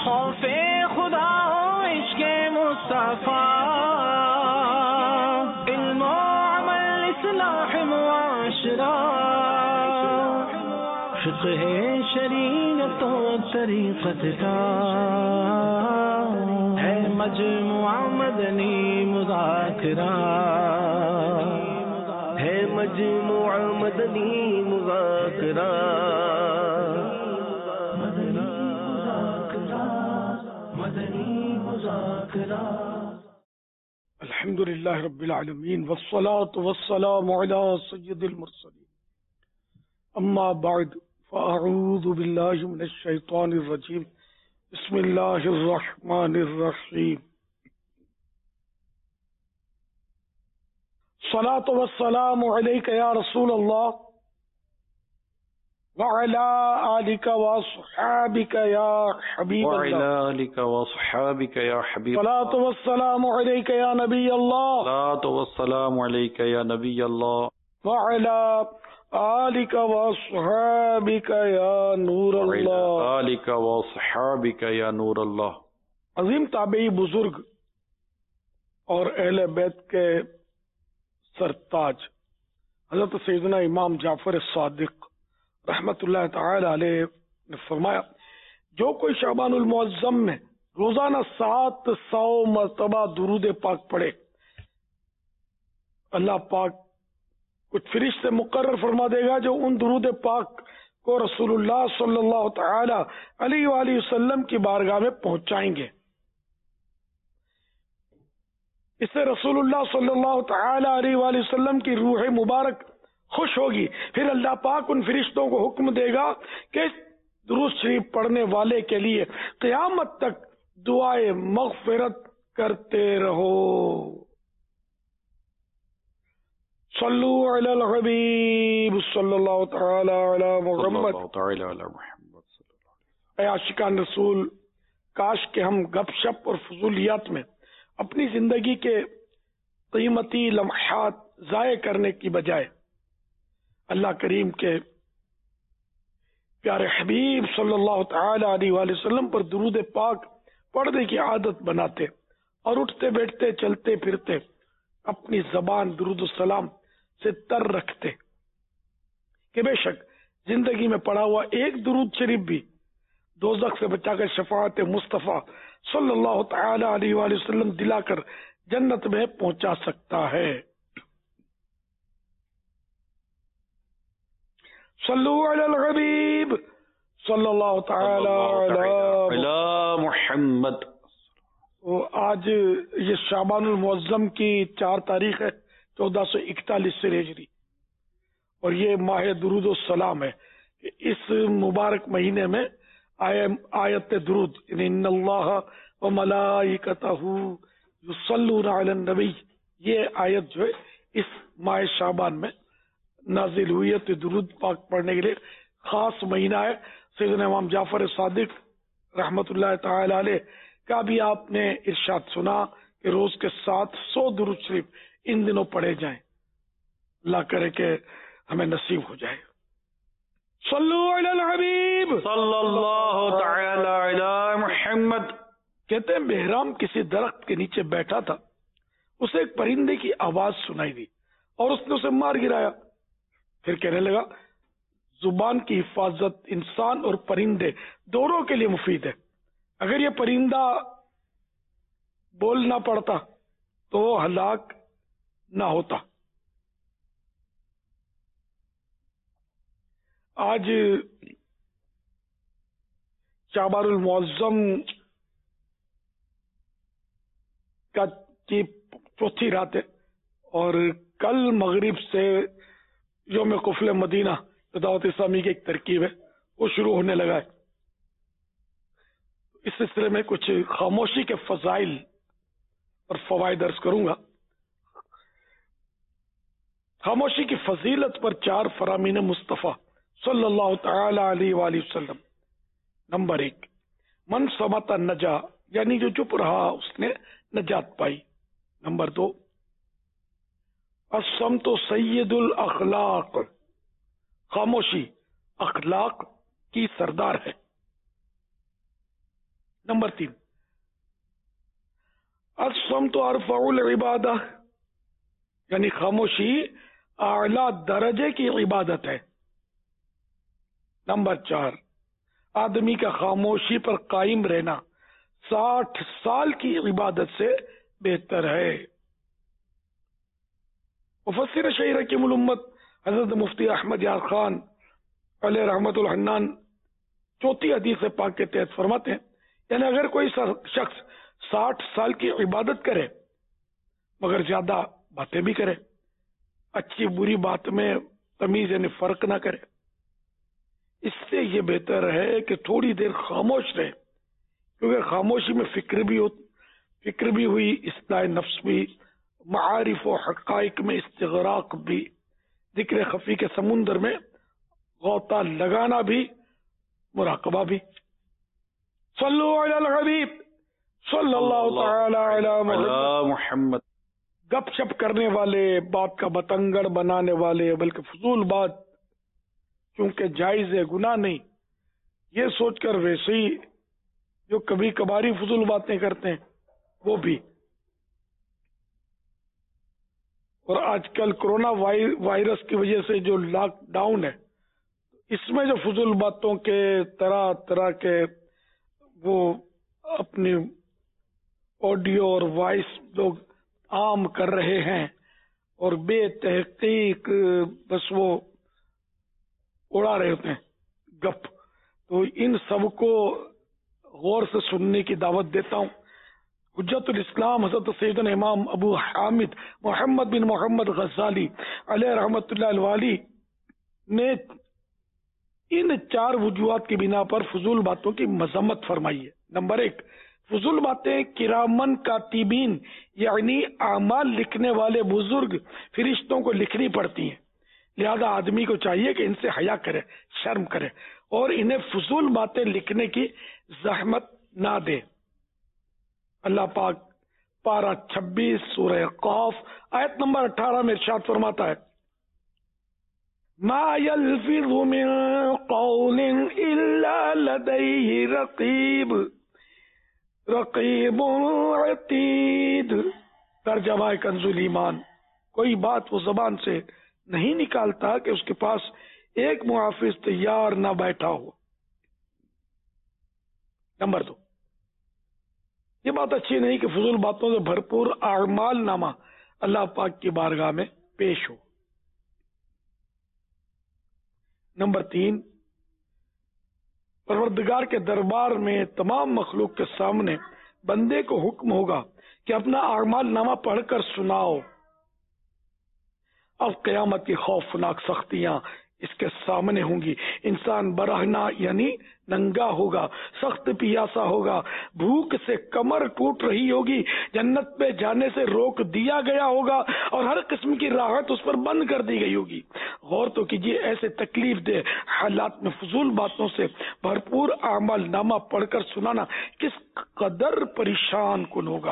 خوف خدا و عشق مصطفیٰ، علم و عمل اصلاح معاشرہ، فقہ شریعت و طریقت کا ہے مجموعہ مدنی مذاکرہ، ہے مجموعہ مدنی مذاکرہ، مدنی مذاکرہ۔ الحمد للہ رب العالمین والصلاة والسلام علی سید المرسلین، اما بعد فاعوذ باللہ من الشیطان الرجیم، بسم اللہ الرحمن الرحیم۔ الصلاة والسلام علیک یا رسول اللہ وعلی آلک واصحابک یا حبیب اللہ، وعلی آلک واصحابک یا حبیب اللہ، الصلاة والسلام علیک یا نبی اللہ، الصلاة والسلام علیک یا نبی اللہ، وعلی آلک واصحابک یا نور وعلی اللہ۔ آلک واصحابک یا نور اللہ۔ عظیم تابعی بزرگ اور اہل بیت کے سرتاج حضرت سیدنا امام جعفر صادق رحمت اللہ تعالی علیہ نے فرمایا، جو کوئی شعبان المعظم میں روزانہ 700 مرتبہ درود پاک پڑھے، اللہ پاک کچھ فرشتے مقرر فرما دے گا جو ان درود پاک کو رسول اللہ صلی اللہ تعالی علیہ وآلہ وسلم کی بارگاہ میں پہنچائیں گے۔ اس سے رسول اللہ صلی اللہ تعالی علیہ وآلہ وسلم کی روح مبارک خوش ہوگی، پھر اللہ پاک ان فرشتوں کو حکم دے گا کہ اس درود شریف پڑھنے والے کے لیے قیامت تک دعائے مغفرت کرتے رہو۔ صلو علی الحبیب صلی اللہ تعالی علی محمد۔ اے عاشقان رسول، کاش کہ ہم گپ شپ اور فضولیات میں اپنی زندگی کے قیمتی لمحات ضائع کرنے کی بجائے اللہ کریم کے پیارے حبیب صلی اللہ تعالی علیہ وآلہ وسلم پر درود پاک پڑھنے کی عادت بناتے اور اٹھتے بیٹھتے چلتے پھرتے اپنی زبان درود السلام سے تر رکھتے کہ بے شک زندگی میں پڑھا ہوا ایک درود شریف بھی دوزخ سے بچا کر شفاعت مصطفیٰ صلی اللہ تعالی علیہ وآلہ وسلم دلا کر جنت میں پہنچا سکتا ہے۔ صلو علی الحبیب صلی اللہ تعالی علی محمد۔ آج یہ شعبان المعظم کی 4 تاریخ ہے 1441 سے ہجری، اور یہ ماہ درود السلام ہے۔ اس مبارک مہینے میں آیت درود یعنی ان اللہ و ملائکتہ یصلون علی النبی، یہ آیت جو ہے اس ماہ شعبان میں نازل ہوئی ہے، تو درود پاک پڑھنے کے لیے خاص مہینہ ہے۔ سیدنا امام جعفر صادق رحمت اللہ تعالی علیہ کا بھی آپ نے ارشاد سنا کہ روز کے 700 درود شریف ان دنوں پڑھے جائیں، اللہ کرے کہ ہمیں نصیب ہو جائے۔ صلو علی الحبیب صلی اللہ تعالی علی محمد۔ کہتے ہیں بہرام کسی درخت کے نیچے بیٹھا تھا، اسے ایک پرندے کی آواز سنائی دی اور اس نے اسے مار گرایا۔ پھر کہنے لگا، زبان کی حفاظت انسان اور پرندے دونوں کے لیے مفید ہے، اگر یہ پرندہ بولنا پڑتا تو ہلاک نہ ہوتا۔ آج شعبان المعظم کی 4تھی رات ہے، اور کل مغرب سے یوم قفل مدینہ دعوت اسلامی کی ایک ترکیب ہے، وہ شروع ہونے لگا ہے۔ اس سلسلے میں کچھ خاموشی کے فضائل اور فوائد عرض کروں گا۔ خاموشی کی فضیلت پر 4 فرامین مصطفیٰ صلی اللہ تعالی علیہ وآلہ وسلم۔ نمبر 1، من صمت نجا، یعنی جو چپ رہا اس نے نجات پائی۔ نمبر 2، الصمت سید الاخلاق، خاموشی اخلاق کی سردار ہے۔ نمبر 3، الصمت ارفع العبادہ، یعنی خاموشی اعلی درجے کی عبادت ہے۔ نمبر 4، آدمی کا خاموشی پر قائم رہنا 60 سال کی عبادت سے بہتر ہے۔ مفسر شہیر حکیم الامت حضرت مفتی احمد یار خان علیہ رحمت الحنان 4 حدیث پاک کے تحت فرماتے ہیں، یعنی اگر کوئی شخص 60 سال کی عبادت کرے مگر زیادہ باتیں بھی کرے، اچھی بری بات میں تمیز یعنی فرق نہ کرے، اس سے یہ بہتر ہے کہ تھوڑی دیر خاموش رہے، کیونکہ خاموشی میں فکر بھی ہوئی، اصلاح نفس بھی، معارف و حقائق میں استغراق بھی، ذکر خفی کے سمندر میں غوطہ لگانا بھی، مراقبہ بھی۔ صلو علی الحبیب صلی اللہ تعالی علی محمد۔ گپ شپ کرنے والے، بات کا بتنگڑ بنانے والے، بلکہ فضول بات کیونکہ جائز ہے، گناہ نہیں، یہ سوچ کر ویسے ہی جو کبھی کبھاری فضول باتیں کرتے ہیں وہ بھی۔ اور آج کل کرونا وائرس کی وجہ سے جو لاک ڈاؤن ہے، اس میں جو فضول باتوں کے طرح طرح کے وہ اپنی آڈیو اور وائس لوگ عام کر رہے ہیں اور بے تحقیق بس وہ اڑا رہے ہوتے ہیں گپ، تو ان سب کو غور سے سننے کی دعوت دیتا ہوں۔ حجت الاسلام حضرت سیدنا امام ابو حامد محمد بن محمد غزالی علیہ رحمت اللہ الوالی نے ان 4 وجوہات کی بنا پر فضول باتوں کی مذمت فرمائی ہے۔ نمبر 1، فضول باتیں کرامن کاتبین یعنی اعمال لکھنے والے بزرگ فرشتوں کو لکھنی پڑتی ہیں، لہذا آدمی کو چاہیے کہ ان سے حیا کرے، شرم کرے اور انہیں فضول باتیں لکھنے کی زحمت نہ دے۔ اللہ پاک پارہ 26 سورہ قاف آیت نمبر 18 میں ارشاد فرماتا ہے، ما يلفظ من قول الا لديه رقیب عتید۔ ترجمہ کنز الایمان، کوئی بات وہ زبان سے نہیں نکالتا کہ اس کے پاس ایک محافظ تیار نہ بیٹھا ہو۔ نمبر 2، یہ بات اچھی نہیں کہ فضول باتوں سے بھرپور اعمال نامہ اللہ پاک کی بارگاہ میں پیش ہو۔ نمبر 3، پروردگار کے دربار میں تمام مخلوق کے سامنے بندے کو حکم ہوگا کہ اپنا اعمال نامہ پڑھ کر سناؤ۔ اب قیامت کی خوفناک سختیاں اس کے سامنے ہوں گی، انسان برہنہ یعنی ننگا ہوگا، سخت پیاسا ہوگا، بھوک سے کمر ٹوٹ رہی ہوگی، جنت پہ جانے سے روک دیا گیا ہوگا اور ہر قسم کی راحت اس پر بند کر دی گئی ہوگی۔ غور تو کیجیے، ایسے تکلیف دہ حالات میں فضول باتوں سے بھرپور اعمال نامہ پڑھ کر سنانا کس قدر پریشان کن ہوگا۔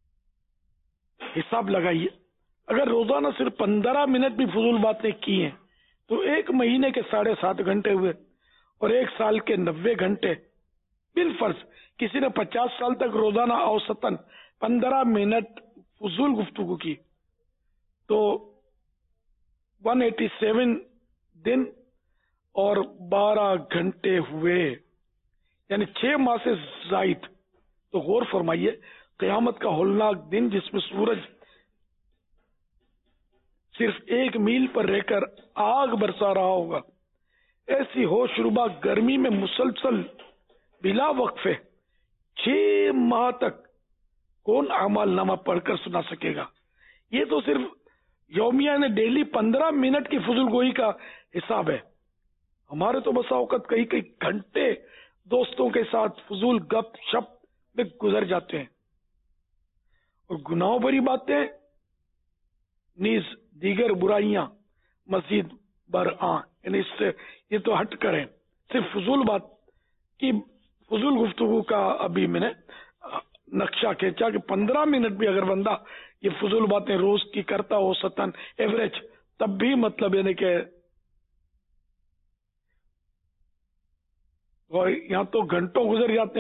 حساب لگائیے، اگر روزانہ صرف 15 منٹ بھی فضول باتیں کی ہیں تو 1 مہینے کے 7.5 گھنٹے ہوئے، اور 1 سال کے 90 گھنٹے۔ بالفرض کسی نے 50 سال تک روزانہ اوسطاً 15 منٹ فضول گفتگو کی تو 187 دن اور 12 گھنٹے ہوئے، یعنی 6 ماہ سے زائد۔ تو غور فرمائیے، قیامت کا ہولناک دن جس میں سورج صرف 1 میل پر رہ کر آگ برسا رہا ہوگا، ایسی ہوش ربا گرمی میں مسلسل بلا وقفے 6 ماہ تک کون اعمال نامہ پڑھ کر سنا سکے گا؟ یہ تو صرف یومیہ نے ڈیلی 15 منٹ کی فضول گوئی کا حساب ہے۔ ہمارے تو بسا اوقات کئی گھنٹے دوستوں کے ساتھ فضول گپ شپ میں گزر جاتے ہیں، اور گناہوں بھری باتیں نیز دیگر برائیاں مزید برآں، یعنی اس سے یہ تو ہٹ کریں۔ صرف فضول بات کی فضول گفتگو کا ابھی میں نے نقشہ کھینچا کہ 15 منٹ بھی اگر بندہ یہ فضول باتیں روز کی کرتا ہو ستن ایوریج، تب بھی مطلب یعنی کہ یہاں تو گھنٹوں گزر جاتے ہیں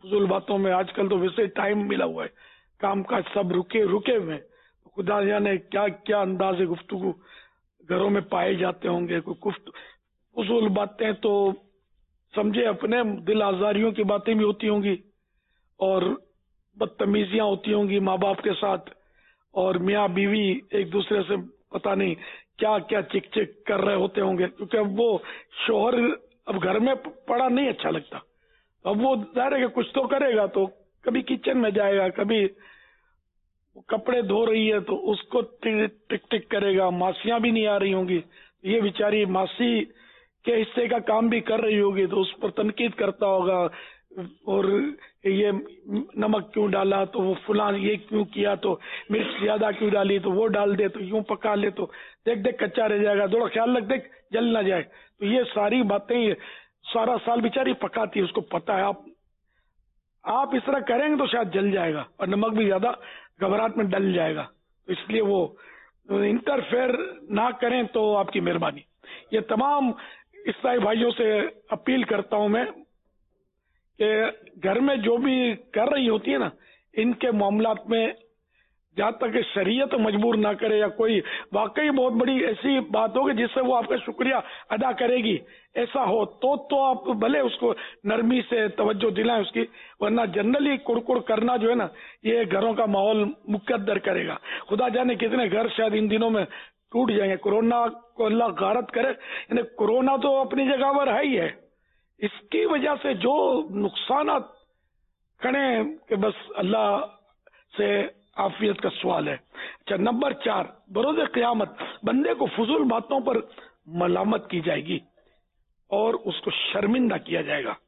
فضول باتوں میں آج کل تو ویسے ٹائم ملا ہوا ہے، کام کاج سب رکے ہوئے ہیں، خدا جانے کیا کیا انداز گفتگو گھروں میں پائے جاتے ہوں گے. فضول باتیں تو سمجھے اپنے دل آزاریوں کی باتیں بھی ہوتی ہوں گی، اور بدتمیزیاں ہوتی ہوں گی ماں باپ کے ساتھ، اور میاں بیوی ایک دوسرے سے پتہ نہیں کیا کیا چک چک کر رہے ہوتے ہوں گے، کیونکہ اب وہ شوہر اب گھر میں پڑا نہیں اچھا لگتا. اب وہ ظاہر ہے کہ کچھ تو کرے گا، تو کبھی کچن میں جائے گا، کبھی کپڑے دھو رہی ہے تو اس کو ٹک ٹک کرے گا، ماسیاں بھی نہیں آ رہی ہوں گی، یہ بیچاری ماسی کے حصے کا کام بھی کر رہی ہوگی تو اس پر تنقید کرتا ہوگا، اور یہ نمک کیوں ڈالا تو وہ فلاں، یہ کیوں کیا تو مرچ زیادہ کیوں ڈالی تو وہ ڈال دے، تو یوں پکا لے تو دیکھ کچا رہ جائے گا، تھوڑا خیال رکھ دیکھ جل نہ جائے. تو یہ ساری باتیں سارا سال بیچاری پکاتی ہے، اس کو پتا ہے آپ اس طرح کریں گے تو شاید جل جائے گا، اور نمک بھی زیادہ گھبراہٹ میں ڈل جائے گا، تو اس لیے وہ انٹرفیئر نہ کریں تو آپ کی مہربانی. یہ تمام عیسائی بھائیوں سے اپیل کرتا ہوں میں کہ گھر میں جو بھی کر رہی ہوتی ہے نا، ان کے معاملات میں جہاں تک کہ شریعت مجبور نہ کرے، یا کوئی واقعی بہت بڑی ایسی بات ہوگی جس سے وہ آپ کا شکریہ ادا کرے گی، ایسا ہو تو آپ بھلے اس کو نرمی سے توجہ دلائیں اس کی، ورنہ جنرلی کڑکڑ کرنا جو ہے نا، یہ گھروں کا ماحول مقدر کرے گا. خدا جانے کتنے گھر شاید ان دنوں میں ٹوٹ جائیں گے. کورونا کو اللہ غارت کرے، یعنی کورونا تو اپنی جگہ پر ہے ہی ہے، اس کی وجہ سے جو نقصانات کھڑے ہیں کہ بس اللہ سے عافیت کا سوال ہے. اچھا، نمبر 4، بروز قیامت بندے کو فضول باتوں پر ملامت کی جائے گی اور اس کو شرمندہ کیا جائے گا.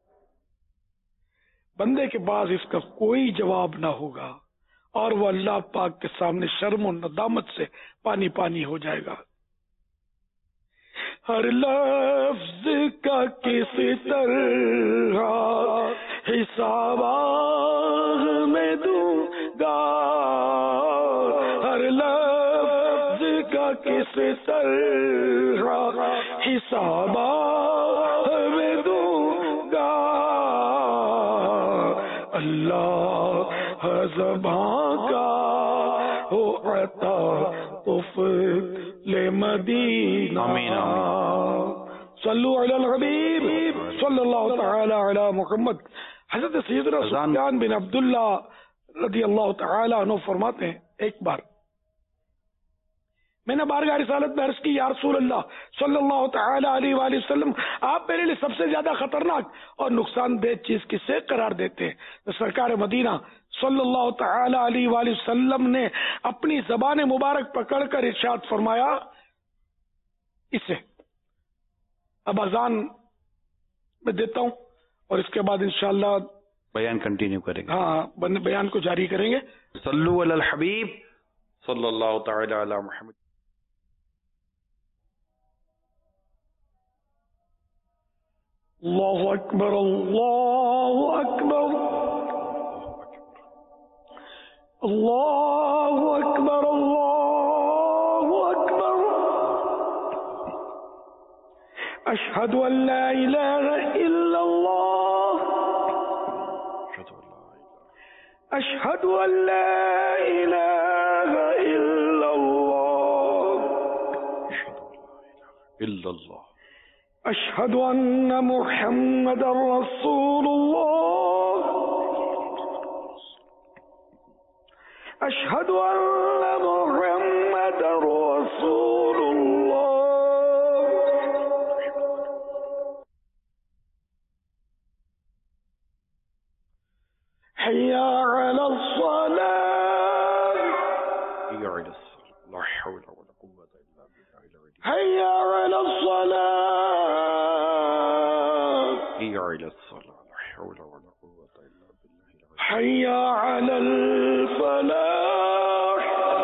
بندے کے پاس اس کا کوئی جواب نہ ہوگا اور وہ اللہ پاک کے سامنے شرم و ندامت سے پانی پانی ہو جائے گا. ہر لفظ کا کسی طرح حساب میں دوں گا، ہر لفظ کا کسی طرح حساب میں دوں گا. اللہ زبان کا ہو عطا طفل مدینہ. آمین آمین. صلو علی الحبیب صلی اللہ تعالی علی محمد. حضرت سیدنا سفیان بن عبداللہ رضی اللہ تعالی عنہ فرماتے ہیں، ایک بار میں نے بارگاہ رسالت میں عرض کی، یا رسول اللہ صلی اللہ تعالی علیہ وآلہ وسلم، آپ میرے لیے سب سے زیادہ خطرناک اور نقصان دہ چیز کسے قرار دیتے ہیں؟ تو سرکار مدینہ صلی اللہ تعالی علیہ وآلہ وسلم نے اپنی زبان مبارک پکڑ کر ارشاد فرمایا، اسے اب اذان میں دیتا ہوں اور اس کے بعد انشاءاللہ بیان کنٹینیو کریں گے. ہاں، بیان کو جاری کریں گے. صلو علی الحبیب صلی اللہ تعالی علی محمد. اللہ اکبر اللہ اکبر اللہ اکبر اللہ اکبر. اشہد ان لا الہ الا اللہ، اشہد ان لا الہ الا اللہ، اشہد ان محمد رسول اللہ، اشہد ان محمد رسول اللہ. حی علی الصلاة، حی علی الصلاة، لا حول ولا قوة الا باللہ. حی علی الصلاة، حی علی الصلاة، لا حول ولا قوة الا باللہ. حی علی الفلاح،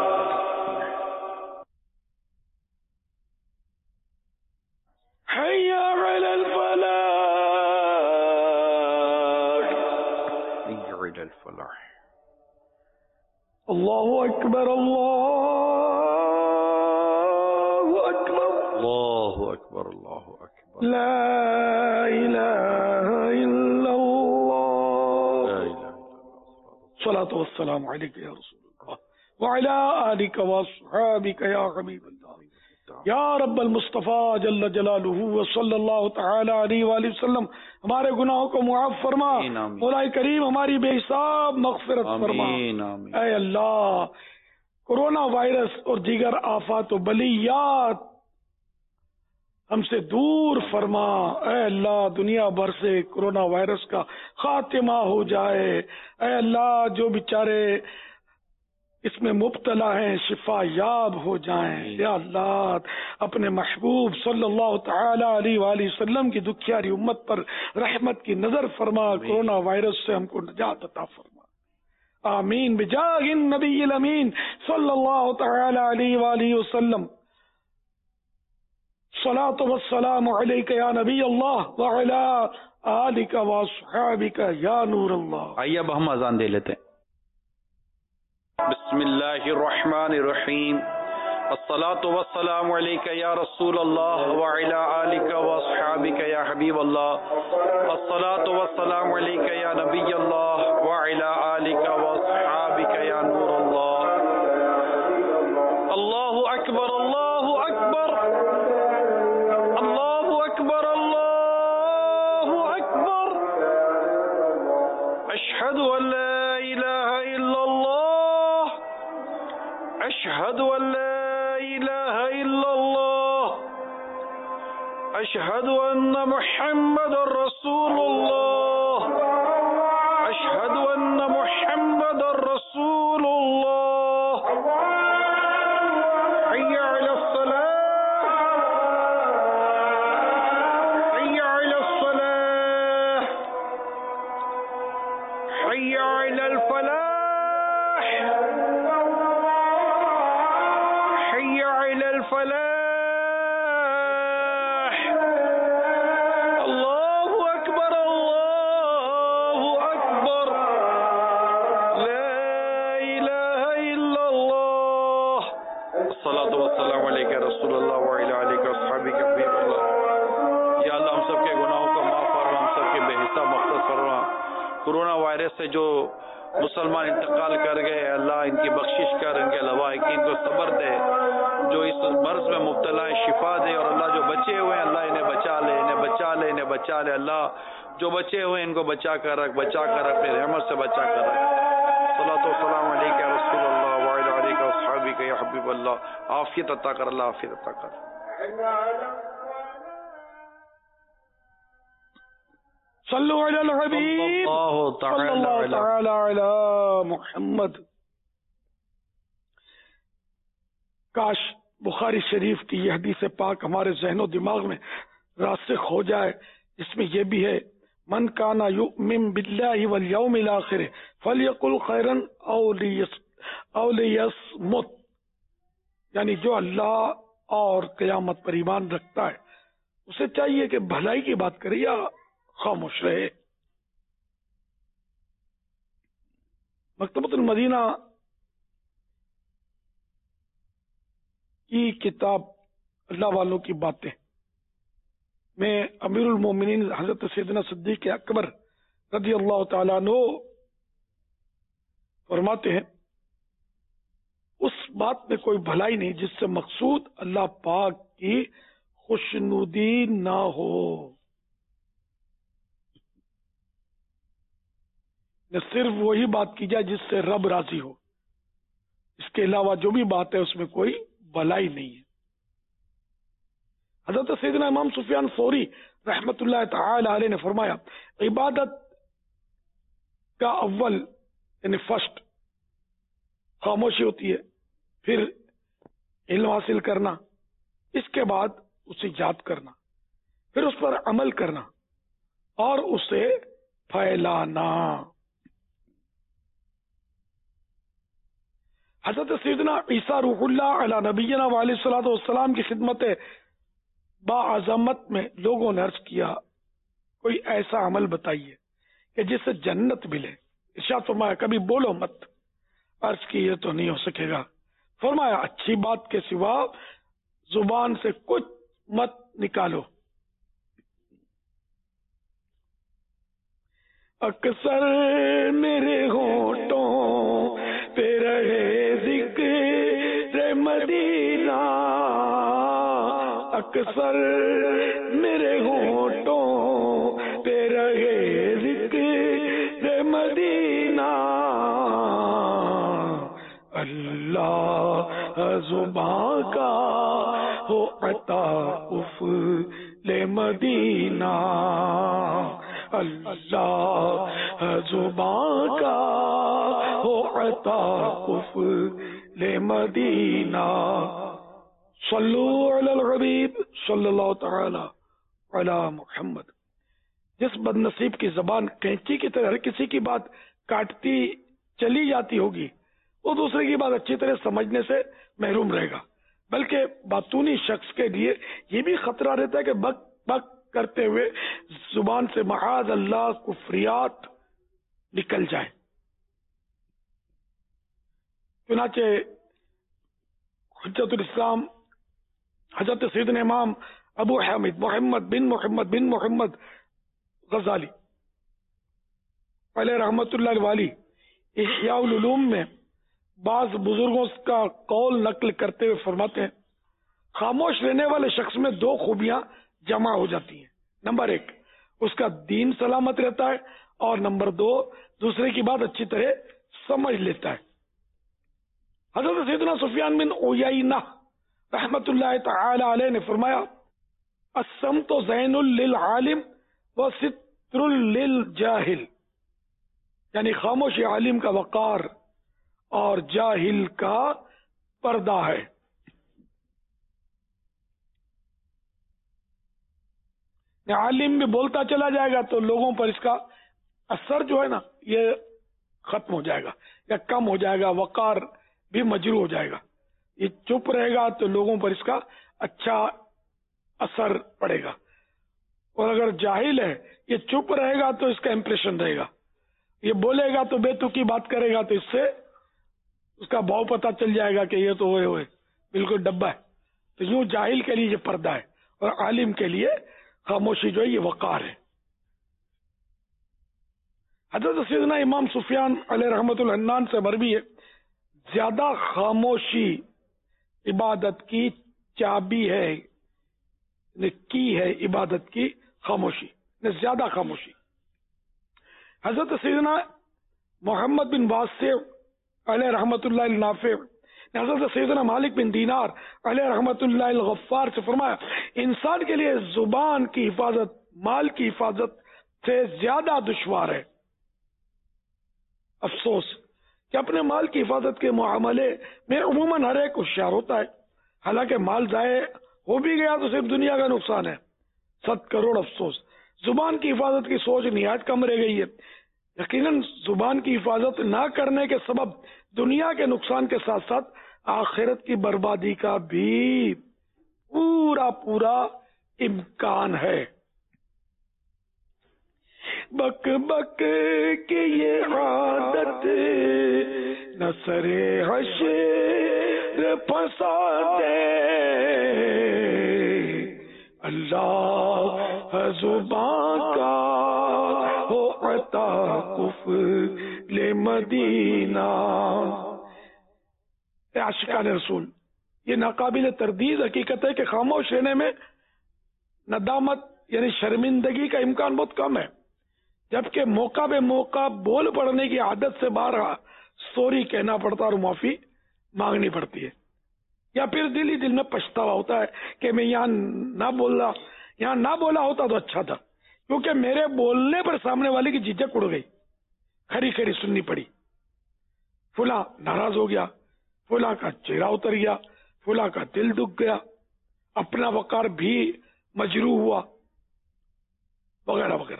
حی علی الفلاح، حی علی الفلاح. اللہ اکبر اللہ اکبر، اللہ اکبر اللہ اکبر. لا الہ الا اللہ. الصلاۃ والسلام علیک یا رسول اللہ وعلی آلک واصحابک یا حبیب اللہ یا رب المصطفیٰ جل جلالہ وصلی اللہ تعالی علیہ وآلہ وسلم. ہمارے گناہوں کو معاف فرما. مولا کریم ہماری بے حساب مغفرت فرما. اے اللہ کورونا وائرس اور دیگر آفات و بلیات ہم سے دور فرما. اے اللہ دنیا بھر سے کورونا وائرس کا خاتمہ ہو جائے. اے اللہ جو بیچارے اس میں مبتلا ہیں شفا یاب ہو جائیں. یا اللہ اپنے محبوب صلی اللہ تعالی علیہ وآلہ وسلم کی دکھیاری امت پر رحمت کی نظر فرما. کورونا وائرس سے ہم کو نجات عطا فرما. آمین بجاہ النبی الامین صلی اللہ تعالی علیہ وآلہ وسلم. صلاۃ والسلام علیک یا نبی اللہ وعلی آلک واصحابک یا نور اللہ. آئیے اب ہم اذان دے لیتے ہیں. بسم اللہ الرحمن الرحیم. الصلاۃ والسلام علیک یا رسول اللہ وعلی آلک واصحابک یا حبیب اللہ. الصلاۃ والسلام علیک یا نبی اللہ وعلی آلک واصحابک یا نور اللہ. اللہ اکبر اللہ اکبر اللہ اکبر اللہ اکبر. اشہد ان لا الہ الا اللہ اشہد ان لا الہ الا اللہ اشہد ان محمد رسول اللہ اشہد ان محمد رسول اللہ. حی علی الصلاۃ حی علی الصلاۃ حی علی الفلاح حی علی الفلاح. اللہ اکبر اللہ اکبر لا الہ الا اللہ. الصلاۃ والسلام علیک یا رسول اللہ وعلی آلک واصحابک یا حبیب اللہ. یا اللہ ہم سب کے گناہوں کو معاف فرما. ہم سب کے بے حساب مغفرت فرما. کورونا وائرس سے جو مسلمان انتقال کر گئے اللہ ان کی بخشش کر, ان کے لواحقین کو صبر دے. جو اس مرض میں مبتلا ہیں شفا دے. اور اللہ جو بچے ہوئے ہیں اللہ انہیں بچا لے انہیں بچا لے انہیں بچا لے. اللہ جو بچے ہوئے ہیں ان کو بچا کر رکھ اپنے رحمت سے بچا کر رکھ. صلاۃ والسلام علیک یا رسول اللہ وعلی آلک واصحابک یا حبیب اللہ. عافیت عطا کر اللہ عافیت عطا کر. صلو علی الحبیب صلی اللہ تعالی علی محمد. کاش بخاری شریف کی یہ حدیث پاک ہمارے ذہن و دماغ میں راسخ ہو جائے. اس میں یہ بھی ہے من کان یؤمن باللہ والیوم الآخر فلیقل خیرا او لیصمت. یعنی جو اللہ اور قیامت پر ایمان رکھتا ہے اسے چاہیے کہ بھلائی کی بات کرے یا خاموش رہے. مکتبۃ المدینہ کی کتاب اللہ والوں کی باتیں میں امیر المومنین حضرت سیدنا صدیق اکبر رضی اللہ تعالیٰ عنہ فرماتے ہیں اس بات میں کوئی بھلائی نہیں جس سے مقصود اللہ پاک کی خوشنودی نہ ہو. صرف وہی بات کی جائے جس سے رب راضی ہو. اس کے علاوہ جو بھی بات ہے اس میں کوئی بھلائی نہیں ہے. حضرت سیدنا امام سفیان ثوری رحمت اللہ تعالی علیہ نے فرمایا عبادت کا اول یعنی فرسٹ خاموشی ہوتی ہے, پھر علم حاصل کرنا, اس کے بعد اسے یاد کرنا, پھر اس پر عمل کرنا اور اسے پھیلانا. حضرت سیدنا عیسیٰ روح اللہ علی نبینا علیہ الصلوۃ والسلام کی خدمت باعظمت میں لوگوں نے عرض کیا کوئی ایسا عمل بتائیے کہ جس سے جنت ملے. ارشاد فرمایا کبھی بولو مت. عرض کی یہ تو نہیں ہو سکے گا. فرمایا اچھی بات کے سوا زبان سے کچھ مت نکالو. اکثر میرے ہونٹوں اکثر میرے ہونٹوں پہ رہے ذکر مدینہ، اللہ زباں کا ہو عطا لے مدینہ، اللہ زباں کا ہو عطا لے مدینہ۔ صلو علی الحبیب صلی اللہ تعالی علی محمد۔ جس بد نصیب کی زبان کینچی کی طرح ہر کسی کی بات کاٹتی چلی جاتی ہوگی، وہ دوسرے کی بات اچھی طرح سمجھنے سے محروم رہے گا، بلکہ باطونی شخص کے لیے یہ بھی خطرہ رہتا ہے کہ بک بک کرتے ہوئے زبان سے معاذ اللہ کفریات نکل جائے۔ چنانچہ حجت الاسلام حضرت سیدنا امام ابو حامد محمد بن محمد غزالی علیہ رحمت اللہ والی احیاء العلوم میں بعض بزرگوں کا قول نقل کرتے ہوئے فرماتے ہیں، خاموش رہنے والے شخص میں دو خوبیاں جمع ہو جاتی ہیں۔ نمبر ایک، اس کا دین سلامت رہتا ہے، اور نمبر دو، دوسرے کی بات اچھی طرح سمجھ لیتا ہے۔ حضرت سیدنا سفیان بن عیینہ رحمت اللہ تعالی علیہ نے فرمایا، الصمت زین للعالم و ستر للجاہل، یعنی خاموشی عالم کا وقار اور جاہل کا پردہ ہے۔ عالم بھی بولتا چلا جائے گا تو لوگوں پر اس کا اثر جو ہے نا یہ ختم ہو جائے گا یا کم ہو جائے گا، وقار بھی مجروح ہو جائے گا۔ یہ چپ رہے گا تو لوگوں پر اس کا اچھا اثر پڑے گا، اور اگر جاہل ہے یہ چپ رہے گا تو اس کا امپریشن رہے گا، یہ بولے گا تو بے تکی بات کرے گا تو اس سے اس کا بھاؤ پتہ چل جائے گا کہ یہ تو ہوئے بالکل ڈبہ ہے۔ تو یوں جاہل کے لیے یہ پردہ ہے، اور عالم کے لیے خاموشی جو ہے یہ وقار ہے۔ حضرت سیدنا امام سفیان علیہ رحمت الحنان سے مروی ہے، زیادہ خاموشی عبادت کی چابی ہے، کی ہے عبادت کی خاموشی، زیادہ خاموشی۔ حضرت سیدنا محمد بن واسع علیہ رحمت اللہ النافع نے حضرت سیدنا مالک بن دینار علیہ رحمت اللہ الغفار سے فرمایا، انسان کے لیے زبان کی حفاظت مال کی حفاظت سے زیادہ دشوار ہے۔ افسوس کہ اپنے مال کی حفاظت کے معاملے میں عموماً ہر ایک ہوشیار ہوتا ہے، حالانکہ مال ضائع ہو بھی گیا تو صرف دنیا کا نقصان ہے۔ 100 کروڑ افسوس، زبان کی حفاظت کی سوچ نہایت کم رہ گئی ہے۔ یقیناً زبان کی حفاظت نہ کرنے کے سبب دنیا کے نقصان کے ساتھ ساتھ آخرت کی بربادی کا بھی پورا امکان ہے۔ بک بک کی یہ عادت نہ سرے حشر پھنسا دے، اللہ زبان کا ہو عطا لے مدینہ۔ عاشقان رسول، یہ ناقابل تردید حقیقت ہے کہ خاموش رہنے میں ندامت یعنی شرمندگی کا امکان بہت کم ہے، جبکہ موقع بے موقع بول پڑنے کی عادت سے باہر سوری کہنا پڑتا اور معافی مانگنی پڑتی ہے، یا پھر دل ہی دل میں پچھتاوا ہوتا ہے کہ میں یہاں نہ بولا ہوتا تو اچھا تھا، کیونکہ میرے بولنے پر سامنے والے کی جھجک اڑ گئی، کھری کھری سننی پڑی، فلاں ناراض ہو گیا، فلاں کا چہرہ اتر گیا، فلاں کا دل دکھ گیا، اپنا وقار بھی مجروح ہوا، وغیرہ وغیرہ۔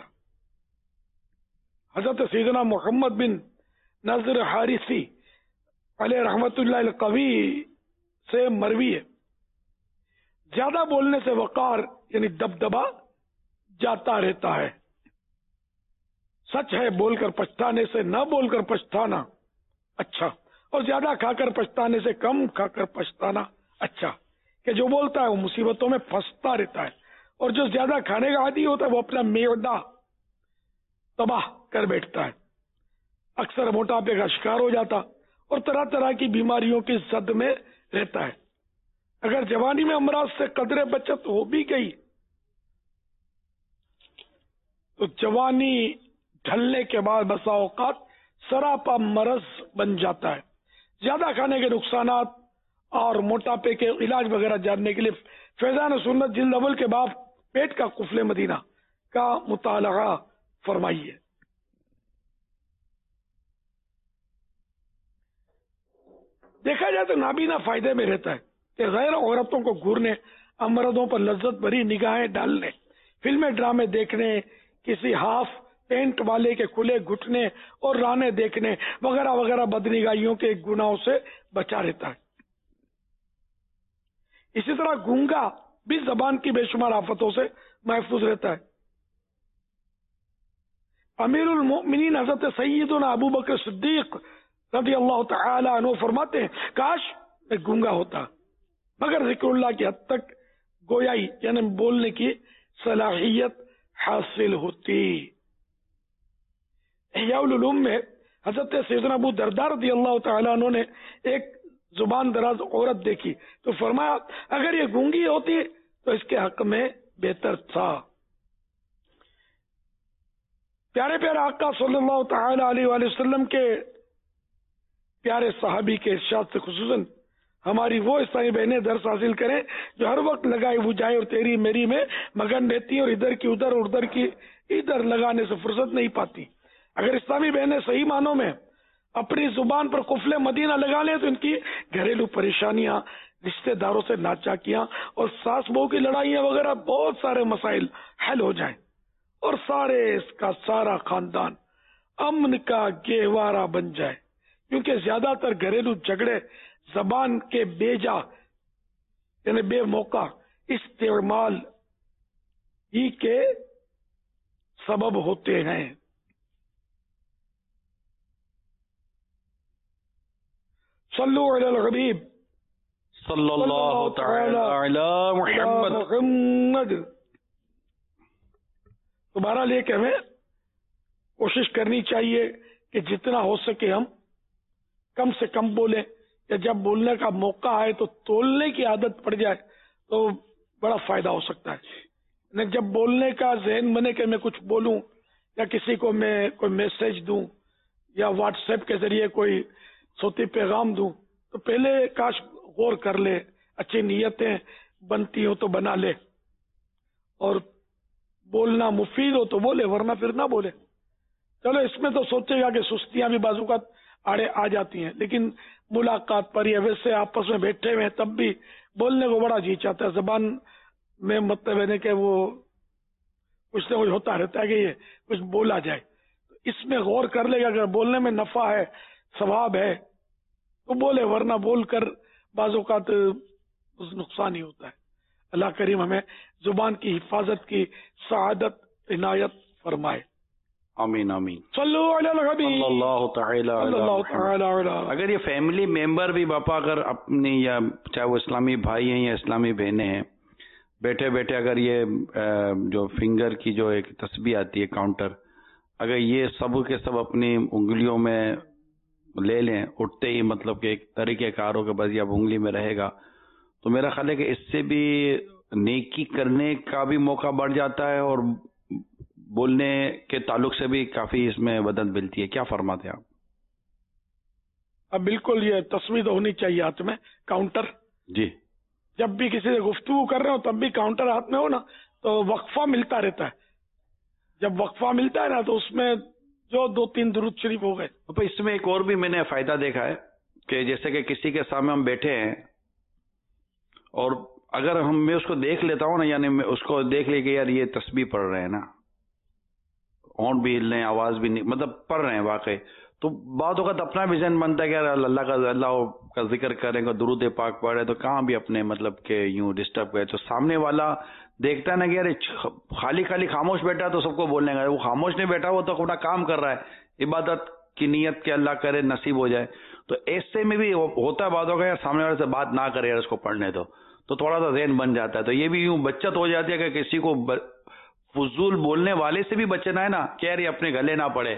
حضرت سیدنا محمد بن نظر حارثی علیہ رحمت اللہ القوی سے مروی ہے، زیادہ بولنے سے وقار یعنی دبدبا جاتا رہتا ہے۔ سچ ہے بول کر پچھتانے سے نہ بول کر پچھتانا اچھا، اور زیادہ کھا کر پچھتانے سے کم کھا کر پچھتانا اچھا، کہ جو بولتا ہے وہ مصیبتوں میں پھنستا رہتا ہے، اور جو زیادہ کھانے کا عادی ہوتا ہے وہ اپنا معدہ تباہ کر بیٹھتا ہے، اکثر موٹاپے کا شکار ہو جاتا اور طرح طرح کی بیماریوں کی زد میں رہتا ہے۔ اگر جوانی میں امراض سے قدرے بچت ہو بھی گئی تو جوانی ڈھلنے کے بعد بسا اوقات سراپا مرض بن جاتا ہے. زیادہ کھانے کے نقصانات اور موٹاپے کے علاج وغیرہ جاننے کے لیے فیضان سنت جلد اول کے باب پیٹ کا قفل مدینہ کا مطالعہ فرمائیے. دیکھا جائے تو نابینا فائدے میں رہتا ہے کہ غیر عورتوں کو گھورنے، مردوں پر لذت بھری نگاہیں ڈالنے، فلمیں ڈرامے دیکھنے، کسی ہاف پینٹ والے کے کھلے گھٹنے اور رانے دیکھنے وغیرہ وغیرہ بدنگاہیوں کے گناہوں سے بچا رہتا ہے. اسی طرح گونگا بھی زبان کی بے شمار آفتوں سے محفوظ رہتا ہے. امیر المؤمنین حضرت سیدنا ابو بکر صدیق رضی اللہ تعالی عنہ فرماتے ہیں کاش میں گونگا ہوتا مگر ذکر اللہ کی حد تک گویائی یعنی بولنے کی صلاحیت حاصل ہوتی. احیاء العلوم میں حضرت سیدنا ابو درداء رضی اللہ تعالی عنہ نے ایک زبان دراز عورت دیکھی تو فرمایا اگر یہ گونگی ہوتی تو اس کے حق میں بہتر تھا. پیارے پیارے آقا صلی اللہ تعالی علیہ وآلہ وسلم کے پیارے صحابی کے ارشاد سے خصوصاً ہماری وہ اسلامی بہنیں درس حاصل کریں جو ہر وقت لگائے بجھائے اور تیری میری میں مگن رہتی ہیں اور ادھر کی ادھر اور ادھر کی ادھر لگانے سے فرصت نہیں پاتی. اگر اسلامی بہنیں صحیح معنوں میں اپنی زبان پر قفل مدینہ لگا لیں تو ان کی گھریلو پریشانیاں، رشتہ داروں سے ناچاکیاں اور ساس بہو کی لڑائیاں وغیرہ بہت سارے مسائل حل ہو جائیں اور سارے اس کا سارا خاندان امن کا گہوارہ بن جائے. کیونکہ زیادہ تر گھریلو جھگڑے زبان کے بیجا یعنی بے موقع استعمال ہی کے سبب ہوتے ہیں. صلو علی الحبیب صلی اللہ تعالی علی محمد. تو بہرحال یہ کہ ہمیں کوشش کرنی چاہیے کہ جتنا ہو سکے ہم کم سے کم بولیں، یا جب بولنے کا موقع آئے تو تولنے کی عادت پڑ جائے تو بڑا فائدہ ہو سکتا ہے. جب بولنے کا ذہن بنے کہ میں کچھ بولوں یا کسی کو میں کوئی میسج دوں یا واٹس ایپ کے ذریعے کوئی صوتی پیغام دوں تو پہلے کاش غور کر لے، اچھی نیتیں بنتی ہوں تو بنا لے، اور بولنا مفید ہو تو بولے ورنہ پھر نہ بولے. چلو اس میں تو سوچے گا کہ سستیاں بھی بعض اوقات آڑے آ جاتی ہیں، لیکن ملاقات پر یا ویسے آپس میں بیٹھے ہوئے تب بھی بولنے کو بڑا جی چاہتا ہے. زبان میں مطلب ہے کہ وہ کچھ نہ کچھ ہوتا رہتا ہے کہ یہ کچھ بولا جائے. اس میں غور کر لے گا اگر بولنے میں نفع ہے، ثواب ہے تو بولے، ورنہ بول کر بعض اوقات نقصان ہی ہوتا ہے. اللہ کریم ہمیں زبان کی حفاظت کی سعادت عنایت فرمائے. آمین آمین. صلو علی الحبیب صلی اللہ تعالی علی محمد. اگر یہ فیملی ممبر بھی باپا اگر اپنی، یا چاہے وہ اسلامی بھائی ہیں یا اسلامی بہنیں ہیں، بیٹھے بیٹھے اگر یہ جو فنگر کی جو ایک تسبیح آتی ہے کاؤنٹر، اگر یہ سب کے سب اپنی انگلیوں میں لے لیں اٹھتے ہی، مطلب کہ ایک طریقہ کار ہو کہ بس یہ اب انگلی میں رہے گا، تو میرا خیال ہے کہ اس سے بھی نیکی کرنے کا بھی موقع بڑھ جاتا ہے اور بولنے کے تعلق سے بھی کافی اس میں مدد ملتی ہے. کیا فرماتے ہیں آپ؟ اب بالکل یہ تصویر تو ہونی چاہیے ہاتھ میں کاؤنٹر. جی. جب بھی کسی سے گفتگو کر رہے ہو تب بھی کاؤنٹر ہاتھ میں ہو نا تو وقفہ ملتا رہتا ہے. جب وقفہ ملتا ہے نا تو اس میں جو 2-3 درود شریف ہو گئے. اس میں ایک اور بھی میں نے فائدہ دیکھا ہے کہ جیسے کہ کسی کے سامنے ہم بیٹھے ہیں اور اگر میں اس کو دیکھ لیتا ہوں نا، یعنی میں اس کو دیکھ لے کہ یار یہ تسبیح پڑھ رہے ہیں نا، ہونٹ بھی ہل رہے ہیں، آواز بھی نہیں، مطلب پڑھ رہے ہیں واقعی، تو بعض اوقات اپنا بھی ذہن بنتا ہے کہ یار اللہ کا ذکر کریں گے، درود پاک پڑھ رہے تو کہاں بھی اپنے مطلب کہ یوں ڈسٹرب کرے. تو سامنے والا دیکھتا ہے نا کہ یار خالی خاموش بیٹھا تو سب کو بولنے کا، وہ خاموش نہیں بیٹھا وہ تو اپنا کام کر رہا ہے، عبادت کی نیت کہ اللہ کرے نصیب ہو جائے. تو ایسے میں بھی ہوتا ہے بعض اوقات یار سامنے والے سے بات نہ کرے یار اس کو پڑھنے تو تھوڑا سا ذہن بن جاتا ہے. تو یہ بھی یوں بچت ہو جاتی ہے کہ کسی کو فضول بولنے والے سے بھی بچنا ہے نا کہ یار یہ اپنے گلے نہ پڑے.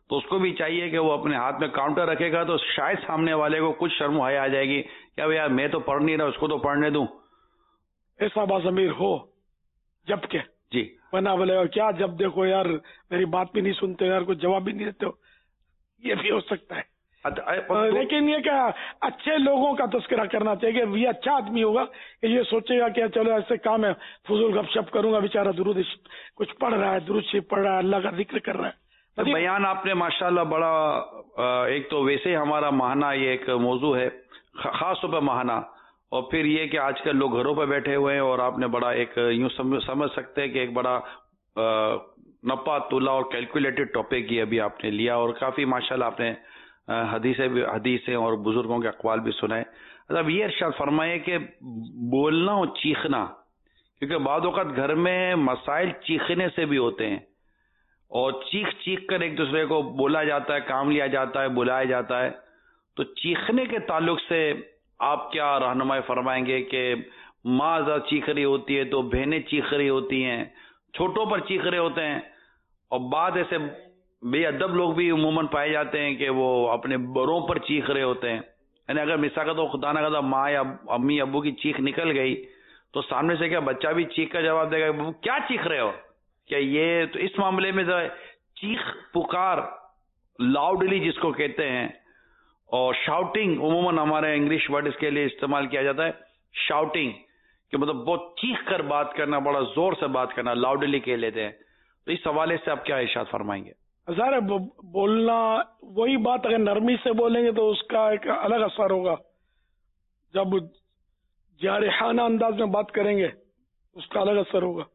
تو اس کو بھی چاہیے کہ وہ اپنے ہاتھ میں کاؤنٹر رکھے گا تو شاید سامنے والے کو کچھ شرم و حیا آ جائے گی کہ اب یار میں تو پڑھ نہیں رہا، اس کو تو پڑھنے دوں. ایسا باضمیر ہو جب کہ جی بنا بولے گا کیا جب دیکھو یار میری بات بھی نہیں سنتے یار، کوئی جواب بھی نہیں دیتے ہو، یہ بھی ہو سکتا ہے. لیکن یہ کیا اچھے لوگوں کا تذکرہ کرنا چاہیے کہ یہ اچھا آدمی ہوگا کہ یہ سوچے گا کہ چلو ایسے کام ہے، فضول گپ شپ کروں گا، بیچارہ درود کچھ پڑھ رہا ہے، درود شریف پڑھ رہا ہے، اللہ کا ذکر کر رہا ہے. بیان آپ نے ماشاءاللہ بڑا، ایک تو ویسے ہی ہمارا ماہانہ یہ ایک موضوع ہے، خاص طور پہ ماہانہ، اور پھر یہ کہ آج کل لوگ گھروں پہ بیٹھے ہوئے ہیں، اور آپ نے بڑا ایک یوں سمجھ سکتے ہیں کہ ایک بڑا نپا تولا اور کیلکولیٹڈ ٹاپک یہ ابھی آپ نے لیا، اور کافی ماشاءاللہ آپ نے حدیثیں اور بزرگوں کے اقوال بھی سنائے. اب یہ ارشاد فرمائے کہ بولنا اور چیخنا، کیونکہ بعض اوقات گھر میں مسائل چیخنے سے بھی ہوتے ہیں، اور چیخ چیخ کر ایک دوسرے کو بولا جاتا ہے، کام لیا جاتا ہے، بلایا جاتا ہے. تو چیخنے کے تعلق سے آپ کیا رہنمائی فرمائیں گے کہ ماں زیادہ چیخ رہی ہوتی ہے تو بہنیں چیخ رہی ہوتی ہیں، چھوٹوں پر چیخ رہے ہوتے ہیں، اور بعض ایسے بے ادب لوگ بھی عموماً پائے جاتے ہیں کہ وہ اپنے بڑوں پر چیخ رہے ہوتے ہیں. یعنی اگر مثال کا تو خدا نہ خدا ماں یا امی ابو کی چیخ نکل گئی تو سامنے سے کیا بچہ بھی چیخ کا جواب دے گا، کیا چیخ رہے ہو؟ کیا یہ تو اس معاملے میں چیخ پکار لاؤڈلی جس کو کہتے ہیں، اور شاؤٹنگ عموماً ہمارے انگلش ورڈ اس کے لیے استعمال کیا جاتا ہے، شاؤٹنگ، کہ مطلب بہت چیخ کر بات کرنا، بڑا زور سے بات کرنا، لاؤڈلی کہہ لیتے ہیں. تو اس حوالے سے آپ کیا ارشاد فرمائیں گے؟ ظاہر ہے بولنا وہی بات اگر نرمی سے بولیں گے تو اس کا ایک الگ اثر ہوگا، جب جارحانہ انداز میں بات کریں گے اس کا الگ اثر ہوگا.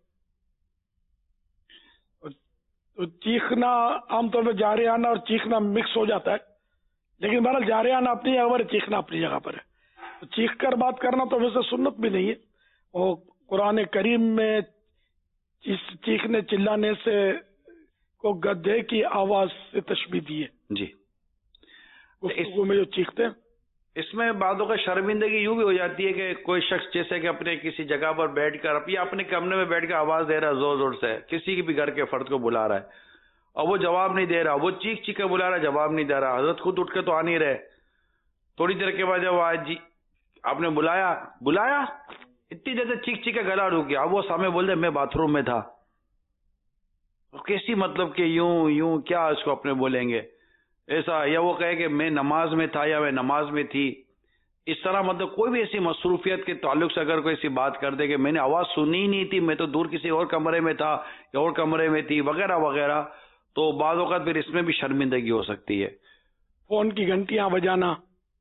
تو چیخنا عام طور پہ جارحانہ اور چیخنا مکس ہو جاتا ہے، لیکن بہرحال جارحانہ اپنی جگہ پر ہے، چیخنا اپنی جگہ پر ہے. تو چیخ کر بات کرنا تو ویسے سنت بھی نہیں ہے، اور قرآن کریم میں چیخنے چلانے سے کو گدھے کی آواز سے تشبیہ دی ہے. جی گفتگو میں جو چیختے ہیں، اس میں بعضوں کا شرمندگی یوں بھی ہو جاتی ہے کہ کوئی شخص جیسے کہ اپنے کسی جگہ پر بیٹھ کر یا اپنے کمرے میں بیٹھ کر آواز دے رہا ہے زور زور سے، کسی بھی گھر کے فرد کو بلا رہا ہے اور وہ جواب نہیں دے رہا، وہ چیخ چیخ کر بلا رہا ہے، جواب نہیں دے رہا. حضرت خود اٹھ کے تو آ نہیں رہے. تھوڑی دیر کے بعد جب آج جی آپ نے بلایا اتنی دیر سے چیخ چیخ کے گلا رک گیا، اب وہ سامنے بول دے میں باتھ روم میں تھا. کیسی مطلب کہ یوں کیا اس کو اپنے بولیں گے ایسا، یا وہ کہے کہ میں نماز میں تھا یا میں نماز میں تھی. اس طرح مطلب کوئی بھی ایسی مصروفیت کے تعلق سے اگر کوئی ایسی بات کر دے کہ میں نے آواز سنی ہی نہیں تھی، میں تو دور کسی اور کمرے میں تھا یا اور کمرے میں تھی وغیرہ وغیرہ، تو بعض اوقات پھر اس میں بھی شرمندگی ہو سکتی ہے. فون کی گھنٹیاں بجانا،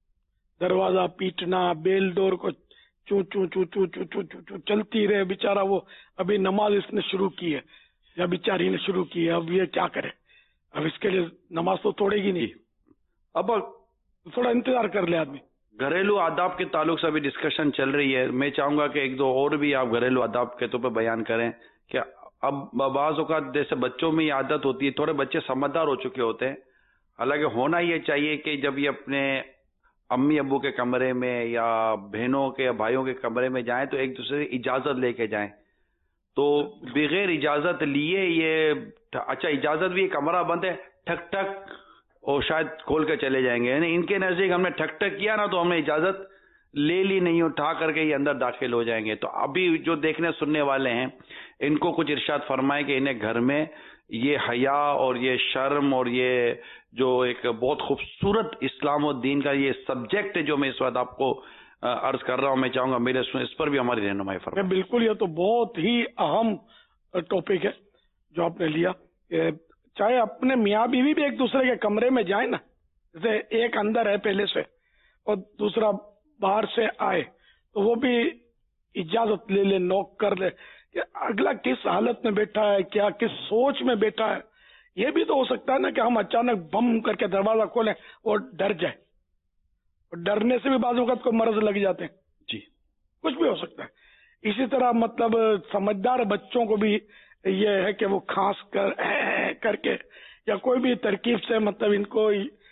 دروازہ پیٹنا، بیل ڈور کو چو چو چو چو چو چو چو چو چلتی رہے، بیچارہ وہ ابھی نماز اس نے شروع کی ہے یا بیچاری نے شروع کی ہے، اب یہ کیا کرے، اب اس کے لیے نماز تو توڑے گی نہیں، اب تھوڑا انتظار کر لے آدمی. گھریلو آداب کے تعلق سے ابھی ڈسکشن چل رہی ہے، میں چاہوں گا کہ ایک دو اور بھی آپ گھریلو آداب کے طور پہ بیان کریں کہ اب بعض اوقات جیسے بچوں میں یہ عادت ہوتی ہے، تھوڑے بچے سمجھدار ہو چکے ہوتے ہیں، حالانکہ ہونا یہ چاہیے کہ جب یہ اپنے امی ابو کے کمرے میں یا بہنوں کے یا بھائیوں کے کمرے میں جائیں تو ایک دوسرے سے اجازت لے کے جائیں. تو بغیر اجازت لیے یہ اچھا اجازت بھی کمرہ بند ہے ٹھک ٹھک اور شاید کھول کے چلے جائیں گے، یعنی ان کے نزدیک ہم نے ٹھک ٹھک کیا نا تو ہم نے اجازت لے لی نہیں، اٹھا کر کے یہ اندر داخل ہو جائیں گے. تو ابھی جو دیکھنے سننے والے ہیں ان کو کچھ ارشاد فرمائیں کہ انہیں گھر میں یہ حیا اور یہ شرم اور یہ جو ایک بہت خوبصورت اسلام و دین کا یہ سبجیکٹ ہے جو میں اس وقت آپ کو عرض کر رہا ہوں، میں چاہوں گا میرے اس پر بھی ہماری رہنمائی فرمائیں. بالکل، یہ تو بہت ہی اہم ٹاپک ہے جو آپ نے لیا. چاہے اپنے میاں بیوی بھی ایک دوسرے کے کمرے میں جائیں نا، جیسے ایک اندر ہے پہلے سے اور دوسرا باہر سے آئے تو وہ بھی اجازت لے لے، نوک کر لے کہ اگلا کس حالت میں بیٹھا ہے، کیا کس سوچ میں بیٹھا ہے. یہ بھی تو ہو سکتا ہے نا کہ ہم اچانک بم کر کے دروازہ کھولیں اور ڈر جائیں، اور ڈرنے سے بھی بعض اوقات کو مرض لگ جاتے ہیں. جی کچھ بھی ہو سکتا ہے. اسی طرح مطلب سمجھدار بچوں کو بھی یہ ہے کہ وہ کھانس کر کے یا کوئی بھی ترکیب سے مطلب ان کو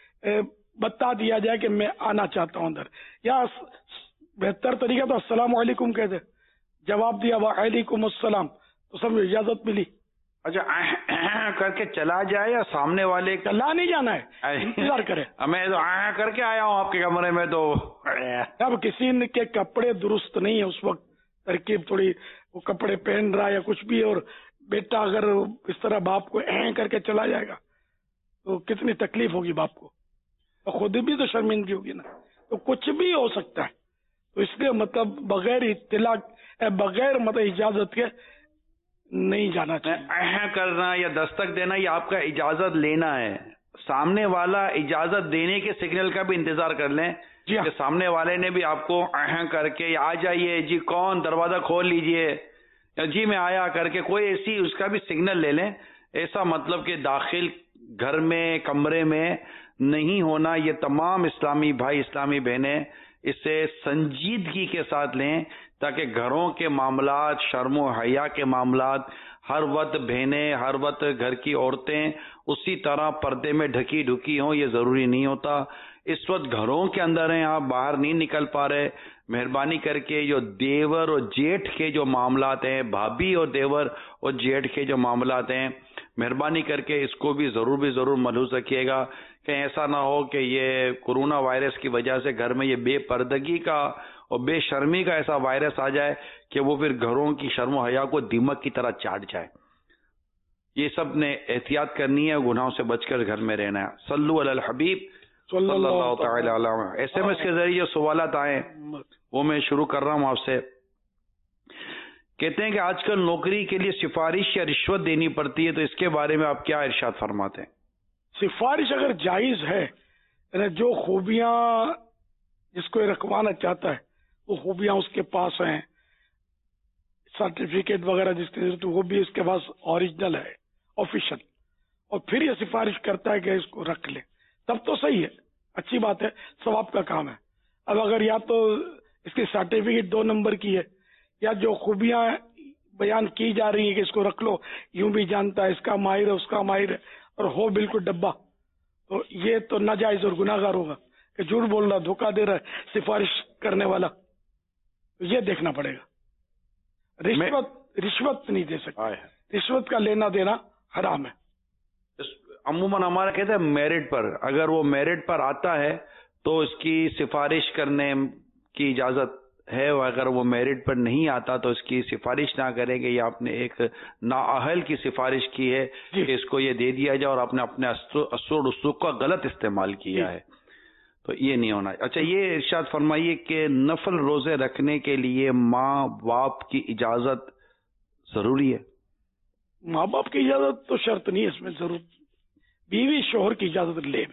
بتا دیا جائے کہ میں آنا چاہتا ہوں اندر، یا بہتر طریقہ تو السلام علیکم کہتے، جواب دیا وعلیکم السلام تو سب اجازت ملی. اچھا کر کے چلا جائے یا سامنے والے چلا نہیں جانا ہے، انتظار کرے. میں تو کر کے آیا ہوں آپ کے کمرے میں تو اب کسی کے کپڑے درست نہیں ہے اس وقت، ترکیب تھوڑی، وہ کپڑے پہن رہا ہے یا کچھ بھی، اور بیٹا اگر اس طرح باپ کو کر کے چلا جائے گا تو کتنی تکلیف ہوگی باپ کو، اور خود بھی تو شرمندگی ہوگی نا. تو کچھ بھی ہو سکتا ہے، تو اس لیے مطلب بغیر اطلاع، بغیر مطلب اجازت کے نہیں جانا چاہیے. کرنا یا دستک دینا یہ آپ کا اجازت لینا ہے. سامنے والا اجازت دینے کے سگنل کا بھی انتظار کر لیں جی ہاں. کہ سامنے والے نے بھی آپ کو کر کے آ جائیے جی، کون، دروازہ کھول لیجئے، یا جی میں آیا کر کے کوئی ایسی اس کا بھی سگنل لے لیں. ایسا مطلب کہ داخل گھر میں کمرے میں نہیں ہونا. یہ تمام اسلامی بھائی اسلامی بہنیں اسے سنجیدگی کے ساتھ لیں، تاکہ گھروں کے معاملات، شرم و حیا کے معاملات، ہر وقت بہنیں، ہر وقت گھر کی عورتیں اسی طرح پردے میں ڈھکی ڈھکی ہوں. یہ ضروری نہیں ہوتا. اس وقت گھروں کے اندر ہیں، آپ باہر نہیں نکل پا رہے، مہربانی کر کے جو دیور اور جیٹھ کے جو معاملات ہیں، بھابھی اور دیور اور جیٹھ کے جو معاملات ہیں، مہربانی کر کے اس کو بھی ضرور ملحوظ رکھیے گا کہ ایسا نہ ہو کہ یہ کورونا وائرس کی وجہ سے گھر میں یہ بے پردگی کا اور بے شرمی کا ایسا وائرس آ جائے کہ وہ پھر گھروں کی شرم و حیا کو دیمک کی طرح چاٹ جائے. یہ سب نے احتیاط کرنی ہے، گناہوں سے بچ کر گھر میں رہنا ہے. صلو علی الحبیب صلی اللہ تعالی علیہ. ایس ایم ایس کے ذریعے سوالات آئے وہ میں شروع کر رہا ہوں آپ سے. کہتے ہیں کہ آج کل نوکری کے لیے سفارش یا رشوت دینی پڑتی ہے، تو اس کے بارے میں آپ کیا ارشاد فرماتے ہیں؟ سفارش اگر جائز ہے، یعنی جو خوبیاں جس کو رکھوانا چاہتا ہے وہ خوبیاں اس کے پاس ہیں، سرٹیفکیٹ وغیرہ جس کی ضرورت وہ بھی اس کے پاس اوریجنل ہے، آفیشل، اور پھر یہ سفارش کرتا ہے کہ اس کو رکھ لے، تب تو صحیح ہے، اچھی بات ہے، ثواب کا کام ہے. اب اگر یا تو اس کی سرٹیفکیٹ 2 نمبر کی ہے، یا جو خوبیاں بیان کی جا رہی ہیں کہ اس کو رکھ لو، یوں بھی جانتا ہے، اس کا ماہر ہے، اس کا ماہر ہے، اور ہو بالکل ڈبا، تو یہ تو ناجائز اور گناہگار ہوگا کہ جھوٹ بول رہا، دھوکہ دے رہا ہے سفارش کرنے والا. یہ دیکھنا پڑے گا. رشوت نہیں دے سکتا، رشوت کا لینا دینا حرام ہے. عموماً ہمارا کہتے ہیں میرٹ پر، اگر وہ میرٹ پر آتا ہے تو اس کی سفارش کرنے کی اجازت ہے، اگر وہ میرٹ پر نہیں آتا تو اس کی سفارش نہ کرے کہ یہ آپ نے ایک نااہل کی سفارش کی ہے کہ اس کو یہ دے دیا جائے اور آپ نے اپنے اثر رسوخ کا غلط استعمال کیا ہے، تو یہ نہیں ہونا. اچھا یہ ارشاد فرمائیے کہ نفل روزے رکھنے کے لیے ماں باپ کی اجازت ضروری ہے؟ ماں باپ کی اجازت تو شرط نہیں ہے اس میں، ضرور بیوی شوہر کی اجازت لے.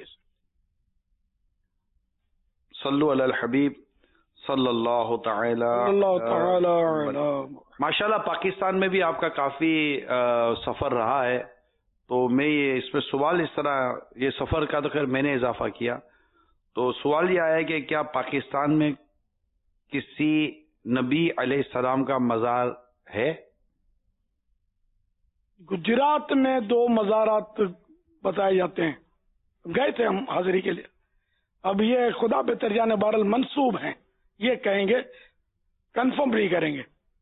صلو علی الحبیب صلی اللہ تعالی. ماشاءاللہ پاکستان میں بھی آپ کا کافی سفر رہا ہے، تو میں یہ اس میں سوال اس طرح، یہ سفر کا تو خیر میں نے اضافہ کیا، تو سوال یہ آیا کہ کیا پاکستان میں کسی نبی علیہ السلام کا مزار ہے؟ گجرات میں 2 مزارات بتائے جاتے ہیں، گئے تھے ہم حاضری کے لیے. اب یہ خدا بہتر جانے، بہرحال منسوب ہیں، یہ کہیں گے، کنفرم نہیں کریں گے.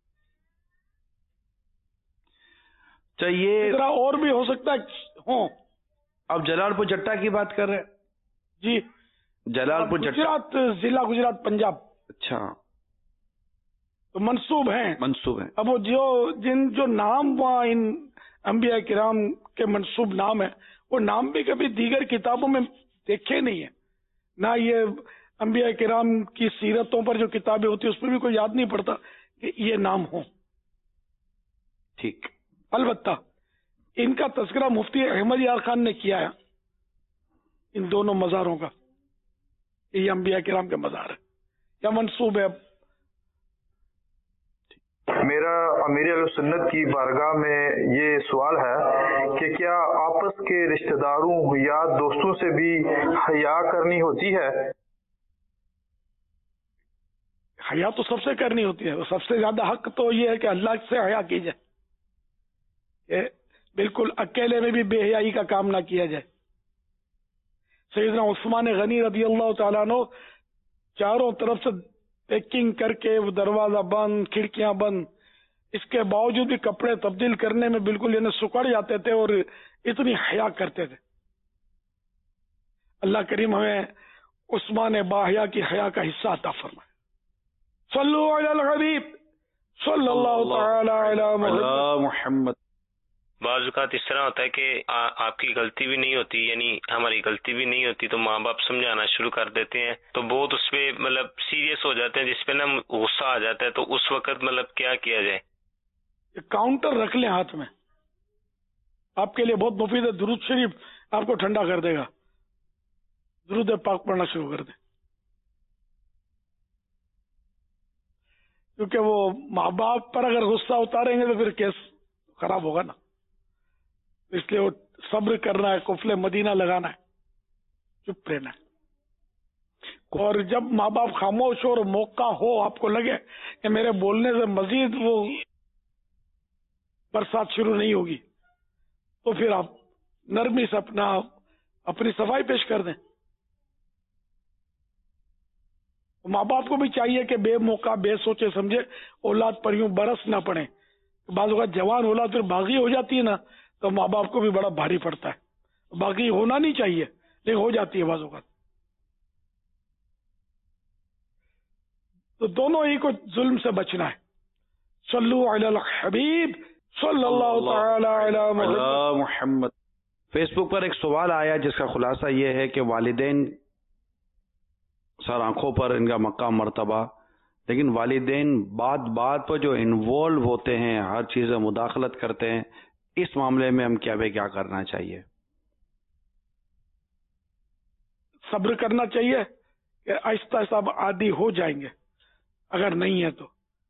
چاہیے ذرا اور بھی ہو سکتا ہے ہوں. اب جلال پور جٹا کی بات کر رہے ہیں؟ جی جلال پور گجرات، ضلع گجرات پنجاب. اچھا، تو منسوب ہیں. منسوب ہیں. اب وہ جو نام وہاں ان انبیاء کرام کے منسوب نام ہے، وہ نام بھی کبھی دیگر کتابوں میں دیکھے نہیں ہیں، نہ یہ انبیاء کرام کی سیرتوں پر جو کتابیں ہوتی ہیں اس میں بھی کوئی یاد نہیں پڑتا کہ یہ نام ہو. ٹھیک. البتہ ان کا تذکرہ مفتی احمد یار خان نے کیا ہے، ان دونوں مزاروں کا، یہ انبیاء کرام کے مزار ہے یا منسوب ہے. میرا امیر اہل سنت کی بارگاہ میں یہ سوال ہے کہ کیا آپس کے رشتہ داروں یا دوستوں سے بھی حیا کرنی ہوتی ہے؟ حیا تو سب سے کرنی ہوتی ہے، سب سے زیادہ حق تو یہ ہے کہ اللہ سے حیا کی جائے، کہ بالکل اکیلے میں بھی بے حیائی کا کام نہ کیا جائے. سیدنا عثمان غنی رضی اللہ تعالیٰ عنہ چاروں طرف سے پیکنگ کر کے، وہ دروازہ بند، کھڑکیاں بند، اس کے باوجود بھی کپڑے تبدیل کرنے میں بالکل یعنی سکڑ جاتے تھے اور اتنی حیا کرتے تھے. اللہ کریم ہمیں عثمان باحیا کی حیا کا حصہ عطا فرمائے. صلو علی الحبیب صلی اللہ تعالی علی محمد. بعض اوقات اس طرح ہوتا ہے کہ آپ کی غلطی بھی نہیں ہوتی، یعنی ہماری غلطی بھی نہیں ہوتی، تو ماں باپ سمجھانا شروع کر دیتے ہیں تو بہت اس پہ مطلب سیریس ہو جاتے ہیں، جس پہ نا غصہ آ جاتا ہے. تو اس وقت مطلب کیا کیا جائے؟ کاؤنٹر رکھ لیں ہاتھ میں، آپ کے لیے بہت مفید ہے. درود شریف آپ کو ٹھنڈا کر دے گا. درود پاک پڑھنا شروع کر دیں، کیونکہ وہ ماں باپ پر اگر غصہ اتاریں گے تو پھر کیس خراب ہوگا نا. اس لیے وہ صبر کرنا ہے، قفل مدینہ لگانا ہے، چپ رہنا ہے. اور جب ماں باپ خاموش ہو اور موقع ہو، آپ کو لگے کہ میرے بولنے سے مزید وہ برسات شروع نہیں ہوگی، تو پھر آپ نرمی سے اپنی صفائی پیش کر دیں. ماں باپ کو بھی چاہیے کہ بے موقع بے سوچے سمجھے اولاد پر یوں برس نہ پڑے. بعض اوقات جوان اولاد پھر باغی ہو جاتی ہے نا، تو ماں باپ کو بھی بڑا بھاری پڑتا ہے. باغی ہونا نہیں چاہیے لیکن ہو جاتی ہے بعض اوقات. تو دونوں ہی کو ظلم سے بچنا ہے. صلو علی الحبیب صلی اللہ تعالی علی محمد. فیس بک پر ایک سوال آیا جس کا خلاصہ یہ ہے کہ والدین سر آنکھوں پر ان کا مقام مرتبہ، لیکن والدین بات پر جو انوالو ہوتے ہیں، ہر چیز میں مداخلت کرتے ہیں، اس معاملے میں ہم کیا کرنا چاہیے؟ صبر کرنا چاہیے کہ آہستہ آہستہ اب عادی ہو جائیں گے. اگر نہیں ہے تو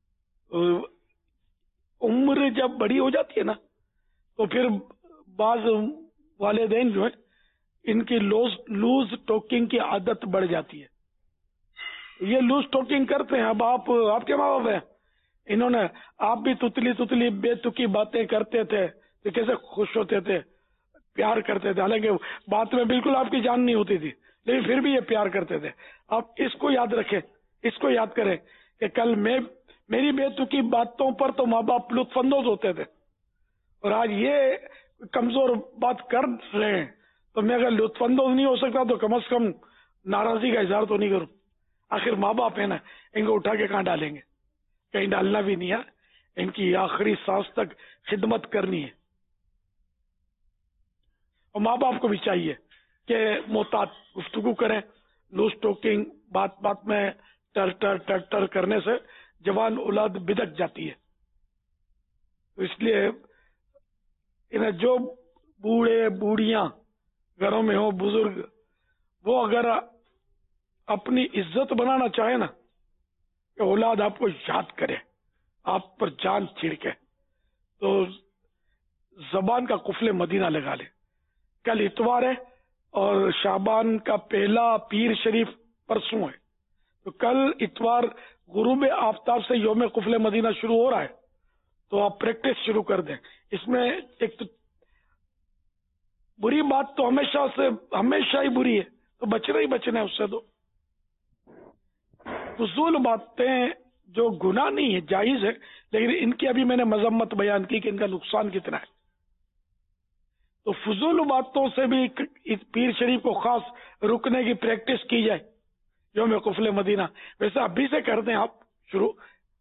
عمر جب بڑی ہو جاتی ہے نا، تو پھر بعض والدین جو ہیں ان کی لوز ٹاکنگ کی عادت بڑھ جاتی ہے. یہ لوز ٹاکنگ کرتے ہیں. اب آپ کے ماں باپ ہیں، انہوں نے آپ بھی تتلی بے تکی باتیں کرتے تھے تو کیسے خوش ہوتے تھے، پیار کرتے تھے، حالانکہ بات میں بالکل آپ کی جان نہیں ہوتی تھی، لیکن پھر بھی یہ پیار کرتے تھے. آپ اس کو یاد رکھیں، اس کو یاد کریں کہ کل میری بے تکی باتوں پر تو ماں باپ لطف اندوز ہوتے تھے، اور آج یہ کمزور بات کر رہے ہیں تو میں اگر لطف اندوز نہیں ہو سکتا تو کم از کم ناراضی کا اظہار تو نہیں کروں. آخر ماں باپ ہے نا، ان کو اٹھا کے کہاں ڈالیں گے؟ کہیں ڈالنا بھی نہیں ہے. ان کی آخری سانس تک خدمت کرنی ہے. اور ماں باپ کو بھی چاہیے کہ محتاط گفتگو کریں. لوز ٹاکنگ بات میں ٹر کرنے سے جوان اولاد بدک جاتی ہے. اس لیے انہیں جو بوڑھے بوڑھیاں گھروں میں ہو، بزرگ، وہ اگر اپنی عزت بنانا چاہے نا کہ اولاد آپ کو یاد کرے، آپ پر جان چھڑکے، تو زبان کا قفل مدینہ لگا لے. کل اتوار ہے اور شعبان کا پہلا پیر شریف پرسوں ہے، تو کل اتوار غروب آفتاب سے یوم قفل مدینہ شروع ہو رہا ہے. تو آپ پریکٹس شروع کر دیں. اس میں ایک تو بری بات تو ہمیشہ ہی بری ہے، تو بچنا ہے اس سے. تو فضول باتیں جو گناہ نہیں ہے، جائز ہے، لیکن ان کی ابھی میں نے مذمت بیان کی کہ ان کا نقصان کتنا ہے. تو فضول باتوں سے بھی پیر شریف کو خاص رکنے کی پریکٹس کی جائے یوم قفل مدینہ. ویسے ابھی سے کر دیں آپ شروع،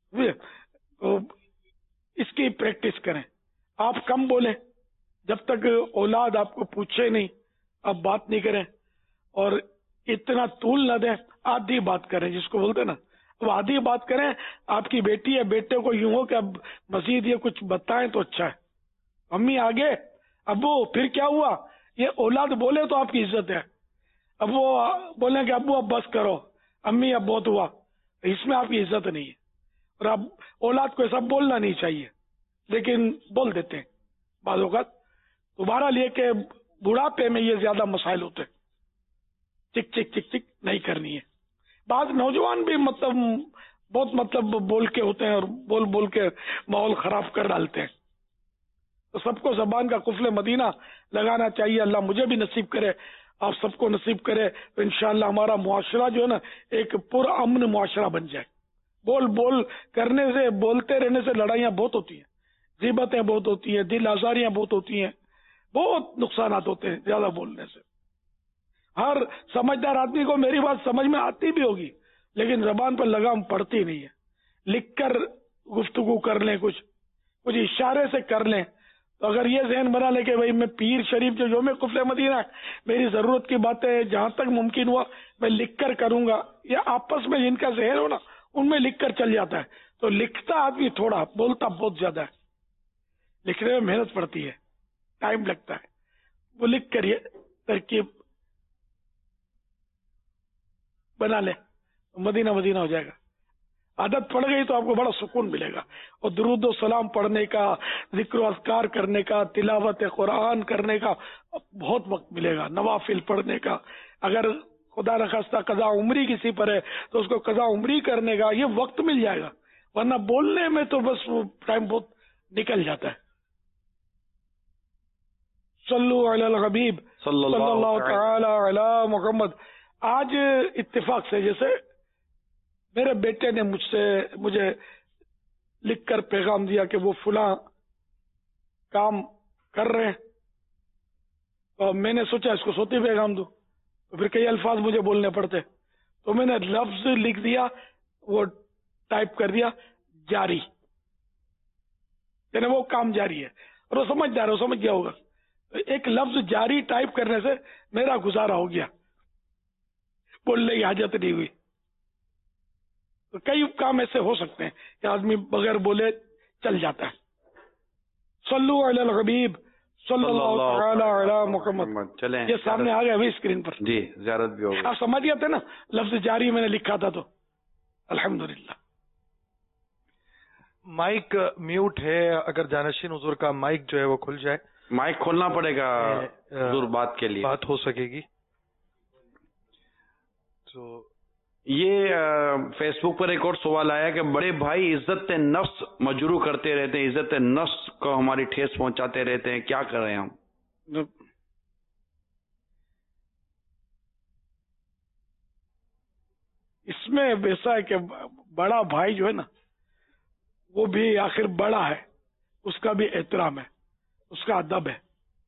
اس کی پریکٹس کریں. آپ کم بولیں جب تک اولاد آپ کو پوچھے نہیں، آپ بات نہیں کریں، اور اتنا طول نہ دیں. آدھی بات کریں، جس کو بولتے نا، اب آدھی بات کریں. آپ کی بیٹی یا بیٹے کو یوں ہو کہ اب مزید یہ کچھ بتائیں تو اچھا ہے. امی آگے، ابو پھر کیا ہوا، یہ اولاد بولے تو آپ کی عزت ہے. اب وہ بولیں کہ ابو اب بس کرو، امی اب بہت ہوا، اس میں آپ کی عزت نہیں ہے. اور اب اولاد کو ایسا بولنا نہیں چاہیے، لیکن بول دیتے ہیں بعض اوقات. دوبارہ لیے کہ بڑھاپے میں یہ زیادہ مسائل ہوتے ہیں. چک چک چک چک نہیں کرنی ہے. بعض نوجوان بھی بہت بول کے ہوتے ہیں اور بول کے ماحول خراب کر ڈالتے ہیں. تو سب کو زبان کا قفل مدینہ لگانا چاہیے. اللہ مجھے بھی نصیب کرے، آپ سب کو نصیب کرے، تو انشاءاللہ ہمارا معاشرہ جو ہے نا ایک پر امن معاشرہ بن جائے. بول کرنے سے، بولتے رہنے سے لڑائیاں بہت ہوتی ہیں، غیبتیں بہت ہوتی ہیں، دل آزاریاں بہت ہوتی ہیں، بہت نقصانات ہوتے ہیں زیادہ بولنے سے. ہر سمجھدار آدمی کو میری بات سمجھ میں آتی بھی ہوگی، لیکن زبان پر لگام پڑتی نہیں ہے. لکھ کر گفتگو کر لیں، کچھ اشارے سے کر لیں. تو اگر یہ ذہن بنا لے کہ بھائی میں پیر شریف جو یوم قفل مدینہ ہے، میری ضرورت کی باتیں جہاں تک ممکن ہوا میں لکھ کر کروں گا، یا آپس میں جن کا ذہن ہو نا ان میں لکھ کر چل جاتا ہے. تو لکھتا آدمی تھوڑا، بولتا بہت زیادہ ہے. لکھنے میں محنت پڑتی ہے، ٹائم لگتا ہے. وہ لکھ کر یہ ترکیب بنا لے، مدینہ مدینہ ہو جائے گا. عادت پڑ گئی تو آپ کو بڑا سکون ملے گا. اور درود و سلام پڑھنے کا، ذکر و اذکار کرنے کا، تلاوت قرآن کرنے کا بہت وقت ملے گا. نوافل پڑھنے کا، اگر خدا نخواستہ قضا عمری کسی پر ہے تو اس کو قضا عمری کرنے کا یہ وقت مل جائے گا. ورنہ بولنے میں تو بس وہ ٹائم بہت نکل جاتا ہے. صلو علی الحبیب صلی اللہ تعالی علی محمد. آج اتفاق سے جیسے میرے بیٹے نے مجھے لکھ کر پیغام دیا کہ وہ فلاں کام کر رہے ہیں، اور میں نے سوچا اس کو صوتی پیغام دوں، تو پھر کئی الفاظ مجھے بولنے پڑتے، تو میں نے لفظ لکھ دیا، وہ ٹائپ کر دیا جاری، یعنی وہ کام جاری ہے. اور وہ سمجھدار ہے، وہ سمجھ گیا ہوگا. ایک لفظ جاری ٹائپ کرنے سے میرا گزارا ہو گیا، بولنے کی حاجت نہیں ہوئی. تو کئی کام ایسے ہو سکتے ہیں کہ آدمی بغیر بولے چل جاتا ہے. صلو علی الحبیب صلی اللہ تعالی علی محمد. چلیں یہ سامنے آ گیا ابھی اسکرین پر. جی زیارت بھی ہوگی. آپ سمجھ گئے تھے نا لفظ جاری میں نے لکھا تھا تو الحمدللہ. مائک میوٹ ہے، اگر جانشین حضور کا مائک جو ہے وہ کھل جائے. مائک کھولنا پڑے گا حضور بات کے لیے، بات ہو سکے گی. تو یہ فیس بک پر ایک اور سوال آیا کہ بڑے بھائی عزت نفس مجروح کرتے رہتے ہیں، عزت نفس کو ہماری ٹھیس پہنچاتے رہتے ہیں، کیا کریں ہم؟ اس میں ویسا ہے کہ بڑا بھائی جو ہے نا وہ بھی آخر بڑا ہے، اس کا بھی احترام ہے، اس کا ادب ہے.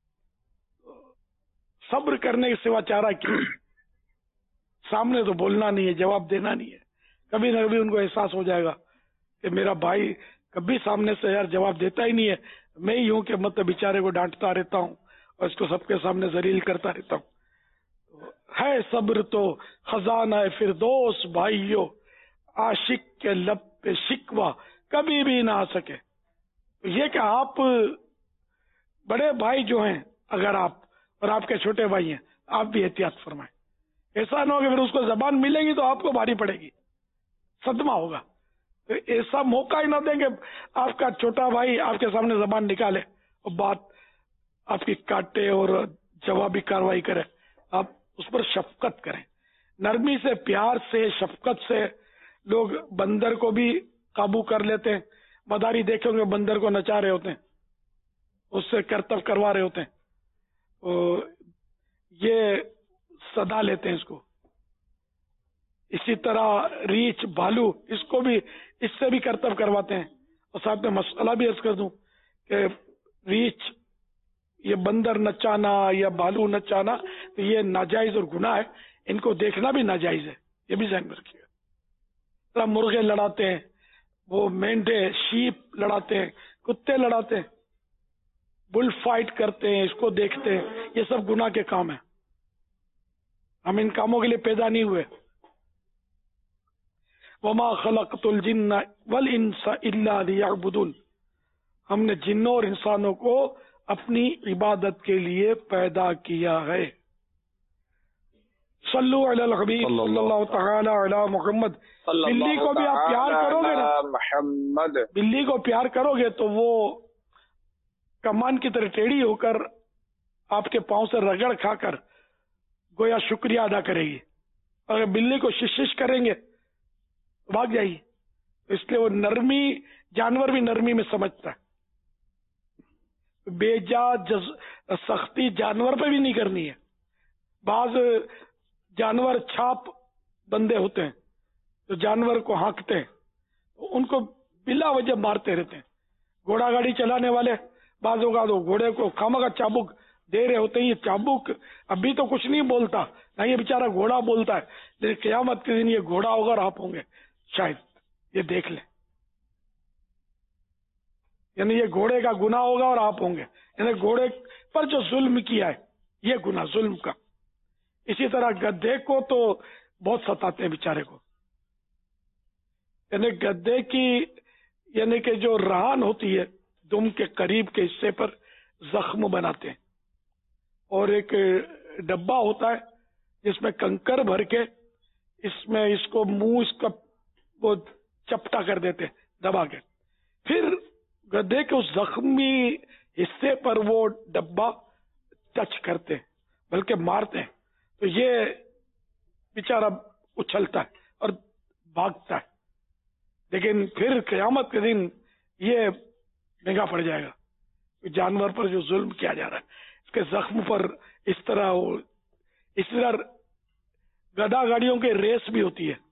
صبر کرنے کے سوا چارہ کیا؟ سامنے تو بولنا نہیں ہے، جواب دینا نہیں ہے. کبھی نہ کبھی ان کو احساس ہو جائے گا کہ میرا بھائی کبھی سامنے سے یار جواب دیتا ہی نہیں ہے، میں ہی ہوں کہ مطلب بیچارے کو ڈانٹتا رہتا ہوں اور اس کو سب کے سامنے ذلیل کرتا رہتا ہوں. ہے صبر تو خزانہ فردوس بھائیو، عاشق کے لب پہ شکوہ کبھی بھی نہ آ سکے. یہ کہ آپ بڑے بھائی جو ہیں، اگر آپ اور آپ کے چھوٹے بھائی ہیں، آپ بھی احتیاط فرمائیں. ایسا نہ ہو کہ پھر اس کو زبان ملے گی تو آپ کو بھاری پڑے گی، صدمہ ہوگا. تو ایسا موقع ہی نہ دیں کہ آپ کا چھوٹا بھائی آپ کے سامنے زبان نکالے اور بات آپ کی کاٹے اور جوابی کاروائی کرے. آپ اس پر شفقت کریں، نرمی سے، پیار سے، شفقت سے. لوگ بندر کو بھی قابو کر لیتے ہیں. مداری دیکھیں گے بندر کو نچا رہے ہوتے ہیں، اس سے کرتب کروا رہے ہوتے ہیں، یہ صدا لیتے ہیں اس کو. اسی طرح ریچھ بھالو، اس کو بھی اس سے بھی کرتب کرواتے ہیں. اور ساتھ میں مسئلہ بھی عرض کر دوں کہ ریچھ، یہ بندر نچانا یا بھالو نچانا یہ ناجائز اور گناہ ہے. ان کو دیکھنا بھی ناجائز ہے، یہ بھی ذہن میں رکھیے گا. مرغے لڑاتے ہیں، وہ مینڈے شیپ لڑاتے ہیں، کتے لڑاتے ہیں، بل فائٹ کرتے ہیں، اس کو دیکھتے ہیں. یہ سب گناہ کے کام ہیں، ہم ان کاموں کے لیے پیدا نہیں ہوئے. وما خلقت الجن والانس الا ليعبدون. ہم نے جنوں اور انسانوں کو اپنی عبادت کے لیے پیدا کیا ہے. صلو علی الحبیب صلی اللہ تعالی علی محمد. بلی کو بھی آپ پیار کرو گے نا، محمد، بلی کو پیار کرو گے تو وہ کمان کی طرح ٹیڑھی ہو کر آپ کے پاؤں سے رگڑ کھا کر گویا شکریہ ادا کرے گی. اگر بلی کو شش کریں گے تو بھاگ جائے گی. اس لیے وہ نرمی، جانور بھی نرمی میں سمجھتا ہے. بے جا سختی جانور پہ بھی نہیں کرنی ہے. بعض جانور چھاپ بندے ہوتے ہیں تو جانور کو ہانکتے ہیں، ان کو بلا وجہ مارتے رہتے ہیں. گھوڑا گاڑی چلانے والے بعضوں کا تو گھوڑے کو خامہ کا چابک دے رہے ہوتے ہیں. یہ چابک ابھی تو کچھ نہیں بولتا نہ یہ بیچارہ گھوڑا بولتا ہے, لیکن قیامت کے دن یہ گھوڑا ہوگا اور آپ ہوں گے شاید. یہ دیکھ لیں, یعنی یہ گھوڑے کا گناہ ہوگا اور آپ ہوں گے. یعنی گھوڑے پر جو ظلم کیا ہے یہ گناہ ظلم کا. اسی طرح گدھے کو تو بہت ستاتے ہیں بیچارے کو. یعنی گدھے کی یعنی کہ جو رہان ہوتی ہے دم کے قریب کے حصے پر زخم بناتے ہیں, اور ایک ڈبہ ہوتا ہے جس میں کنکر بھر کے اس میں اس کو منہ اس کا وہ چپٹا کر دیتے دبا کے, پھر گدھے کے اس زخمی حصے پر وہ ڈبہ ٹچ کرتے بلکہ مارتے ہیں, تو یہ بیچارہ اچھلتا ہے اور بھاگتا ہے. لیکن پھر قیامت کے دن یہ مہنگا پڑ جائے گا. جانور پر جو ظلم کیا جا رہا ہے اس کے زخم پر اس طرح گدھا گاڑیوں کی ریس بھی ہوتی ہے,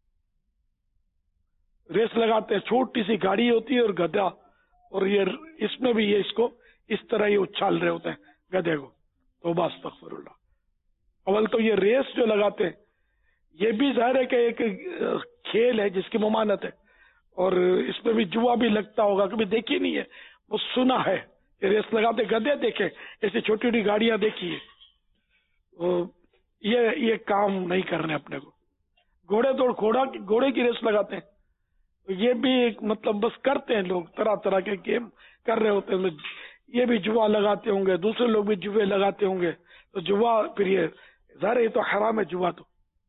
ریس لگاتے ہیں, چھوٹی سی گاڑی ہوتی ہے اور گدھا, اور یہ اس میں بھی یہ اس کو اس طرح ہی اچھال رہے ہوتے ہیں گدھے کو. توبہ استغفر اللہ. اول تو یہ ریس جو لگاتے ہیں یہ بھی ظاہر ہے کہ ایک کھیل ہے جس کی ممانت ہے, اور اس میں بھی جوا بھی لگتا ہوگا, کبھی دیکھی نہیں ہے, وہ سنا ہے کہ ریس لگاتے گدھے دیکھے, ایسی چھوٹی چھوٹی گاڑیاں دیکھی ہے. یہ کام نہیں کرنے اپنے کو. گھوڑے تو گھوڑے کی ریس لگاتے ہیں, یہ بھی ایک مطلب بس کرتے ہیں لوگ, طرح طرح کے گیم کر رہے ہوتے ہیں. یہ بھی جوا لگاتے ہوں گے, دوسرے لوگ بھی جوے لگاتے ہوں گے, تو جوا پھر یہ ظاہر یہ تو حرام ہے جوا تو.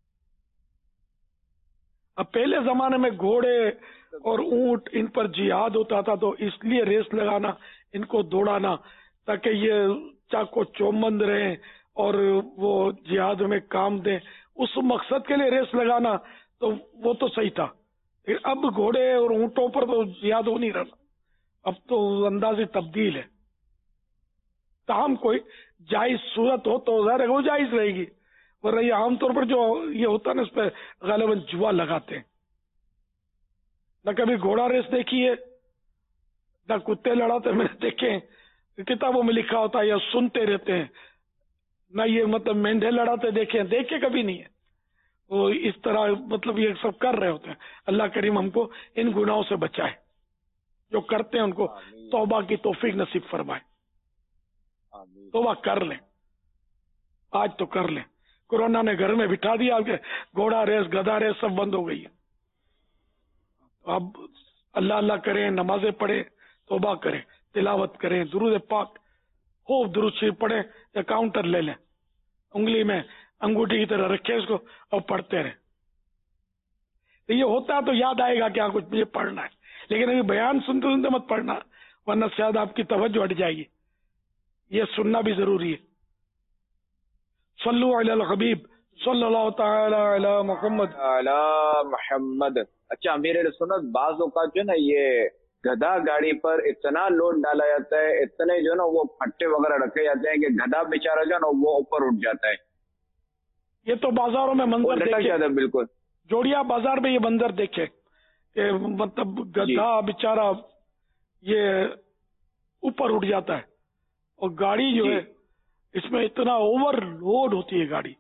اب پہلے زمانے میں گھوڑے اور اونٹ ان پر جہاد ہوتا تھا, تو اس لیے ریس لگانا, ان کو دوڑانا تاکہ یہ چاقو چوبند رہیں اور وہ جہاد میں کام دیں, اس مقصد کے لیے ریس لگانا, تو وہ تو صحیح تھا. اب گھوڑے اور اونٹوں پر تو جہاد ہو نہیں رہا, اب تو انداز تبدیل ہے. تاہم کوئی جائز صورت ہو تو ظاہر ہے وہ جائز رہے گی, ورنہ یہ عام طور پر جو یہ ہوتا ہے نا اس پہ غالباً جوا لگاتے ہیں. نہ کبھی گھوڑا ریس دیکھی ہے, نہ کتے لڑاتے میں نے دیکھے, کتابوں میں لکھا ہوتا ہے یا سنتے رہتے ہیں, نہ یہ مطلب مینڈے لڑاتے دیکھے کبھی نہیں ہے. وہ اس طرح مطلب یہ سب کر رہے ہوتے ہیں. اللہ کریم ہم کو ان گناہوں سے بچائے, جو کرتے ہیں ان کو توبہ کی توفیق نصیب فرمائے. توبہ کر لیں, آج تو کر لیں. کورونا نے گھر میں بٹھا دیا کہ گھوڑا ریس گدھا ریس سب بند ہو گئی ہے. اب اللہ اللہ کریں, نمازیں پڑھیں, توبہ کریں, تلاوت کریں, درود پاک خوب درود شریف پڑھیں, یا کاؤنٹر لے لیں, انگلی میں انگوٹھی کی طرح رکھے اس کو اور پڑھتے رہیں. یہ ہوتا ہے تو یاد آئے گا کہ ہاں کچھ مجھے پڑھنا ہے, لیکن ابھی بیان سنتے سنتے مت پڑھنا, ورنہ شاید آپ کی توجہ ہٹ جائے گی. یہ سننا بھی ضروری ہے. صلو علی الحبیب صلی اللہ تعالی علی محمد علی محمد. اچھا امیر اہل سنت, بعض اوقات جو نا یہ گدھا گاڑی پر اتنا لوڈ ڈالا جاتا ہے, اتنے جو نا وہ پھٹے وغیرہ رکھے جاتے ہیں کہ گدھا بیچارہ جو نا وہ اوپر اٹھ جاتا ہے. یہ تو بازاروں میں منظر دیکھے, بالکل جوڑیا بازار میں یہ منظر دیکھے کہ مطلب گدھا بیچارہ یہ اوپر اٹھ جاتا ہے, اور گاڑی جو ہے اس میں اتنا اوور لوڈ ہوتی ہے گاڑی.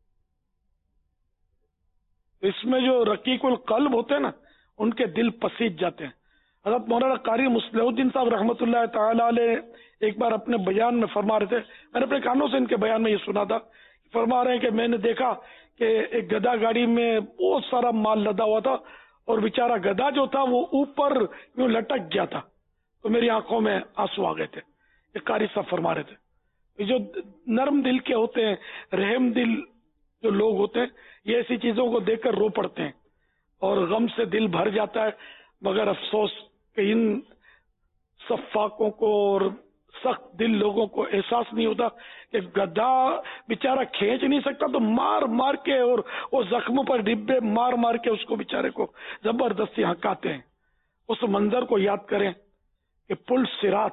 اس میں جو رقیق القلب ہوتے ہیں نا ان کے دل پسیج جاتے ہیں. حضرت مولانا قاری مصلح الدین صاحب رحمۃ اللہ تعالی علیہ ایک بار اپنے بیان میں فرما رہے تھے, میں نے اپنے کانوں سے ان کے بیان میں یہ سنا تھا, فرما رہے ہیں کہ میں نے دیکھا کہ ایک گدھا گاڑی میں بہت سارا مال لدا ہوا تھا, اور بیچارہ گدھا جو تھا وہ اوپر یوں لٹک گیا تھا, تو میری آنکھوں میں آنسو آ گئے تھے. یہ قاری صاحب فرما رہے تھے. یہ جو نرم دل کے ہوتے ہیں, رحم دل جو لوگ ہوتے ہیں, یہ ایسی چیزوں کو دیکھ کر رو پڑتے ہیں اور غم سے دل بھر جاتا ہے. مگر افسوس کہ ان صفاقوں کو اور سخت دل لوگوں کو احساس نہیں ہوتا کہ گدھا بیچارہ کھینچ نہیں سکتا, تو مار مار کے اور وہ زخموں پر ڈبے مار مار کے اس کو بیچارے کو زبردستی ہکاتے ہیں. اس منظر کو یاد کریں کہ پل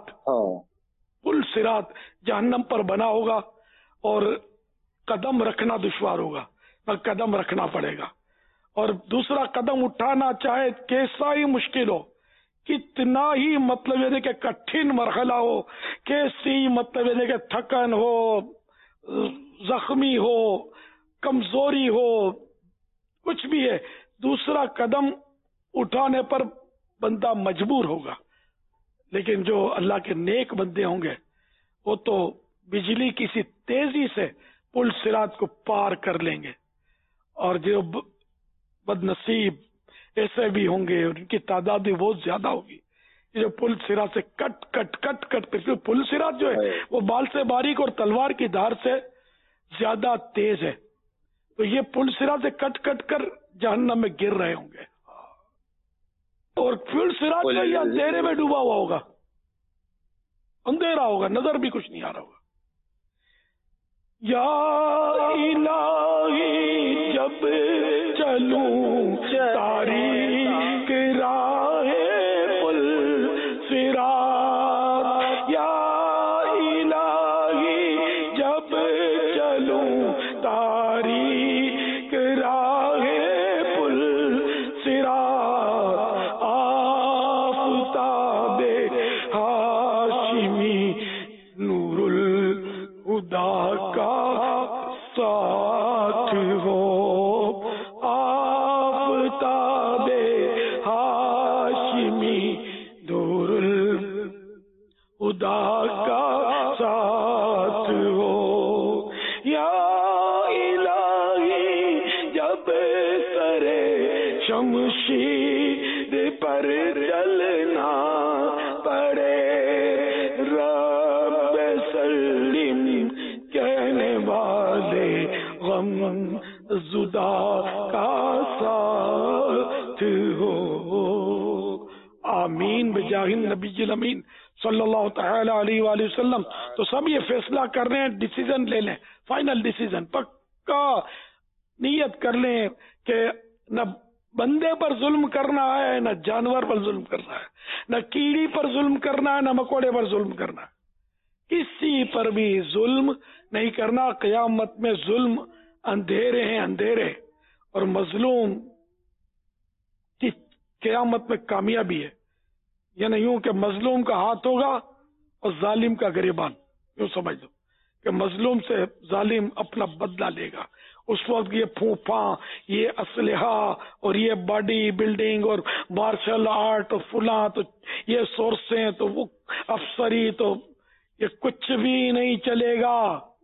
صراط جہنم پر بنا ہوگا, اور قدم رکھنا دشوار ہوگا, پر قدم رکھنا پڑے گا. اور دوسرا قدم اٹھانا چاہے کیسا ہی مشکل ہو، کتنا ہی مطلب یہ کہ کٹھن مرحلہ ہو، کیسی مطلب یہ کہ تھکن ہو، زخمی ہو، کمزوری ہو، کچھ بھی ہے، دوسرا قدم اٹھانے پر بندہ مجبور ہوگا. لیکن جو اللہ کے نیک بندے ہوں گے وہ تو بجلی کسی تیزی سے پل صراط کو پار کر لیں گے. اور جو بد نصیب ایسے بھی ہوں گے، ان کی تعداد بھی بہت زیادہ ہوگی، جو پل صراط سے کٹ کٹ کٹ کٹ کر، پل صراط جو ہے وہ بال سے باریک اور تلوار کی دھار سے زیادہ تیز ہے، تو یہ پل صراط سے کٹ کٹ کر جہنم میں گر رہے ہوں گے. اور پل صراط جو یہ اندھیرے میں ڈوبا ہوا ہوگا، اندھیرا ہوگا، نظر بھی کچھ نہیں آ رہا ہوگا. یا الہی جب چلوں تاریک راہ پل صراط، یا الہی جب چلوں تاریک راہ پل صراط، آفتاب ہاشمی نور الہدی کا ساتھ ہو، آفتاب ہاشمی نور الہدی کا ساتھ ہو. یا الہی جب سرے شمشیر پر چلنا پڑے، رب سلم کہنے والے غم زدہ کا ساتھ ہو. آمین بجاہ النبی الامین صلی اللہ تعالی علیہ وآلہ وسلم. تو سب یہ فیصلہ کر رہے ہیں، ڈیسیزن لے لیں، فائنل ڈیسیزن، پکا نیت کر لیں کہ نہ بندے پر ظلم کرنا ہے، نہ جانور پر ظلم کرنا ہے، نہ کیڑی پر ظلم کرنا ہے، نہ مکوڑے پر ظلم کرنا ہے، کسی پر بھی ظلم نہیں کرنا. قیامت میں ظلم اندھیرے ہیں، اندھیرے، اور مظلوم کی قیامت میں کامیابی ہے. یعنی یوں کہ مظلوم کا ہاتھ ہوگا اور ظالم کا گریبان. یوں سمجھ لو کہ مظلوم سے ظالم اپنا بدلہ لے گا. اس وقت یہ پھوپھا، یہ اسلحہ اور یہ باڈی بلڈنگ اور مارشل آرٹ اور فلاں، تو یہ سورسیں، تو وہ افسری، تو یہ کچھ بھی نہیں چلے گا.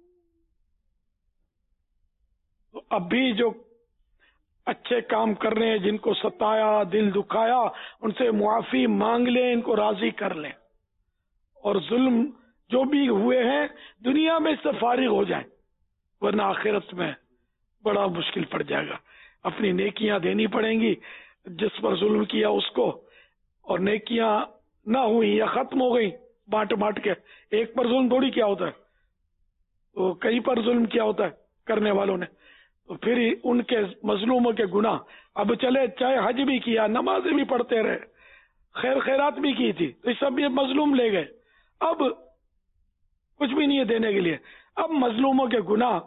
تو ابھی جو اچھے کام کر رہے ہیں، جن کو ستایا، دل دکھایا، ان سے معافی مانگ لیں، ان کو راضی کر لیں، اور ظلم جو بھی ہوئے ہیں دنیا میں اس سے فارغ ہو جائیں، ورنہ آخرت میں بڑا مشکل پڑ جائے گا. اپنی نیکیاں دینی پڑیں گی جس پر ظلم کیا اس کو، اور نیکیاں نہ ہوئی یا ختم ہو گئی بانٹ بانٹ کے. ایک پر ظلم تھوڑی کیا ہوتا ہے، تو کئی پر ظلم کیا ہوتا ہے کرنے والوں نے. تو پھر ان کے مظلوموں کے گناہ اب چلے، چاہے حج بھی کیا، نمازیں بھی پڑھتے رہے، خیر خیرات بھی کی تھی، تو سب یہ مظلوم لے گئے، اب کچھ بھی نہیں ہے دینے کے لیے. اب مظلوموں کے گناہ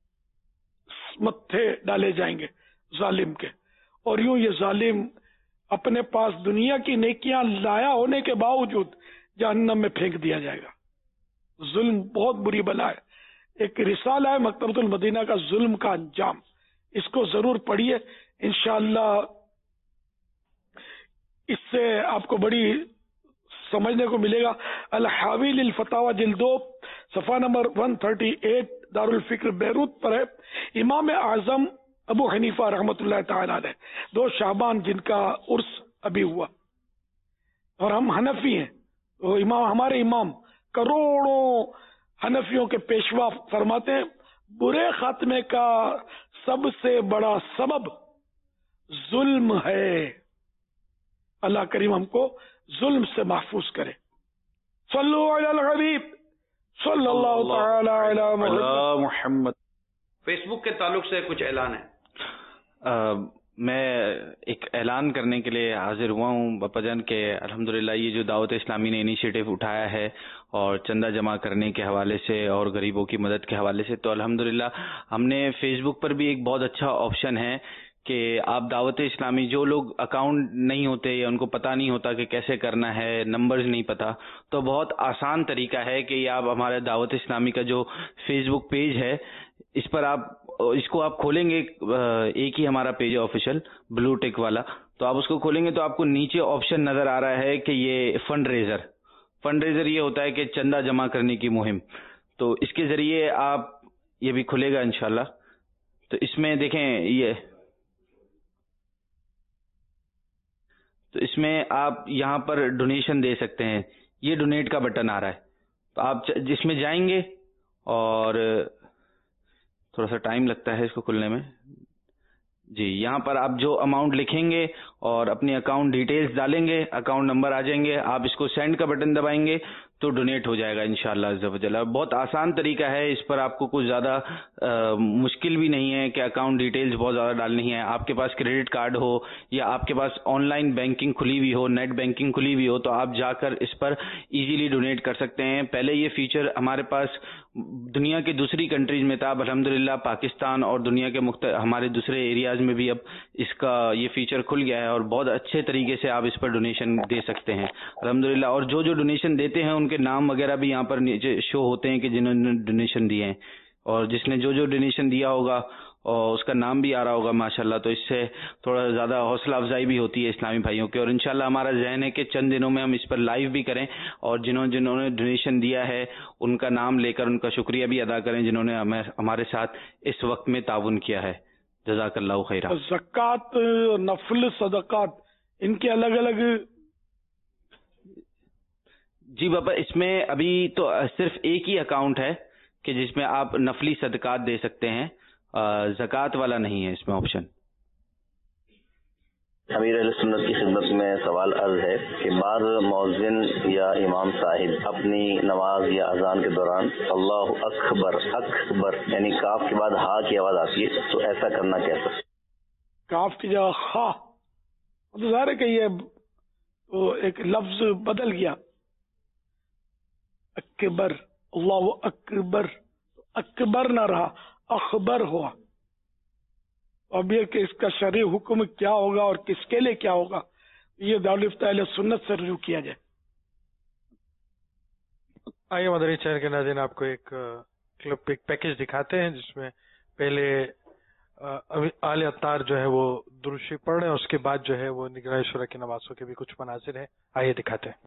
متھے ڈالے جائیں گے ظالم کے، اور یوں یہ ظالم اپنے پاس دنیا کی نیکیاں لایا ہونے کے باوجود جہنم میں پھینک دیا جائے گا. ظلم بہت بری بلا ہے. ایک رسالہ ہے مکتبۃ المدینہ کا، ظلم کا انجام، اس کو ضرور پڑھیے، انشاءاللہ اس سے آپ کو بڑی سمجھنے کو ملے گا. الحاوی للفتاوی جلد 2 صفحہ نمبر 138 دارالفکر بیروت پر ہے. امام اعظم ابو حنیفہ رحمۃ اللہ تعالی علیہ 2 شعبان جن کا عرس ابھی ہوا، اور ہم حنفی ہیں، تو ہمارے امام کروڑوں حنفیوں کے پیشوا فرماتے ہیں برے خاتمے کا سب سے بڑا سبب ظلم ہے. اللہ کریم ہم کو ظلم سے محفوظ کرے. صلو علی الحبیب صلی اللہ تعالی علی محمد. فیس بک کے تعلق سے کچھ اعلان ہے؟ میں ایک اعلان کرنے کے لیے حاضر ہوا ہوں باپا جان کہ الحمدللہ یہ جو دعوت اسلامی نے انیشیٹو اٹھایا ہے اور چندہ جمع کرنے کے حوالے سے اور غریبوں کی مدد کے حوالے سے، تو الحمدللہ ہم نے فیس بک پر بھی ایک بہت اچھا آپشن ہے کہ آپ دعوت اسلامی جو لوگ اکاؤنٹ نہیں ہوتے یا ان کو پتہ نہیں ہوتا کہ کیسے کرنا ہے، نمبرز نہیں پتہ، تو بہت آسان طریقہ ہے کہ یہ آپ ہمارے دعوت اسلامی کا جو فیس بک پیج ہے اس پر اس کو آپ کھولیں گے، ایک ہی ہمارا پیج ہے آفیشیل بلو ٹک والا، تو آپ اس کو کھولیں گے تو آپ کو نیچے آپشن نظر آ رہا ہے کہ یہ فنڈ ریزر یہ ہوتا ہے کہ چندہ جمع کرنے کی مہم، تو اس کے ذریعے آپ یہ بھی کھلے گا انشاءاللہ۔ تو اس میں دیکھیں تو اس میں آپ یہاں پر ڈونیشن دے سکتے ہیں، یہ ڈونیٹ کا بٹن آ رہا ہے، تو آپ جس میں جائیں گے اور تھوڑا سا ٹائم لگتا ہے اس کو کھلنے میں، جی یہاں پر آپ جو اماؤنٹ لکھیں گے اور اپنی اکاؤنٹ ڈیٹیلز ڈالیں گے، اکاؤنٹ نمبر آ جائیں گے، آپ اس کو سینڈ کا بٹن دبائیں گے تو ڈونیٹ ہو جائے گا انشاءاللہ عز و جل۔ بہت آسان طریقہ ہے، اس پر آپ کو کچھ زیادہ مشکل بھی نہیں ہے کہ اکاؤنٹ ڈیٹیلز بہت زیادہ ڈالنی ہے۔ آپ کے پاس کریڈٹ کارڈ ہو یا آپ کے پاس آن لائن بینکنگ کھلی ہوئی ہو، نیٹ بینکنگ کھلی ہوئی ہو، تو آپ جا کر اس پر ایزیلی ڈونیٹ کر سکتے ہیں۔ پہلے یہ فیچر ہمارے پاس دنیا کے دوسری کنٹریز میں تھا، الحمدللہ پاکستان اور دنیا کے ہمارے دوسرے ایریاز میں بھی اب اس کا یہ فیچر کھل گیا ہے اور بہت اچھے طریقے سے آپ اس پر ڈونیشن دے سکتے ہیں الحمدللہ۔ اور جو ڈونیشن دیتے ہیں ان کے نام وغیرہ بھی یہاں پر نیچے شو ہوتے ہیں کہ جنہوں نے ڈونیشن دیے ہیں، اور جس نے جو ڈونیشن دیا ہوگا اور اس کا نام بھی آ رہا ہوگا ماشاءاللہ، تو اس سے تھوڑا زیادہ حوصلہ افزائی بھی ہوتی ہے اسلامی بھائیوں کی۔ اور انشاءاللہ ہمارا ذہن ہے کہ چند دنوں میں ہم اس پر لائیو بھی کریں اور جنہوں نے ڈونیشن دیا ہے ان کا نام لے کر ان کا شکریہ بھی ادا کریں جنہوں نے ہمارے ساتھ اس وقت میں تعاون کیا ہے۔ جزاک اللہ خیرہ۔ زکوٰۃ، نفل صدقات، ان کے الگ الگ؟ جی بابا، اس میں ابھی تو صرف ایک ہی اکاؤنٹ ہے کہ جس میں آپ نفلی صدقات دے سکتے ہیں، زکوٰۃ والا نہیں ہے اس میں آپشن۔ امیر اہل سنت کی خدمت میں سوال عرض ہے کہ بعض مؤذن یا امام صاحب اپنی نماز یا اذان کے دوران اللہ اکبر اکبر یعنی کاف کے بعد ہا کی آواز آتی ہے، تو ایسا کرنا کیسا؟ کاف کی جگہ خا، تو ظاہر ہے کہ یہ تو ایک لفظ بدل گیا، اکبر، اللہ اکبر، اکبر نہ رہا، اخبر ہوا۔ اب یہ کہ اس کا شرعی حکم کیا ہوگا اور کس کے لیے کیا ہوگا، یہ دارالفتہ اہل سنت سے رجوع کیا جائے۔ آئیے مدنی چینل کے ناظرین آپ کو ایک کلپ، ایک پیکج دکھاتے ہیں جس میں پہلے آل اطہار جو ہے وہ درود شریف پڑھ رہے ہیں، اس کے بعد جو ہے وہ نگران شورا کی نمازوں کے بھی کچھ مناظر ہیں، آئیے دکھاتے ہیں۔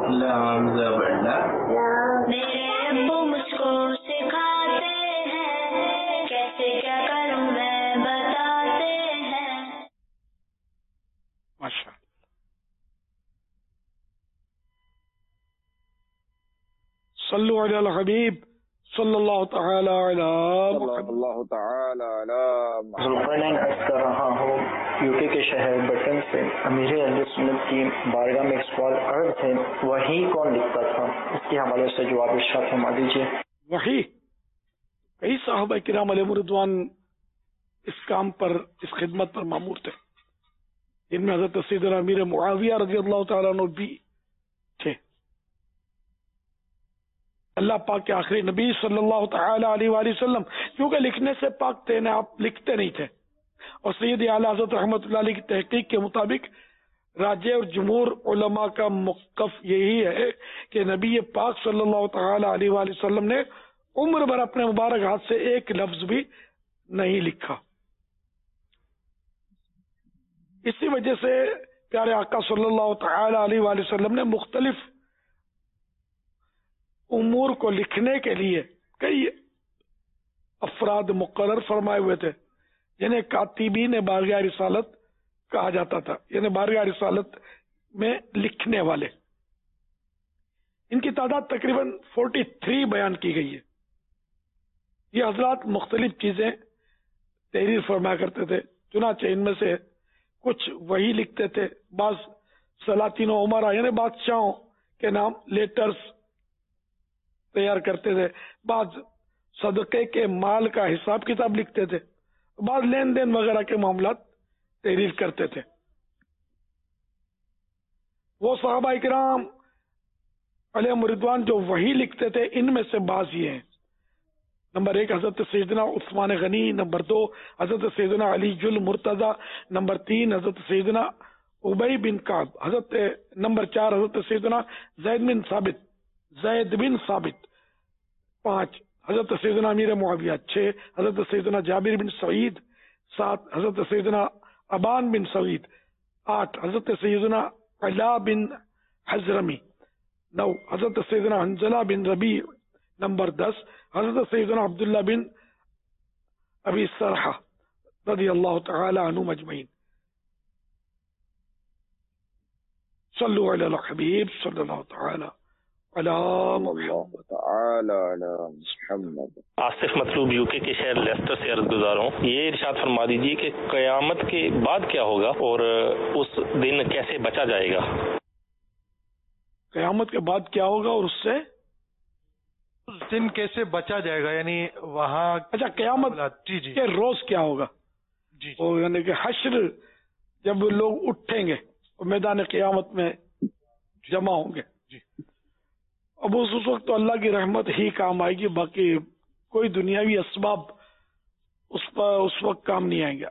میرے ابو مجھ کو سکھاتے ہیں کیسے کیا کروں میں بتاتے ہیں. ماشاء اللہ. صلو علی الحبیب صلی اللہ تعالی علی محمد. اللہ تعالی علی ذوالقرنین عرض کر رہا ہوں یوکے کے شہر برٹن سے. امیر اہل سنت کی بارگاہ میں ایک سوال عرض ہے، وحی کون لکھتا تھا؟ اس کے حوالے سے جواب ارشاد فرما دیجیے. وحی کئی صحابہ کرام علیہم رضوان اس کام پر، اس خدمت پر مامور تھے. ان میں حضرت سیدنا امیر معاویہ رضی اللہ تعالیٰ عنہ بھی تھے. اللہ پاک کے آخری نبی صلی اللہ تعالی علیہ وآلہ وسلم کیونکہ لکھنے سے پاک تھے، آپ لکھتے نہیں تھے. اور سید اعلی حضرت رحمۃ اللہ علیہ کی تحقیق کے مطابق راجع اور جمہور علماء کا موقف یہی ہے کہ نبی پاک صلی اللہ تعالی علیہ وآلہ وسلم نے عمر بھر اپنے مبارک ہاتھ سے ایک لفظ بھی نہیں لکھا. اسی وجہ سے پیارے آقا صلی اللہ تعالی علیہ وآلہ وسلم نے مختلف امور کو لکھنے کے لیے کئی افراد مقرر فرمائے ہوئے تھے جنہیں کاتبین بارگاہ رسالت کہا جاتا تھا، یعنی بارگاہ رسالت میں لکھنے والے. ان کی تعداد تقریباً 43 بیان کی گئی ہے. یہ حضرات مختلف چیزیں تحریر فرمایا کرتے تھے. چنانچہ ان میں سے کچھ وہی لکھتے تھے، بعض سلاطین و عمرا یعنی بادشاہوں کے نام لیٹرز تیار کرتے تھے، بعض صدقے کے مال کا حساب کتاب لکھتے تھے، بعض لین دین وغیرہ کے معاملات تحریر کرتے تھے. وہ صحابہ کرام علیہم رضوان جو وہی لکھتے تھے ان میں سے بعض یہ ہیں. نمبر 1 حضرت سیدنا عثمان غنی، نمبر 2 حضرت سیدنا علی جل مرتضی، نمبر 3 حضرت سیدنا ابی بن کعب، حضرت نمبر 4 حضرت سیدنا زید بن ثابت، 5 حضرت سیدنا امیر معاویہ، 6 حضرت سیدنا جابر بن سعید، 7 حضرت سیدنا ابان بن سعید، 8 حضرت سیدنا علا بن حضرمی، 9 حضرت سیدنا حنزلہ بن ربیع، نمبر 10 حضرت سیدنا عبداللہ بن ابی سرحہ رضی اللہ تعالی عنہ مجمعین. صلو علی الحبیب صلی اللہ تعالی آصف مطلوب یوکے کے شہر لیسٹر سے عرض گزار ہوں. یہ ارشاد فرما دیجیے کہ قیامت کے بعد کیا ہوگا اور اس دن کیسے بچا جائے گا؟ قیامت کے بعد کیا ہوگا اور اس سے اس دن کیسے بچا جائے گا، یعنی وہاں اچھا قیامت جی کے روز کیا ہوگا؟ جی یعنی کہ حشر جب لوگ اٹھیں گے اور میدان قیامت میں جمع ہوں گے. جی اب اس وقت تو اللہ کی رحمت ہی کام آئے گی، باقی کوئی دنیاوی اسباب اس وقت کام نہیں آئیں گا.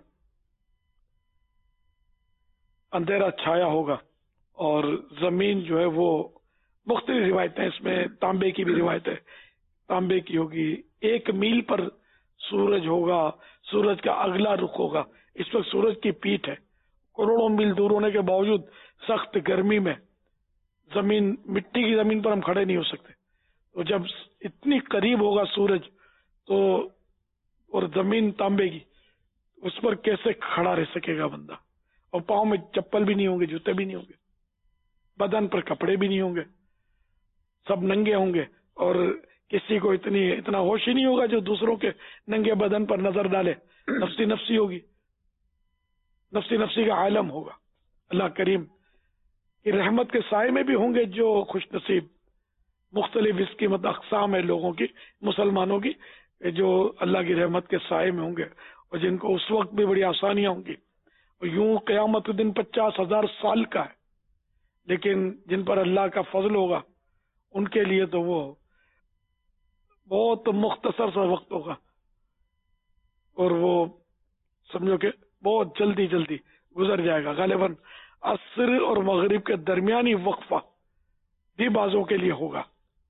اندھیرا چھایا ہوگا اور زمین جو ہے وہ مختلف روایتیں، اس میں تانبے کی بھی روایت ہے، تانبے کی ہوگی. 1 میل پر سورج ہوگا، سورج کا اگلا رخ ہوگا. اس وقت سورج کی پیٹھ ہے، کروڑوں میل دور ہونے کے باوجود سخت گرمی میں زمین، مٹی کی زمین پر ہم کھڑے نہیں ہو سکتے. تو جب اتنی قریب ہوگا سورج تو اور زمین تانبے کی، اس پر کیسے کھڑا رہ سکے گا بندہ؟ اور پاؤں میں چپل بھی نہیں ہوں گے، جوتے بھی نہیں ہوں گے، بدن پر کپڑے بھی نہیں ہوں گے، سب ننگے ہوں گے. اور کسی کو اتنا ہوش ہی نہیں ہوگا جو دوسروں کے ننگے بدن پر نظر ڈالے. نفسی نفسی ہوگی، نفسی نفسی کا عالم ہوگا. اللہ کریم کی رحمت کے سائے میں بھی ہوں گے جو خوش نصیب. مختلف اس کی اقسام ہے لوگوں کی، مسلمانوں کی، جو اللہ کی رحمت کے سائے میں ہوں گے اور جن کو اس وقت بھی بڑی آسانیاں ہوں گی. اور یوں قیامت کے دن 50,000 سال کا ہے، لیکن جن پر اللہ کا فضل ہوگا ان کے لیے تو وہ بہت مختصر سا وقت ہوگا اور وہ سمجھو کہ بہت جلدی جلدی گزر جائے گا. غالباً عصر اور مغرب کے درمیانی وقفہ بھی بازوں کے لیے ہوگا.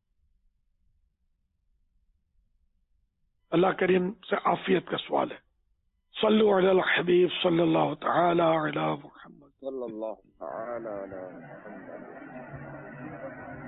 اللہ کریم سے عافیت کا سوال ہے. صلو علی الحبیب صلی اللہ تعالی علی محمد صلی اللہ تعالی علی محمد.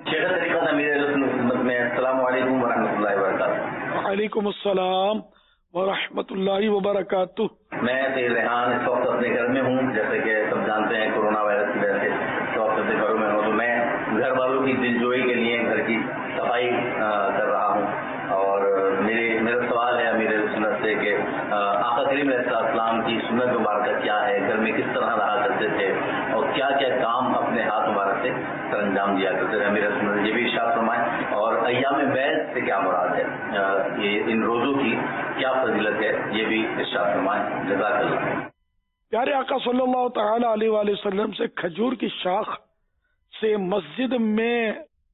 شیخ طریقت امیر اہل سنت خدمت میں السلام علیکم ورحمۃ اللہ وبرکاتہ. وعلیکم السلام ورحمۃ اللہ وبرکاتہ. میں سید ریحان اس وقت اپنے گھر میں ہوں. جیسے کہ سب جانتے ہیں کورونا وائرس کی وجہ سے اس وقت اپنے گھروں میں ہوں، تو میں گھر والوں کی دلجوئی کے لیے گھر کی صفائی کر رہا ہوں. اور میرا سوال ہے امیر اہل سنت سے کہ آقا کریم علیہ السلام کی سنت مبارکہ کیا ہے، گھر میں کس طرح رہا کرتے تھے اور کیا کیا کام اپنے ہاتھ مبارک سے سر انجام دیا کرتے تھے. امیر اہل سنت یہ بھی ارشاد فرمائیں. اور ایام بیعت سے کیا مراد ہے، یہ ان روزوں کی کیا فضیلت ہے، یہ بھی ارشاد فرمائیں. جزاک اللہ. پیارے آقا صلی اللہ تعالی علیہ وآلہ وسلم سے کھجور کی شاخ سے مسجد میں،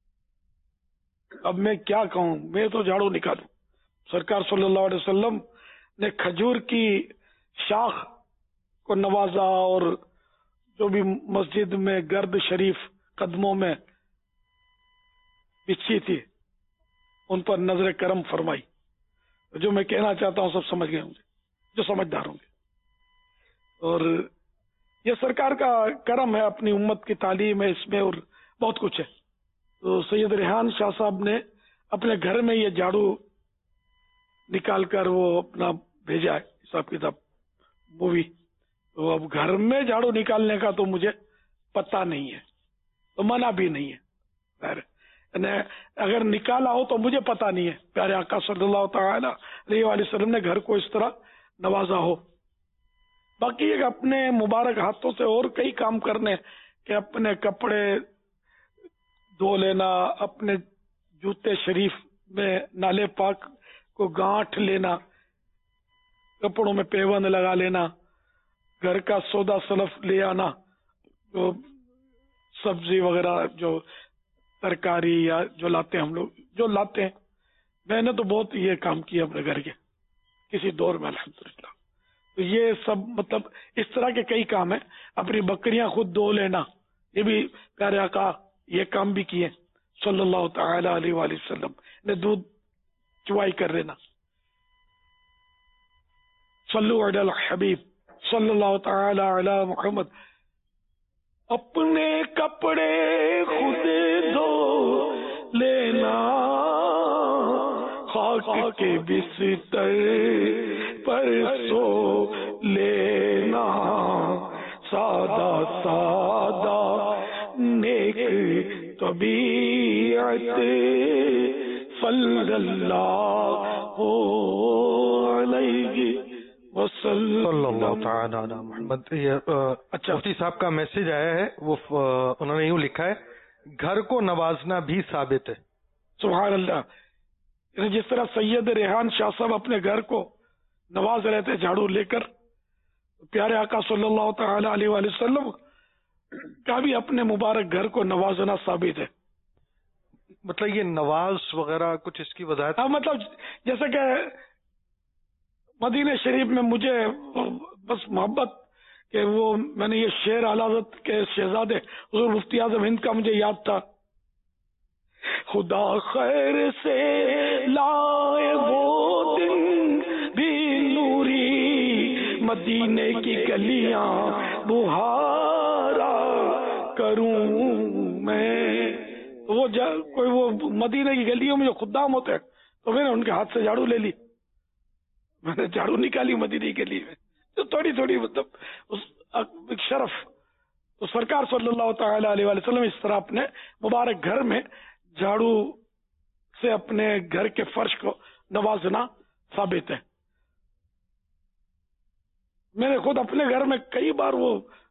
اب میں کیا کہوں، میں تو جھاڑو نکالوں. سرکار صلی اللہ علیہ وسلم نے کھجور کی شاخ کو نوازا اور جو بھی مسجد میں گرد شریف قدموں میں بچھی تھی ان پر نظر کرم فرمائی. جو میں کہنا چاہتا ہوں سب سمجھ گئے ہوں گے، جو سمجھدار ہوں گے. اور یہ سرکار کا کرم ہے، اپنی امت کی تعلیم ہے اس میں، اور بہت کچھ ہے. تو سید ریحان شاہ صاحب نے اپنے گھر میں یہ جھاڑو نکال کر وہ اپنا بھیجا ہے حساب کتاب مووی. تو اب گھر میں جھاڑو نکالنے کا تو مجھے پتہ نہیں ہے، تو منع بھی نہیں ہے. اگر نکالا ہو تو مجھے پتہ نہیں ہے. پیارے آقا صلی اللہ تعالی علیہ وآلہ وسلم نے گھر کو اس طرح نوازا ہو. باقی ایک اپنے مبارک ہاتھوں سے اور کئی کام کرنے کہ اپنے کپڑے دھو لینا، اپنے جوتے شریف میں نالے پاک کو گانٹھ لینا، کپڑوں میں پیوند لگا لینا، گھر کا سودا سلف لے آنا، جو سبزی وغیرہ جو ترکاری یا جو لاتے ہیں ہم لوگ جو لاتے ہیں. میں نے تو بہت یہ کام کیا اپنے گھر کے کسی دور میں الحمدللہ. تو یہ سب مطلب اس طرح کے کئی کام ہیں. اپنی بکریاں خود دھو لینا، یہ بھی پیارے آقا یہ کام بھی کیے صلی اللہ تعالی علیہ وآلہ وسلم نے. دودھ چوائی کر لینا. صلو علی الحبیب صلی اللہ تعالی علی محمد. اپنے کپڑے خود دھو لینا، خاک کے بستر پر سو لینا، سادہ سادہ نیک طبیعت صلی اللہ علیہ صلی اللہ تعالی علی محمد. اچھا، مفتی صاحب کا میسج آیا ہے، وہ انہوں نے یوں لکھا ہے، گھر کو نوازنا بھی ثابت ہے. سبحان اللہ. جس طرح سید ریحان شاہ صاحب اپنے گھر کو نواز رہے تھے جھاڑو لے کر، پیارے آقا صلی اللہ تعالی علیہ وآلہ وسلم کا بھی اپنے مبارک گھر کو نوازنا ثابت ہے. مطلب یہ نواز وغیرہ کچھ اس کی وضاحت؟ مطلب جیسے کہ مدینہ شریف میں مجھے بس محبت کہ وہ میں نے یہ شعر اعلی حضرت کے شہزادے حضور مفتی اعظم ہند کا مجھے یاد تھا، خدا خیر سے لائے وہ دن بھی نوری، مدینے کی گلیاں بہارا کروں میں. وہ کوئی وہ مدینے کی گلیوں میں جو خدام ہوتے ہیں تو میں نے ان کے ہاتھ سے جھاڑو لے لی، میں نے جھاڑو نکالی مدینے کی گلی میں، تو تھوڑی تھوڑی مطلب شرف. تو سرکار صلی اللہ تعالی علیہ وآلہ وسلم اس طرح اپنے مبارک گھر میں جھاڑو سے اپنے گھر کے فرش کو نوازنا ثابت ہے. میں نے خود اپنے گھر میں کئی بار وہ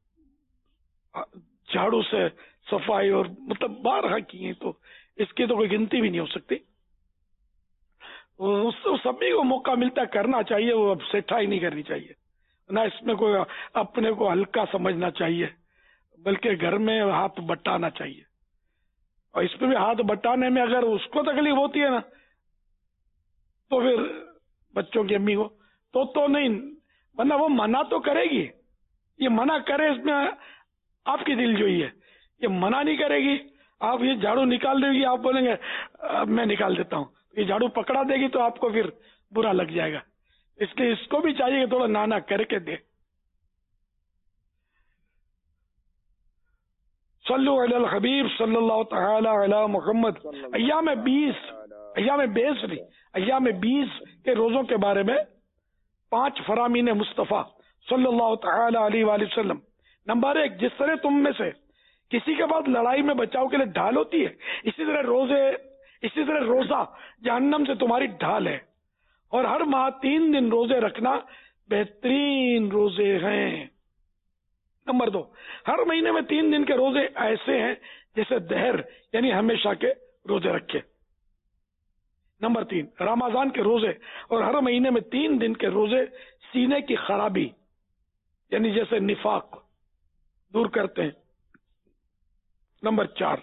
جھاڑو سے صفائی اور مطلب بارہا کی ہیں، تو اس کی تو کوئی گنتی بھی نہیں ہو سکتی. سبھی کو موقع ملتا کرنا چاہیے، وہ اب سیٹھائی نہیں کرنی چاہیے، نہ اس میں کوئی اپنے کو ہلکا سمجھنا چاہیے، بلکہ گھر میں ہاتھ بٹانا چاہیے. اور اس پہ بھی ہاتھ بٹانے میں اگر اس کو تکلیف ہوتی ہے نا تو پھر بچوں کی امی کو تو نہیں، ورنہ وہ منع تو کرے گی. یہ منع کرے اس میں آپ کی دل جوئی ہے، یہ منع نہیں کرے گی. آپ یہ جھاڑو نکال دے گی، آپ بولیں گے میں نکال دیتا ہوں، یہ جھاڑو پکڑا دے گی تو آپ کو پھر برا لگ جائے گا. اس لیے اس کو بھی چاہیے کہ تھوڑا نانا کر کے دے. صلو علی الحبیب صلی اللہ تعالی علی محمد. ایام 20 کے روزوں کے بارے میں 5 فرامین مصطفیٰ صلی اللہ تعالی علیہ وآلہ وسلم. نمبر 1، جس طرح تم میں سے کسی کے بعد لڑائی میں بچاؤ کے لیے ڈھال ہوتی ہے، اسی طرح روزہ جہنم سے تمہاری ڈھال ہے. اور ہر ماہ 3 دن روزے رکھنا بہترین روزے ہیں. نمبر 2، ہر مہینے میں 3 دن کے روزے ایسے ہیں جیسے دہر یعنی ہمیشہ کے روزے رکھے. نمبر 3، رمضان کے روزے اور ہر مہینے میں 3 دن کے روزے سینے کی خرابی یعنی جیسے نفاق دور کرتے ہیں. نمبر 4،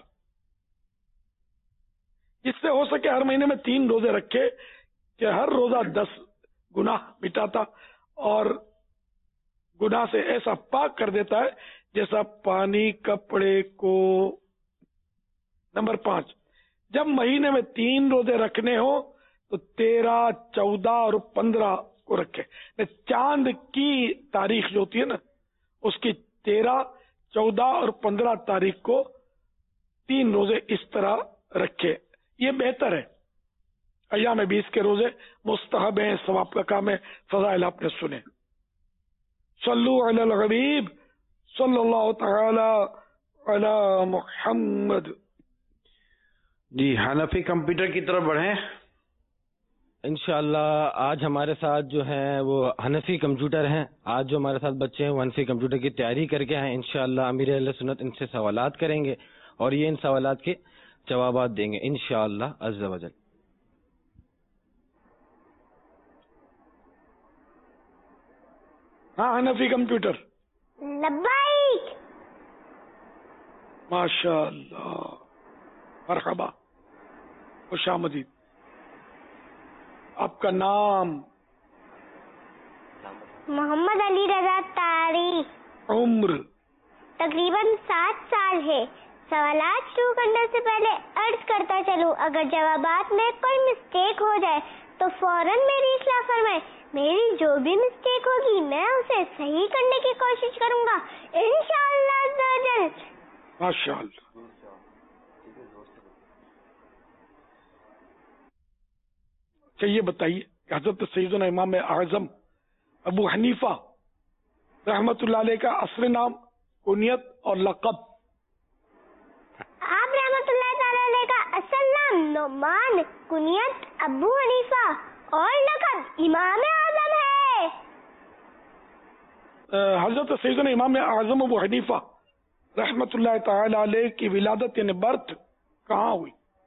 جس سے ہو سکے ہر مہینے میں 3 روزے رکھے کہ ہر روزہ 10 گناہ مٹاتا اور گناہ سے ایسا پاک کر دیتا ہے جیسا پانی کپڑے کو. نمبر 5، جب مہینے میں 3 روزے رکھنے ہو تو 13، 14 اور 15 کو رکھے. چاند کی تاریخ جو ہوتی ہے نا، اس کی 13، 14 اور 15 تاریخ کو 3 روزے اس طرح رکھے. یہ بہتر ہے. ایام 20 کے روزے مستحب ہیں، ثواب کا کام ہے. فضائل آپ نے سنے. صلو علی الحبیب صلی اللہ تعالی علی محمد. جی حنفی کمپیوٹر کی طرف بڑھیں. انشاءاللہ آج ہمارے ساتھ جو ہیں وہ حنفی کمپیوٹر ہیں. آج جو ہمارے ساتھ بچے ہیں وہ حنفی کمپیوٹر کی تیاری کر کے ہیں. انشاءاللہ امیر اہل سنت ان سے سوالات کریں گے اور یہ ان سوالات کے جوابات دیں گے انشاءاللہ عز و جل. ہاں حنفی کمپیوٹر. لبیک. ماشاء اللہ، مرحبا، خوش آمدید. آپ کا نام؟ محمد علی رضا تاری. عمر؟ تقریباً 7 سال ہے. سوالات شروع کرنے سے پہلے عرض کرتا چلوں، اگر جوابات میں کوئی مسٹیک ہو جائے تو فوراً میری اصلاح فرمائیں. میری جو بھی مسٹیک ہوگی میں اسے صحیح کرنے کی کوشش کروں گا انشاءاللہ عز و جل. ماشاءاللہ. اچھا یہ بتائیے کہ حضرت سیدنا امام اعظم ابو حنیفہ رحمت اللہ علیہ کا اصل نام، کنیت اور لقب؟ آپ رحمت اللہ تعالی علیہ کا اصل نام نعمان، کنیت ابو حنیفہ اور لقب امام اعظم ہے. حضرت سیدنا امام اعظم ابو حنیفہ رحمت اللہ تعالی علیہ کی ولادت یعنی برتھ کہاں ہوئی؟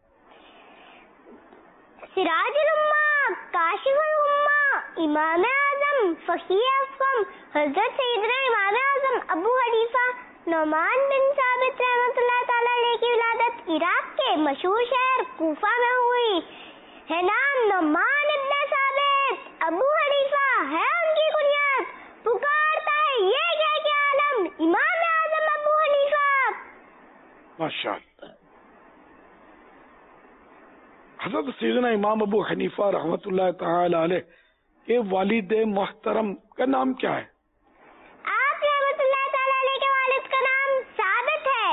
سراج الامہ، کاشف الامہ، امام اعظم، فقیہ افہم حضرت سیدنا امام اعظم ابو حنیفہ نعمان بن ثابت رحمت اللہ تعالی علیہ کی ولادت عراق کے مشہور شہر کوفہ میں ہوئی ہے. نام نعمان ابن ثابت ابو حنیفہ ہے ان کی کنیت. پکارتا ہے یہ کہہ کے عالم امام اعظم ابو حنیفہ. ماشاءاللہ. حضرت سیدنا امام ابو حنیفہ رحمت اللہ تعالی علیہ کے والد محترم کا نام کیا ہے؟ آپ رحمت اللہ تعالی علیہ کے والد کا نام ثابت ہے.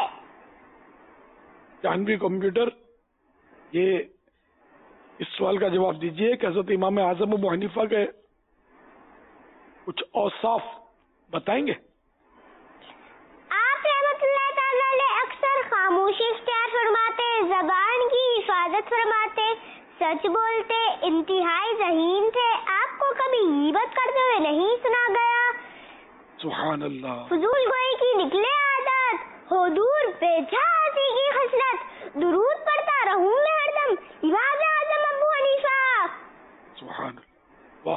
جہنوی کمپیوٹر یہ اس سوال کا جواب دیجئے کہ حضرت امام اعظم ابو حنیفہ کے کچھ اوصاف بتائیں گے؟ آپ رحمت اللہ تعالی علیہ اکثر خاموشی اختیار فرماتے، زبان کی حفاظت فرماتے، سچ بولتے، انتہائی ذہین تھے. آپ کو کبھی غیبت کرتے ہوئے نہیں سنا گیا. سبحان اللہ. فضول گوئی کی نکلے عادت، حضور بیجا ہنسی کی خصلت، درود پڑھتا رہوں میں ہردم امام اعظم ابو حنیفہ. سبحان اللہ. واہ.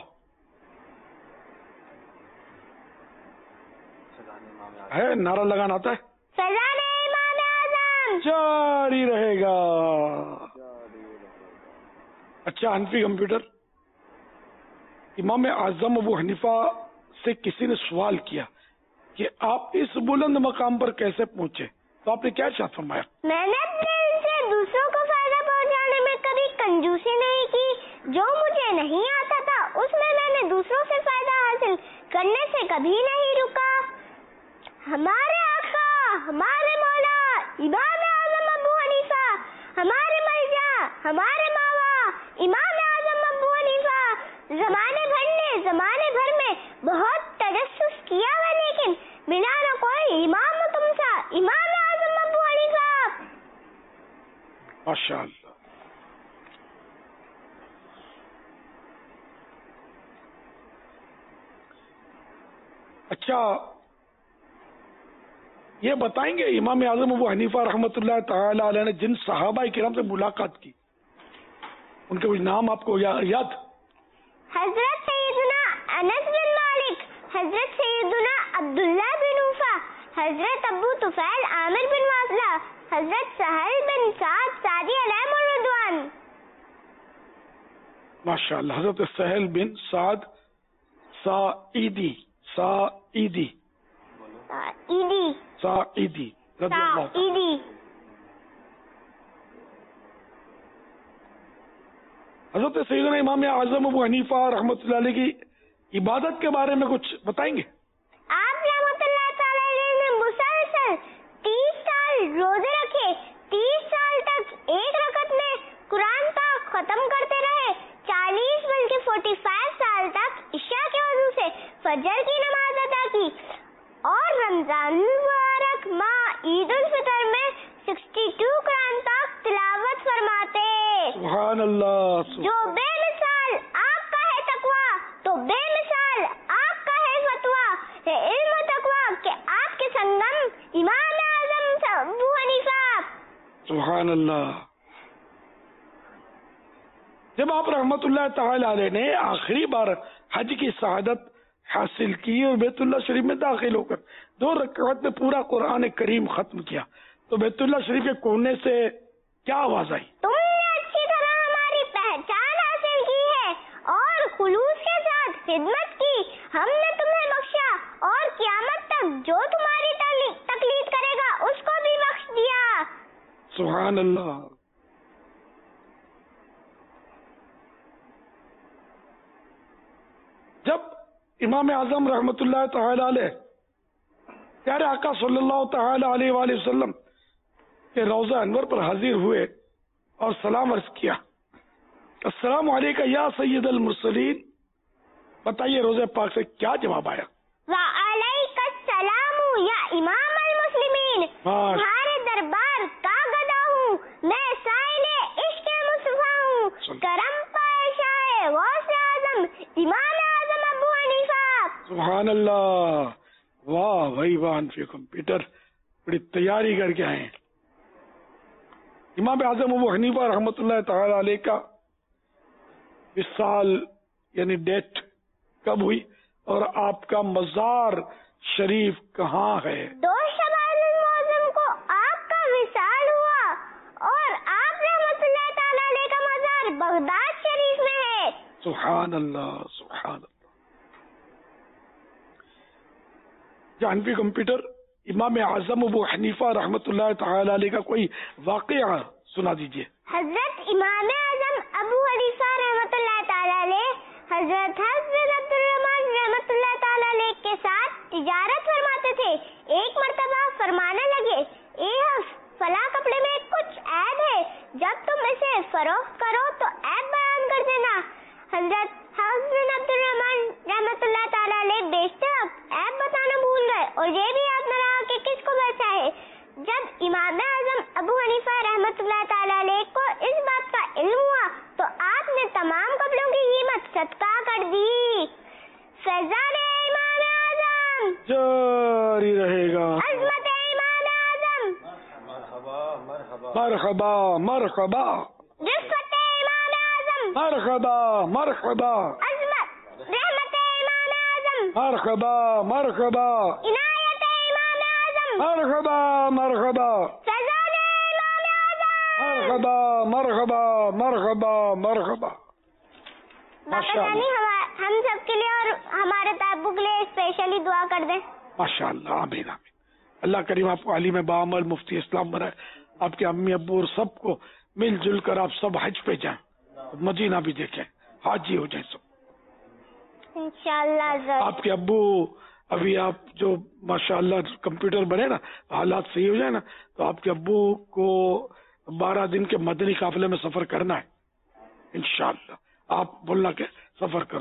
ہے نعرہ لگانا آتا ہے؟ فیضان امام اعظم جاری رہے گا. اچھا حنفی کمپیوٹر، امام اعظم ابو حنیفہ سے کسی نے سوال کیا کہ آپ اس بلند مقام پر کیسے پہنچے تو آپ نے کیا ارشاد فرمایا؟ میں نے اپنے علم سے دوسروں کو فائدہ پہنچانے میں کبھی کنجوسی نہیں کی. جو مجھے نہیں آتا تھا اس میں نے دوسروں سے فائدہ حاصل کرنے سے کبھی نہیں رکا. ہمارے آقا، ہمارے مولا ماشاء اللہ. اچھا یہ بتائیں گے امام اعظم ابو حنیفہ رحمۃ اللہ تعالی علیہ نے جن صحابہ کرام سے ملاقات کی ان کے کچھ نام آپ کو یاد؟ حضرت سیدنا انس بن مالک، حضرت سیدنا عبداللہ بن عفا، حضرت ابو طفیل عامر بن واصلہ، حضرت سہل بن سعد سعدی علیہ الرضوان. ماشاء اللہ. حضرت سہل بن سعد سعیدی سعیدی سعیدی رضی اللہ عنہ. حضرت سیدنا امام اعظم ابو حنیفہ رحمۃ اللہ علیہ کی عبادت کے بارے میں کچھ بتائیں گے؟ آپ رحمۃ اللہ تعالی علیہ نے مسلسل 30 سال روزے رکھے، 30 سال تک ایک رکعت میں قرآن پاک ختم کرتے رہے، 40 بلکہ 45 سال تک عشاء کے وضو سے فجر کی نماز ادا کی، اور رمضان المبارک ماہ عید الفطر میں 62 قرآن پاک تلاوت فرماتے. سبحان اللہ. جو بے مثال آپ کا ہے تقویٰ تو بے مثال آپ کا ہے فتویٰ، ہے علم و تقویٰ کہ آپ کے سنگم امام اعظم ابو حنیفہ. سبحان اللہ. جب آپ رحمت اللہ تعالی علیہ نے آخری بار حج کی سعادت حاصل کی اور بیت اللہ شریف میں داخل ہو کر 2 رکعت میں پورا قرآن کریم ختم کیا تو بیت اللہ شریف کے کونے سے کیا آواز آئی؟ تم نے اچھی طرح ہماری پہچان حاصل کی ہے اور خلوص کے ساتھ خدمت کی، ہم نے تمہیں بخشا اور قیامت تک جو تمہاری تقلید کرے گا اس کو بھی بخش دیا. سبحان اللہ. جب امام اعظم رحمت اللہ تعالی علیہ پیارے آقا صلی اللہ تعالی علیہ وآلہ وسلم کے روضہ انور پر حاضر ہوئے اور سلام عرض کیا، السلام علیکم یا سید المرسلین، بتائیے روزہ پاک سے کیا جواب آیا؟ وعلیک السلام یا امام المسلمین، تمہارے دربار کا گدا ہوں، میں سائل عشق مصطفیٰ ہوں، کرم پائے شاہ غوث اعظم امام اعظم ابو حنیفہ. سبحان اللہ. واہ بھائی واہ، کمپیوٹر بڑی تیاری کر کے آئے ہیں. امام اعظم ابو حنیفہ رحمۃ اللہ تعالی علیہ کا اس سال یعنی ڈیٹ کب ہوئی اور آپ کا مزار شریف کہاں ہے؟ 2 شعبان المعظم کو آپ کا وصال ہوا اور آپ رحمۃ اللہ تعالی علیہ کا مزار بغداد شریف میں ہے. سبحان اللہ سبحان اللہ. جانوی کمپیوٹر امام اعظم ابو حنیفہ رحمۃ اللہ تعالی علیہ کا کوئی واقعہ سنا دیجیے. حضرت امام اعظم ابو حنیفہ رحمۃ اللہ تعالی علیہ حضرت حضرت عبد الرحمن رحمۃ اللہ تعالی علیہ کے ساتھ تجارت فرماتے تھے. ایک مرتبہ فرمانے لگے، اے حفظ، فلاں کپڑے میں کچھ عیب ہے، جب تم اسے فروخت کرو تو عیب بیان کر دینا. حضرت حضرت عبد الرحمن رحمۃ اللہ تعالی علیہ بیچتے وقت عیب بتانا بھول گئے اور یہ بھی یاد نہ رہا کہ کس کو بیچا ہے. جب امام اعظم ابو حنیفہ رحمۃ اللہ تعالی علیہ کو اس بات کا علم ہوا تو آپ نے تمام کپڑوں کی قیمت صدقہ کر دی. فیضان امام اعظم جاری رہے گا. عظمت امام اعظم مرحبا مرحبا. رفعت امام اعظم مرحبا مرحبا. عظمت رحمت امام اعظم مرحبا مرحبا. عنایت امام اعظم مرحبا مرحبا. فیضان امام اعظم مرحبا مرحبا مرحبا مرحبا. باقی ہم سب کے لیے اور ہمارے تعبق کے لیے اسپیشلی دعا کر دیں. ماشاء اللہ. آمین آمین. اللہ کریم آپ کو عالم بعمل مفتی اسلام بنائے، آپ کے امی ابو اور سب کو مل جل کر آپ سب حج پہ جائیں، مدینہ بھی دیکھیں، حاجی ہو جائیں سب انشاءاللہ. آپ کے ابو ابھی آپ جو ماشاءاللہ کمپیوٹر بنے نا، حالات صحیح ہو جائے نا تو آپ کے ابو کو 12 دن کے مدنی قافلے میں سفر کرنا ہے انشاءاللہ. آپ بولنا کہ سفر کرو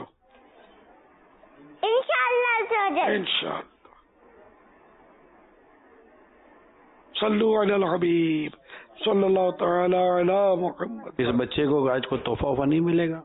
انشاءاللہ. صلو علی الحبیب सल्लल्लाहु तआला अला मुहम्मद। इस बच्चे को आज कोई तोहफा वोफा नहीं मिलेगा?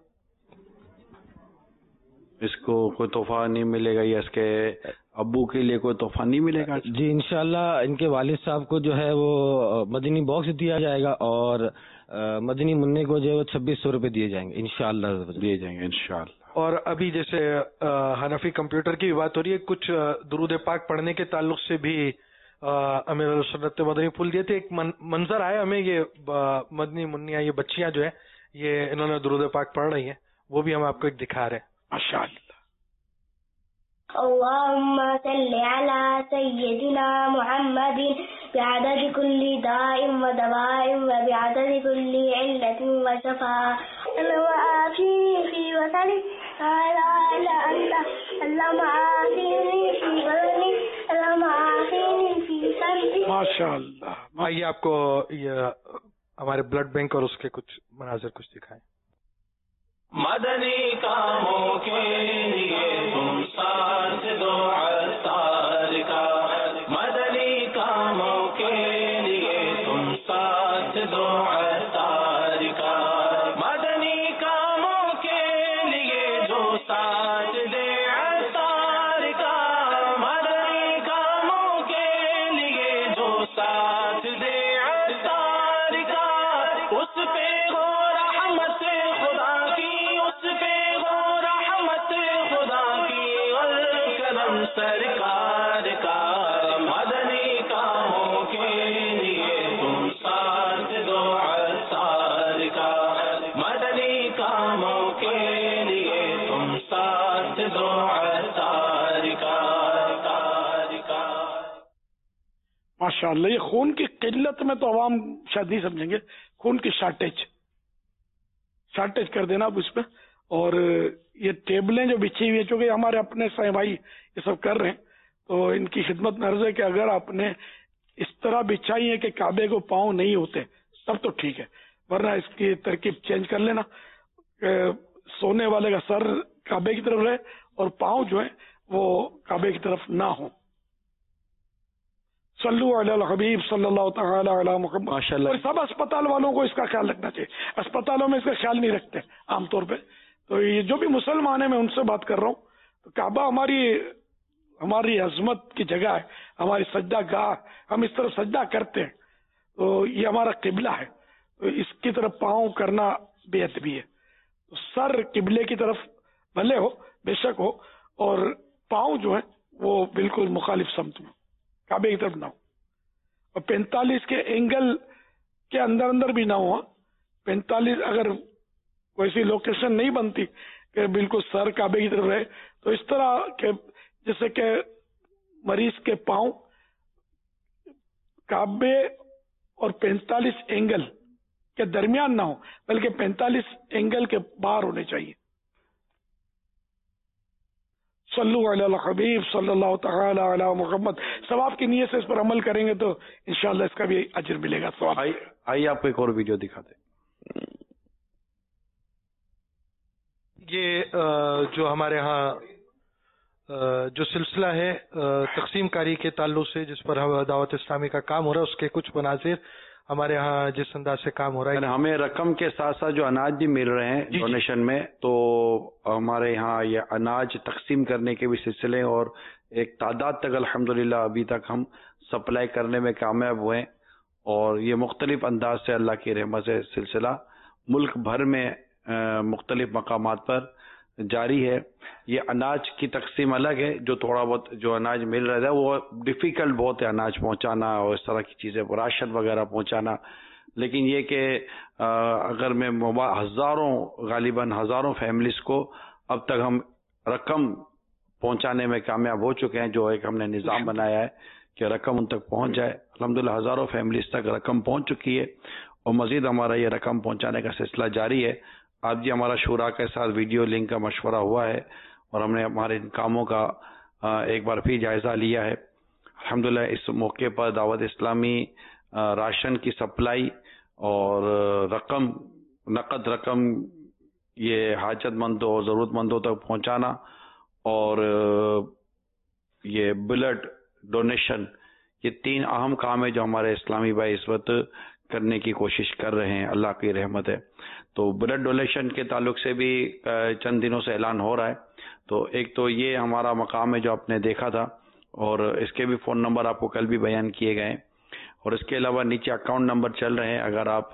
इसको कोई तोहफा नहीं मिलेगा या इसके अब्बू के लिए कोई तोहफा नहीं मिलेगा? जी इंशाल्लाह इनके वालिद साहब को जो है वो मदनी बॉक्स दिया जाएगा और मदनी मुन्ने को जो है वो 2600 रुपए दिए जाएंगे इंशाल्लाह, दिए जाएंगे इंशाल्लाह। और अभी जैसे हनफी कंप्यूटर की बात हो रही है, कुछ दुरूद पाक पढ़ने के ताल्लुक से भी अमीर सुन्नत मदनी फूल दिए थे। एक मंजर आया हमें, ये मदनी मुन्निया ये बच्चियां जो है ये इन्होंने दुरूद पाक पढ़ रही हैं, वो भी हम आपको एक दिखा रहे हैं। माशाअल्लाह। अल्लाहुम्मा सल्लि अला सय्यदिना मुहम्मदिन बिअदद कुल्ली दाइम व दवाइम व बिअदद कुल्ली इल्लतिन व शफा व आफिनी फी वसनी ला इलाहा इल्ला अल्लाहुम्मा आफिनी फी वसनी अल्लाहुम्मा आफिनी फी सल्बी। माशाअल्लाह। आइए आपको ये हमारे ब्लड बैंक और उसके कुछ मनाजिर कुछ दिखाएं। मदनी कामों के लिए तुम साथ दो अस्तार का, मदनी कामों के लिए तुम साथ दो अस्तार का, मदनी कामों के लिए जो साथ दे अस्तार का, मदनी कामों के लिए जो साथ दे अस्तार का, उस पे हो रहमत खुदा की, उस पे हो रहमत खुदा की और करम सरकार का, मदनी कामों के लिए तुम साथ दो अस्तार का, मदनी कामों के लिए तुम साथ दो अस्तार का। माशाअल्लाह। ये खून की किल्लत में तो अवाम शायद नहीं समझेंगे, खून की शार्टेज कर देना आप उसमें। और ये टेबलें जो बिछी हुई है, चूंकि हमारे अपने साईं भाई ये सब कर रहे हैं, तो इनकी खिदमत में अर्ज है कि अगर आपने इस तरह बिछाई है कि काबे को पाँव नहीं होते तब तो ठीक है, वरना इसकी तरकीब चेंज कर लेना। सोने वाले का सर काबे की तरफ रहे और पाँव जो है वो काबे की तरफ ना हो। सल्लु अला हबीब सल्लल्लाहु तआला अला मुहम्मद। माशाअल्लाह। और सब अस्पताल वालों को इसका ख्याल रखना चाहिए, अस्पतालों में इसका ख्याल नहीं रखते आमतौर पे। तो ये जो भी मुसलमान है, मैं उनसे बात कर रहा हूँ, तो काबा हमारी अजमत की जगह है, हमारी सजदा गाह, हम इस तरफ सजदा करते हैं, तो ये हमारा किबला है, तो इसकी तरफ पाँव करना बेअदबी है। तो सर किबले की तरफ भले हो, बेशक हो, और पाँव जो है वो बिल्कुल मुखालिफ समत में, काबे की तरफ ना हो। और 45 के एंगल के अंदर भी ना हो। 45 अगर कोई सी लोकेशन नहीं बनती कि बिल्कुल सर काबे की तरफ रहे, तो इस तरह के जैसे कि मरीज के पांव काबे और 45 एंगल के दरमियान ना हो, बल्कि 45 एंगल के बाहर होने चाहिए। सल्लु अला हबीब सल्लल्लाहु तआला अला मुहम्मद। सब आपकी नीयत से इस पर अमल करेंगे तो इंशाअल्लाह इसका भी अजर मिलेगा। आइए आपको एक और वीडियो दिखाते। ये जो हमारे यहाँ जो सिलसिला है तकसीम कारी के ताल्लुक से, जिस पर दावत इस्लामी का काम हो रहा है, उसके कुछ मनाजिर हमारे यहाँ जिस अंदाज से काम हो रहा है। हमें रकम के साथ साथ जो अनाज भी मिल रहे हैं डोनेशन में, तो हमारे यहाँ ये अनाज तकसीम करने के भी सिलसिले और एक तादाद तक अल्हम्दुलिल्लाह अभी तक हम सप्लाई करने में कामयाब हुए। और ये मुख्तलिफ अंदाज से अल्लाह की रहमत से सिलसिला मुल्क भर में मुख्तलिफ मकामात पर जारी है। ये अनाज की तकसीम अलग है, जो थोड़ा बहुत जो अनाज मिल रहा है वो डिफ़िकल्ट बहुत है अनाज पहुंचाना और इस तरह की चीज़ें, राशन वगैरह पहुंचाना। लेकिन ये कि अगर मैं गालिबन हज़ारों फैमिलीज को अब तक हम रकम पहुंचाने में कामयाब हो चुके हैं, जो एक हमने निज़ाम बनाया है कि रकम उन तक पहुंच जाए। अल्हम्दुलिल्लाह हज़ारों फैमिलीज तक रकम पहुंच चुकी है और मज़ीद हमारा ये रकम पहुंचाने का सिलसिला जारी है। आज जी हमारा शूरा के साथ वीडियो लिंक का मशवरा हुआ है और हमने हमारे इन कामों का एक बार फिर जायज़ा लिया है। अल्हम्दुलिल्लाह इस मौके पर दावत इस्लामी राशन की सप्लाई और नकद रकम ये हाजतमंदों और ज़रूरतमंदों तक पहुंचाना और ये ब्लड डोनेशन, ये तीन अहम काम है जो हमारे इस्लामी भाई इस वक्त کرنے کی کوشش کر رہے ہیں، اللہ کی رحمت ہے. تو بلڈ ڈونیشن کے تعلق سے بھی چند دنوں سے اعلان ہو رہا ہے. تو ایک تو یہ ہمارا مقام ہے جو آپ نے دیکھا تھا، اور اس کے بھی فون نمبر آپ کو کل بھی بیان کیے گئے ہیں، اور اس کے علاوہ نیچے اکاؤنٹ نمبر چل رہے ہیں. اگر آپ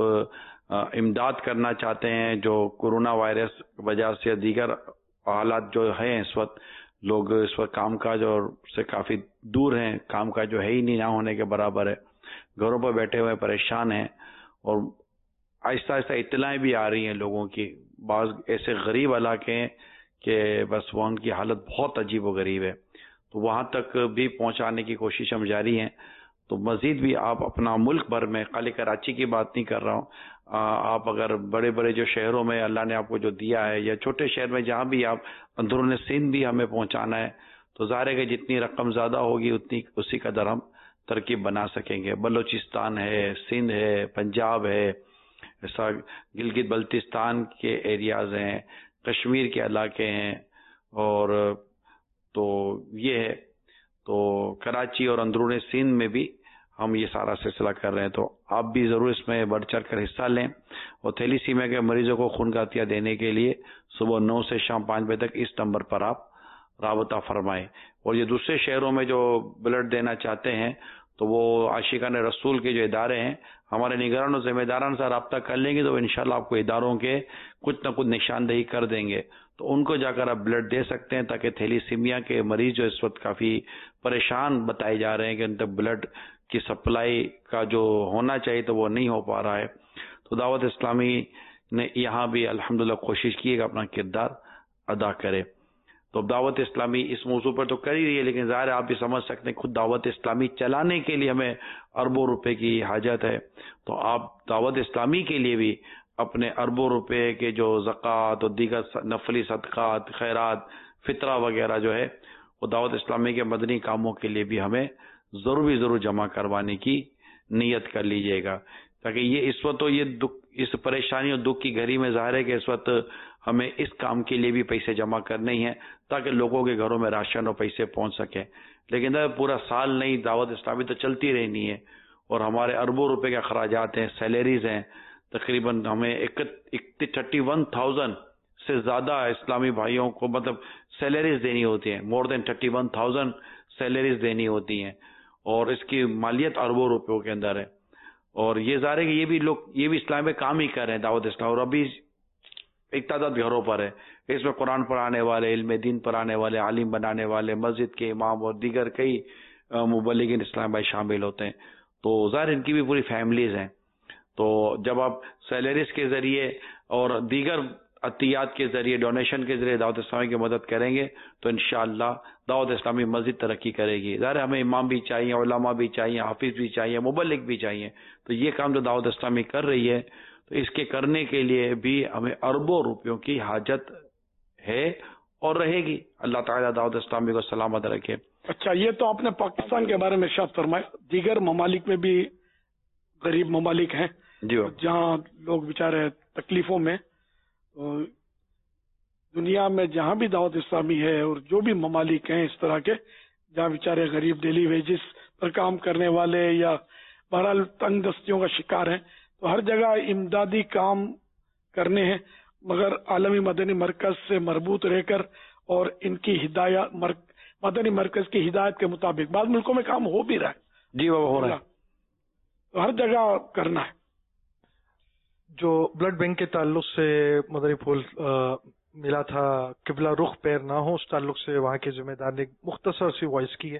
امداد کرنا چاہتے ہیں، جو کورونا وائرس وجہ سے دیگر حالات جو ہیں، اس وقت لوگ اس وقت کام کاج اور سے کافی دور ہیں، کام کاج جو ہے ہی نہیں، نہ ہونے کے برابر ہے، گھروں پر بیٹھے ہوئے پریشان ہیں، اور آہستہ آہستہ اطلاعیں بھی آ رہی ہیں لوگوں کی. بعض ایسے غریب علاقے ہیں کہ بس وہ ان کی حالت بہت عجیب و غریب ہے، تو وہاں تک بھی پہنچانے کی کوشش ہم جاری ہیں. تو مزید بھی آپ اپنا ملک بھر میں، خالی کراچی کی بات نہیں کر رہا ہوں، آپ اگر بڑے بڑے جو شہروں میں اللہ نے آپ کو جو دیا ہے، یا چھوٹے شہر میں جہاں بھی آپ اندرون سندھ بھی ہمیں پہنچانا ہے، تو ظاہر ہے کہ جتنی رقم زیادہ ہوگی اتنی اسی قدر ہم ترکیب بنا سکیں گے. بلوچستان ہے، سندھ ہے، پنجاب ہے، ایسا گلگت بلتستان کے ایریاز ہیں، کشمیر کے علاقے ہیں، اور تو یہ ہے. تو کراچی اور اندرون سندھ میں بھی ہم یہ سارا سلسلہ کر رہے ہیں. تو آپ بھی ضرور اس میں بڑھ چڑھ کر حصہ لیں، اور تھیلیسیمیا کے مریضوں کو خون کا عطیہ دینے کے لیے صبح 9 سے شام 5 بجے تک اس نمبر پر آپ رابطہ فرمائیں. اور یہ دوسرے شہروں میں جو بلڈ دینا چاہتے ہیں، تو وہ عاشقان رسول کے جو ادارے ہیں، ہمارے نگران و ذمہ داران سے رابطہ کر لیں گے تو انشاءاللہ آپ کو اداروں کے کچھ نہ کچھ نشاندہی کر دیں گے، تو ان کو جا کر آپ بلڈ دے سکتے ہیں، تاکہ تھیلیسیمیا کے مریض جو اس وقت کافی پریشان بتائے جا رہے ہیں کہ ان تک بلڈ کی سپلائی کا جو ہونا چاہیے تو وہ نہیں ہو پا رہا ہے. تو دعوت اسلامی نے یہاں بھی الحمدللہ کوشش کی ہے کہ اپنا کردار ادا کرے. تو دعوت اسلامی اس موضوع پر تو کر ہی رہی ہے، لیکن ظاہر آپ بھی سمجھ سکتے ہیں خود دعوت اسلامی چلانے کے لیے ہمیں اربوں روپے کی حاجت ہے. تو آپ دعوت اسلامی کے لیے بھی اپنے اربوں روپے کے جو زکوٰۃ اور دیگر نفلی صدقات، خیرات، فطرہ وغیرہ جو ہے، وہ دعوت اسلامی کے مدنی کاموں کے لیے بھی ہمیں ضرور جمع کروانے کی نیت کر لیجئے گا، تاکہ یہ اس وقت تو یہ دکھ، اس پریشانی اور دکھ کی گھڑی میں ظاہر ہے کہ اس وقت ہمیں اس کام کے لیے بھی پیسے جمع کرنے ہی ہیں، تاکہ لوگوں کے گھروں میں راشن اور پیسے پہنچ سکیں. لیکن پورا سال نہیں، دعوت اسلامی تو چلتی رہنی ہے، اور ہمارے اربوں روپے کے اخراجات ہیں، سیلریز ہیں. تقریباً ہمیں 31,000 سے زیادہ اسلامی بھائیوں کو مطلب سیلریز دینی ہوتی ہیں، مور دین 31,000 سیلریز دینی ہوتی ہیں، اور اس کی مالیت اربوں روپیوں کے اندر ہے. اور یہ ظاہر ہے کہ یہ بھی اسلام میں کام ہی کر رہے ہیں دعوت اسلام، اور ابھی ایک تعداد گھروں پر ہے. اس میں قرآن پڑھانے والے، علم دین پڑھانے والے، عالم بنانے والے، مسجد کے امام اور دیگر کئی مبلغین اسلام بھائی شامل ہوتے ہیں. تو ظاہر ان کی بھی پوری فیملیز ہیں. تو جب آپ سیلریز کے ذریعے اور دیگر عطیات کے ذریعے، ڈونیشن کے ذریعے دعوت اسلامی کی مدد کریں گے تو انشاءاللہ دعوت اسلامی مزید ترقی کرے گی. ظاہر ہمیں امام بھی چاہیے، علماء بھی چاہیے، حافظ بھی چاہیے، مبلغ بھی چاہیے. تو یہ کام جو دعوت اسلامی کر رہی ہے، تو اس کے کرنے کے لیے بھی ہمیں اربوں روپیوں کی حاجت ہے اور رہے گی. اللہ تعالیٰ دعوت اسلامی کو سلامت رکھے. اچھا، یہ تو آپ نے پاکستان کے بارے میں ارشاد فرمایا، دیگر ممالک میں بھی غریب ممالک ہیں جی جہاں لوگ بیچارے تکلیفوں میں. دنیا میں جہاں بھی دعوت اسلامی ہے اور جو بھی ممالک ہیں اس طرح کے جہاں بیچارے غریب ڈیلی ویجز پر کام کرنے والے یا بہرحال تنگ دستیوں کا شکار ہیں، تو ہر جگہ امدادی کام کرنے ہیں، مگر عالمی مدنی مرکز سے مربوط رہ کر اور ان کی ہدایت مدنی مرکز کی ہدایت کے مطابق بعض ملکوں میں کام ہو بھی رہا ہے. جی وہ ہو رہا ہے، تو ہر جگہ کرنا ہے. جو بلڈ بینک کے تعلق سے مدنی پھول ملا تھا، قبلہ رخ پیر نہ ہو، اس تعلق سے وہاں کے ذمہ دار نے ایک مختصر سی وائس کی ہے.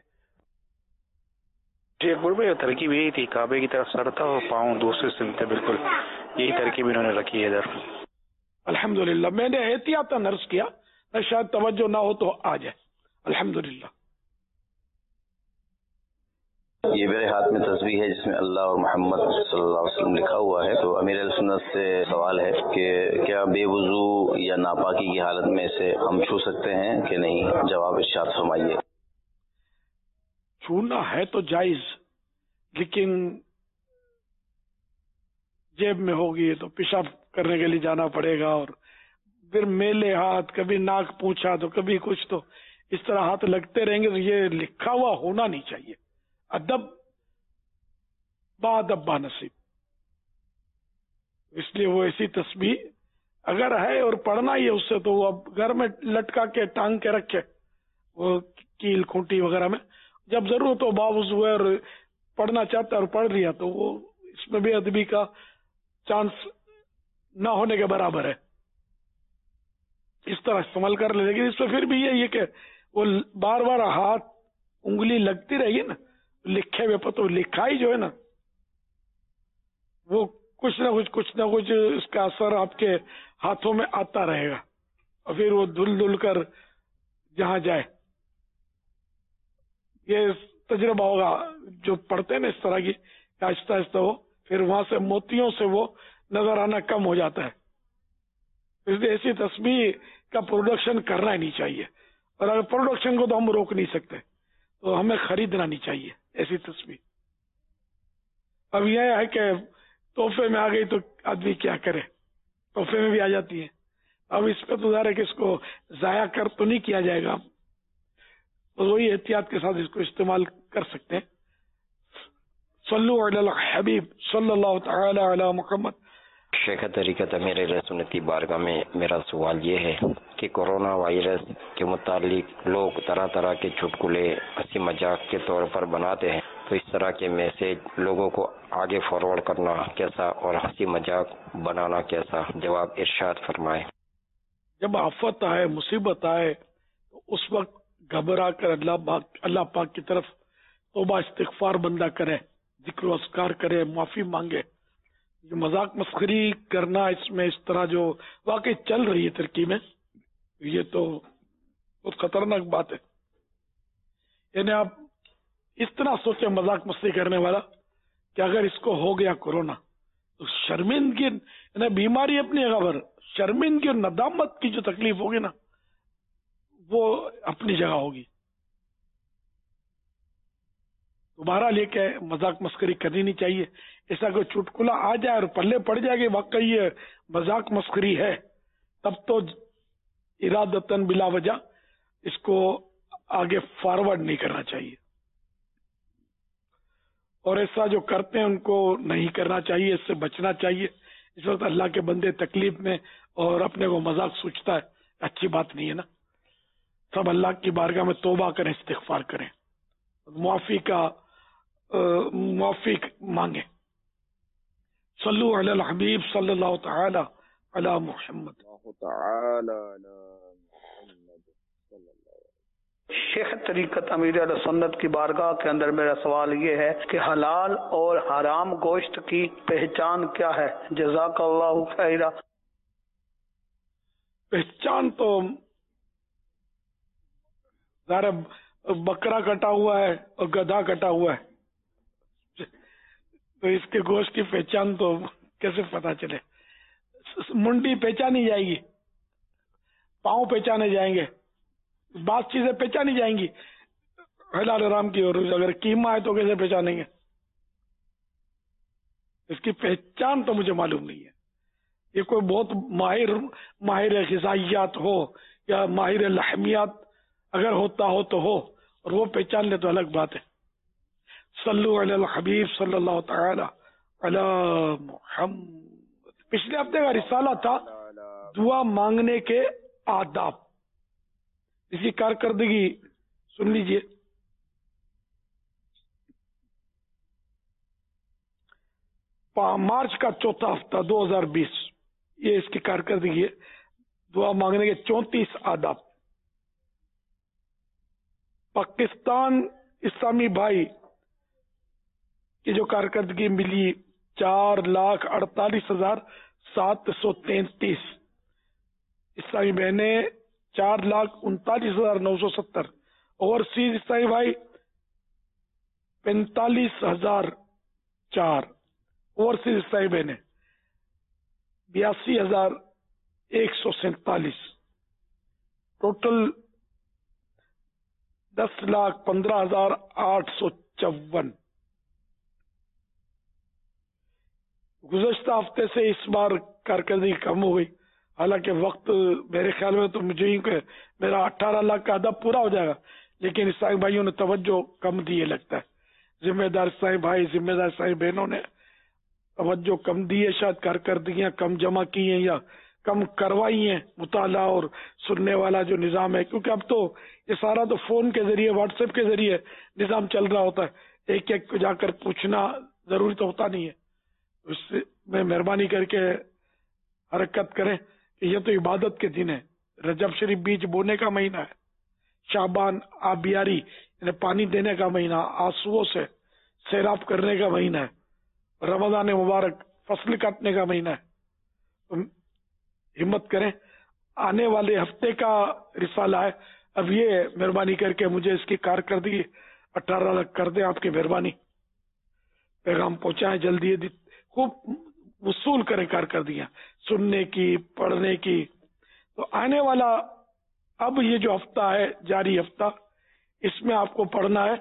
جی اکبر بھائی، ترکیب یہی تھی، کعبے کی طرف سر تھا اور پاؤں دوسرے سمت تھے، بالکل یہی ترکیب انہوں نے رکھی ہے ادھر. الحمدللہ میں نے احتیاطاً عرض کیا، شاید توجہ نہ ہو تو آ جائے. الحمدللہ. یہ میرے ہاتھ میں تصویر ہے جس میں اللہ اور محمد صلی اللہ علیہ وسلم لکھا ہوا ہے. تو امیر اہل سنت سے سوال ہے کہ کیا بے وضو یا ناپاکی کی حالت میں اسے ہم چھو سکتے ہیں کہ نہیں؟ جواب ارشاد فرمائیے. چھونا ہے تو جائز، لیکن جیب میں ہوگی تو پیشاب کرنے کے لیے جانا پڑے گا، اور پھر میلے ہاتھ، کبھی ناک پوچھا تو کبھی کچھ، تو اس طرح ہاتھ لگتے رہیں گے. تو یہ لکھا ہوا ہونا نہیں چاہیے. ادب با ادب با نصیب. اس لیے وہ ایسی تسبیح اگر ہے اور پڑھنا ہی ہے اس سے تو وہ اب گھر میں لٹکا کے ٹانگ کے رکھے وہ کیل کھونٹی وغیرہ میں، جب ضرورت ہو باوضو ہے اور پڑھنا چاہتا ہے اور پڑھ لیا تو وہ اس میں بے ادبی کا چانس نہ ہونے کے برابر ہے، اس طرح استعمال کر لے. لیکن اس میں پھر بھی یہ کہ وہ بار بار ہاتھ انگلی لگتی رہے گی نا، لکھے ہوئے پتہ لکھائی جو ہے نا وہ کچھ نہ کچھ اس کا اثر آپ کے ہاتھوں میں آتا رہے گا اور پھر وہ دھل دھل کر جہاں جائے. یہ تجربہ ہوگا جو پڑھتے ہیں نا اس طرح کی، آہستہ آہستہ وہ پھر وہاں سے موتیوں سے وہ نظر آنا کم ہو جاتا ہے. اس لیے ایسی تسبیح کا پروڈکشن کرنا ہی نہیں چاہیے، اور اگر پروڈکشن کو تو ہم روک نہیں سکتے تو ہمیں خریدنا نہیں چاہیے ایسی تسبیح. اب یہ ہے کہ تحفے میں آ گئی تو آدمی کیا کرے، تحفے میں بھی آ جاتی ہے. اب اس پہ تو ظاہر ہے کہ اس کو ضائع کر تو نہیں کیا جائے گا، تو وہی احتیاط کے ساتھ اس کو استعمال کر سکتے ہیں. صلو علی الحبیب صلی اللہ تعالی علی محمد. شیخ طریقت امیر اہل سنت کی بارگاہ میں میرا سوال یہ ہے کہ کورونا وائرس کے متعلق لوگ طرح طرح کے چٹکلے ہنسی مذاق کے طور پر بناتے ہیں، تو اس طرح کے میسج لوگوں کو آگے فارورڈ کرنا کیسا اور ہنسی مذاق بنانا کیسا؟ جواب ارشاد فرمائے. جب آفت آئے، مصیبت آئے تو اس وقت گھبرا کر اللہ پاک کی طرف توبہ استغفار بندہ کرے، ذکر و اذکار کرے، معافی مانگے. جو مذاق مسخری کرنا اس میں اس طرح جو واقعی چل رہی ہے ترکیبیں، یہ تو بہت خطرناک بات ہے. یعنی آپ اس طرح سوچیں مذاق مسخری کرنے والا کہ اگر اس کو ہو گیا کورونا تو شرمندگی، یعنی بیماری اپنی خبر، شرمندگی اور ندامت کی جو تکلیف ہوگی نا وہ اپنی جگہ ہوگی. دوبارہ لے کے مذاق مسخری کرنی نہیں چاہیے. ایسا کوئی چٹکلا آ جائے اور پلے پڑ جائے کہ واقعی یہ مذاق مسخری ہے، تب تو ارادتاً بلا وجہ اس کو آگے فارورڈ نہیں کرنا چاہیے. اور ایسا جو کرتے ہیں ان کو نہیں کرنا چاہیے، اس سے بچنا چاہیے. اس وقت اللہ کے بندے تکلیف میں اور اپنے کو مذاق سوچتا ہے، اچھی بات نہیں ہے نا. سب اللہ کی بارگاہ میں توبہ کریں، استغفار کریں، معافی مانگیں. صلو علی الحبیب صلی اللہ تعالی علی محمد. شیخ طریقت امیر اہل سنت کی بارگاہ کے اندر میرا سوال یہ ہے کہ حلال اور حرام گوشت کی پہچان کیا ہے؟ جزاک اللہ خیرا. پہچان تو ظاہر بکرا کٹا ہوا ہے اور گدھا کٹا ہوا ہے، تو اس کے گوشت کی پہچان تو کیسے پتا چلے؟ منڈی پہچانی جائے گی، پاؤں پہچانے جائیں گے، بعض چیزیں پہچانی جائیں گی حلال حرام کی، اور اگر قیمہ ہے تو کیسے پہچانیں گے؟ اس کی پہچان تو مجھے معلوم نہیں ہے. یہ کوئی بہت ماہر غذائیات ہو یا ماہر لحمیات اگر ہوتا ہو تو ہو، اور وہ پہچان لے تو الگ بات ہے. صلو علی الحبیب صلی اللہ تعالی علی محمد. پچھلے ہفتے کا رسالہ تھا دعا مانگنے کے آداب، اس کی کارکردگی سن لیجئے. مارچ کا چوتھا ہفتہ 2020، یہ اس کی کارکردگی ہے. دعا مانگنے کے 34 آداب. پاکستان اسلامی بھائی کی جو کارکردگی ملی 4,48,733. اسلامی بہنیں 4,39,970. اوورسیز اسلامی بھائی 45,004. اوورسیز اسلامی بہنیں 82,147. ٹوٹل 10,15,854. گزشتہ ہفتے سے اس بار کارکردگی کم ہو گئی، حالانکہ وقت میرے خیال میں تو مجھے ہی کہ میرا 18 لاکھ کا ادب پورا ہو جائے گا، لیکن اسلامی بھائیوں نے توجہ کم دی ہے لگتا ہے. ذمہ دار اسلامی بھائی، ذمہ دار اسلامی بہنوں نے توجہ کم دی ہے، شاید کارکردگیاں کم جمع کی ہیں یا کم کروائی ہیں مطالعہ اور سننے والا جو نظام ہے، کیونکہ اب تو یہ سارا تو فون کے ذریعے واٹس ایپ کے ذریعے نظام چل رہا ہوتا ہے، ایک ایک کو جا کر پوچھنا ضروری تو ہوتا نہیں ہے. اس میں مہربانی کر کے حرکت کریں کہ یہ تو عبادت کے دن ہے. رجب شریف بیج بونے کا مہینہ ہے، شعبان آبیاری یعنی پانی دینے کا مہینہ، آنسوؤں سے سیراب کرنے کا مہینہ ہے، رمضان مبارک فصل کاٹنے کا مہینہ ہے. تو ہمت کریں. آنے والے ہفتے کا رسالہ ہے. اب یہ مہربانی کر کے مجھے اس کی کارکردگی 18 لاکھ کر دیں، آپ کی مہربانی. پیغام پہنچائیں جلدی، خوب وصول کریں کارکردگیاں سننے کی، پڑھنے کی. تو آنے والا اب یہ جو ہفتہ ہے جاری ہفتہ، اس میں آپ کو پڑھنا ہے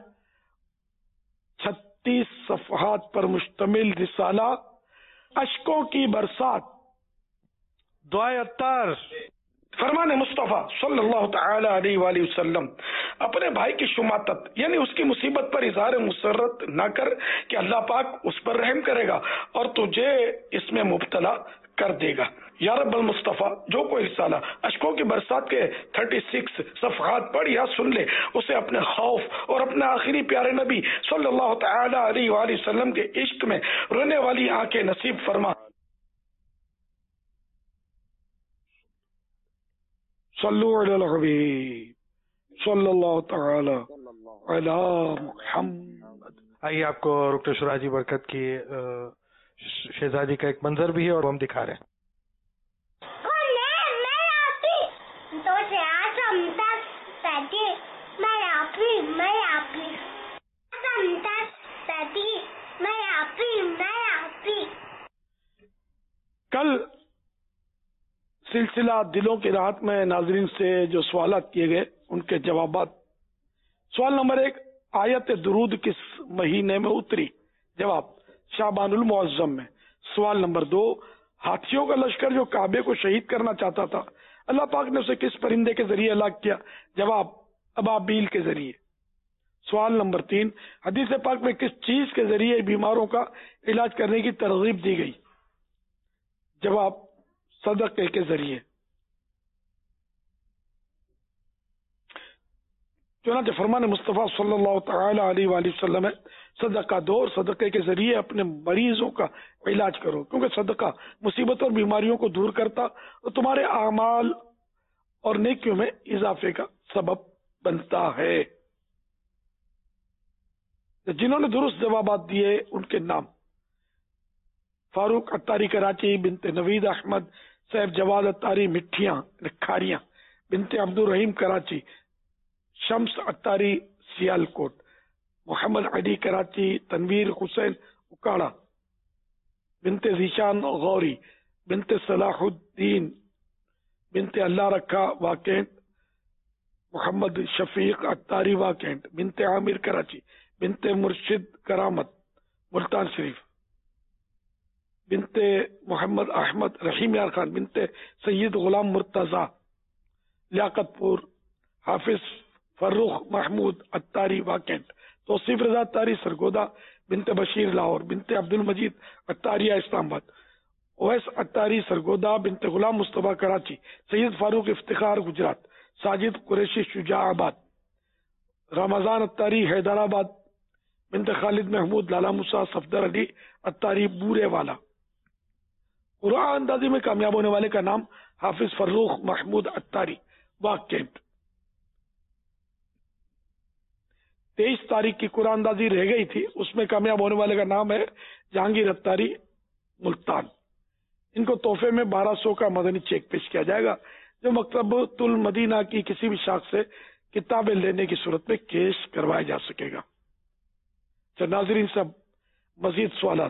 36 صفحات پر مشتمل رسالہ اشکوں کی برسات، دعائے عطار. فرمان مصطفیٰ صلی اللہ تعالی علیہ وآلہ وسلم، اپنے بھائی کی شماتت یعنی اس کی مصیبت پر اظہار مسرت نہ کر کہ اللہ پاک اس پر رحم کرے گا اور تجھے اس میں مبتلا کر دے گا. یا رب المصطفیٰ، جو کوئی رسالہ اشکوں کی برسات کے 36 صفحات پڑھ یا سن لے، اسے اپنے خوف اور اپنے آخری پیارے نبی صلی اللہ تعالی علیہ وآلہ وسلم کے عشق میں رونے والی آنکھیں نصیب فرما. صلو علی الحبیب صلی اللہ تعالی علی محمد. آئیے آپ کو رکن شورا جی برکت کی شہزادی کا ایک منظر بھی ہے اور ہم دکھا رہے ہیں. کل سلسلہ دلوں کی راحت میں ناظرین سے جو سوالات کیے گئے ان کے جوابات. سوال نمبر 1، آیت درود کس مہینے میں اتری؟ جواب، شعبان المعظم میں. سوال نمبر 2، ہاتھیوں کا لشکر جو کعبے کو شہید کرنا چاہتا تھا، اللہ پاک نے اسے کس پرندے کے ذریعے ہلاک کیا؟ جواب، ابابیل کے ذریعے. سوال نمبر 3، حدیث پاک میں کس چیز کے ذریعے بیماروں کا علاج کرنے کی ترغیب دی گئی؟ جواب، صدقے کے ذریعے. چنانچہ فرمان مصطفیٰ صلی اللہ تعالی علیہ وآلہ وسلم ہے، صدقہ دو اور صدقے کے ذریعے اپنے مریضوں کا علاج کرو، کیونکہ صدقہ مصیبت اور بیماریوں کو دور کرتا اور تمہارے اعمال اور نیکیوں میں اضافے کا سبب بنتا ہے. جنہوں نے درست جوابات دیے ان کے نام: فاروق اتاری کراچی، بنت نوید احمد، سیف جواد اتاری مٹھیاں کھاریاں، بنت عبد الرحیم کراچی، شمس اتاری سیالکوٹ، محمد علی کراچی، تنویر حسین اکاڑا، بنت ذیشان غوری، بنت صلاح الدین، بنت اللہ رکھا واکینٹ، محمد شفیق اتاری واکینٹ، بنت عامر کراچی، بنت مرشد کرامت ملتان شریف، بنت محمد احمد رحیم یار خان، بنت سید غلام مرتضی لیاقت پور، حافظ فروخ محمود اتاری واکینٹ، توصیف رضا اتاری سرگودا، بنت بشیر لاہور، بنت عبد المجید اتاریہ اسلام آباد، اویس اتاری سرگودا، بنت غلام مصطفیٰ کراچی، سید فاروق افتخار گجرات، ساجد قریشی شجاع آباد، رمضان اتاری حیدرآباد، بنت خالد محمود لالا موسیٰ صفدر علی اتاری بورے والا. قرآن اندازی میں کامیاب ہونے والے کا نام حافظ فروخ محمود اتاری واق کیمپ. 23 تاریخ کی قرآن اندازی رہ گئی تھی، اس میں کامیاب ہونے والے کا نام ہے جہانگیر اتاری ملتان. ان کو تحفے میں 1200 کا مدنی چیک پیش کیا جائے گا جو مکتبۃ المدینہ کی کسی بھی شاخ سے کتابیں لینے کی صورت میں کیش کروایا جا سکے گا. ناظرین سب مزید سوالات،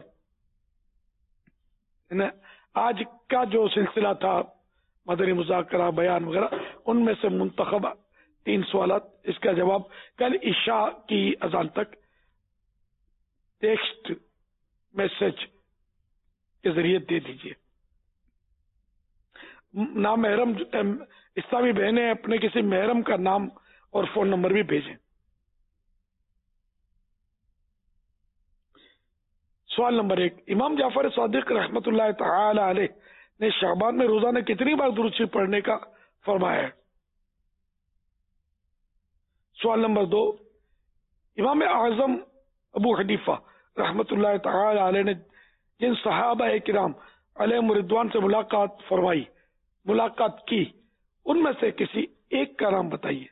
آج کا جو سلسلہ تھا مدنی مذاکرہ بیان وغیرہ، ان میں سے منتخب 3 سوالات، اس کا جواب کل عشاء کی اذان تک ٹیکسٹ میسج کے ذریعے دے دیجیے. نامحرم اسلامی بہنیں اپنے کسی محرم کا نام اور فون نمبر بھی بھیجیں. سوال نمبر 1، امام جعفر صادق رحمت اللہ تعالی علیہ نے شعبان میں روزانہ کتنی بار درود شریف پڑھنے کا فرمایا ہے؟ سوال نمبر 2، امام اعظم ابو حنیفہ رحمت اللہ تعالی علیہ نے جن صحابہ کرام علیہم رضوان سے ملاقات کی ان میں سے کسی ایک کا نام بتائیے۔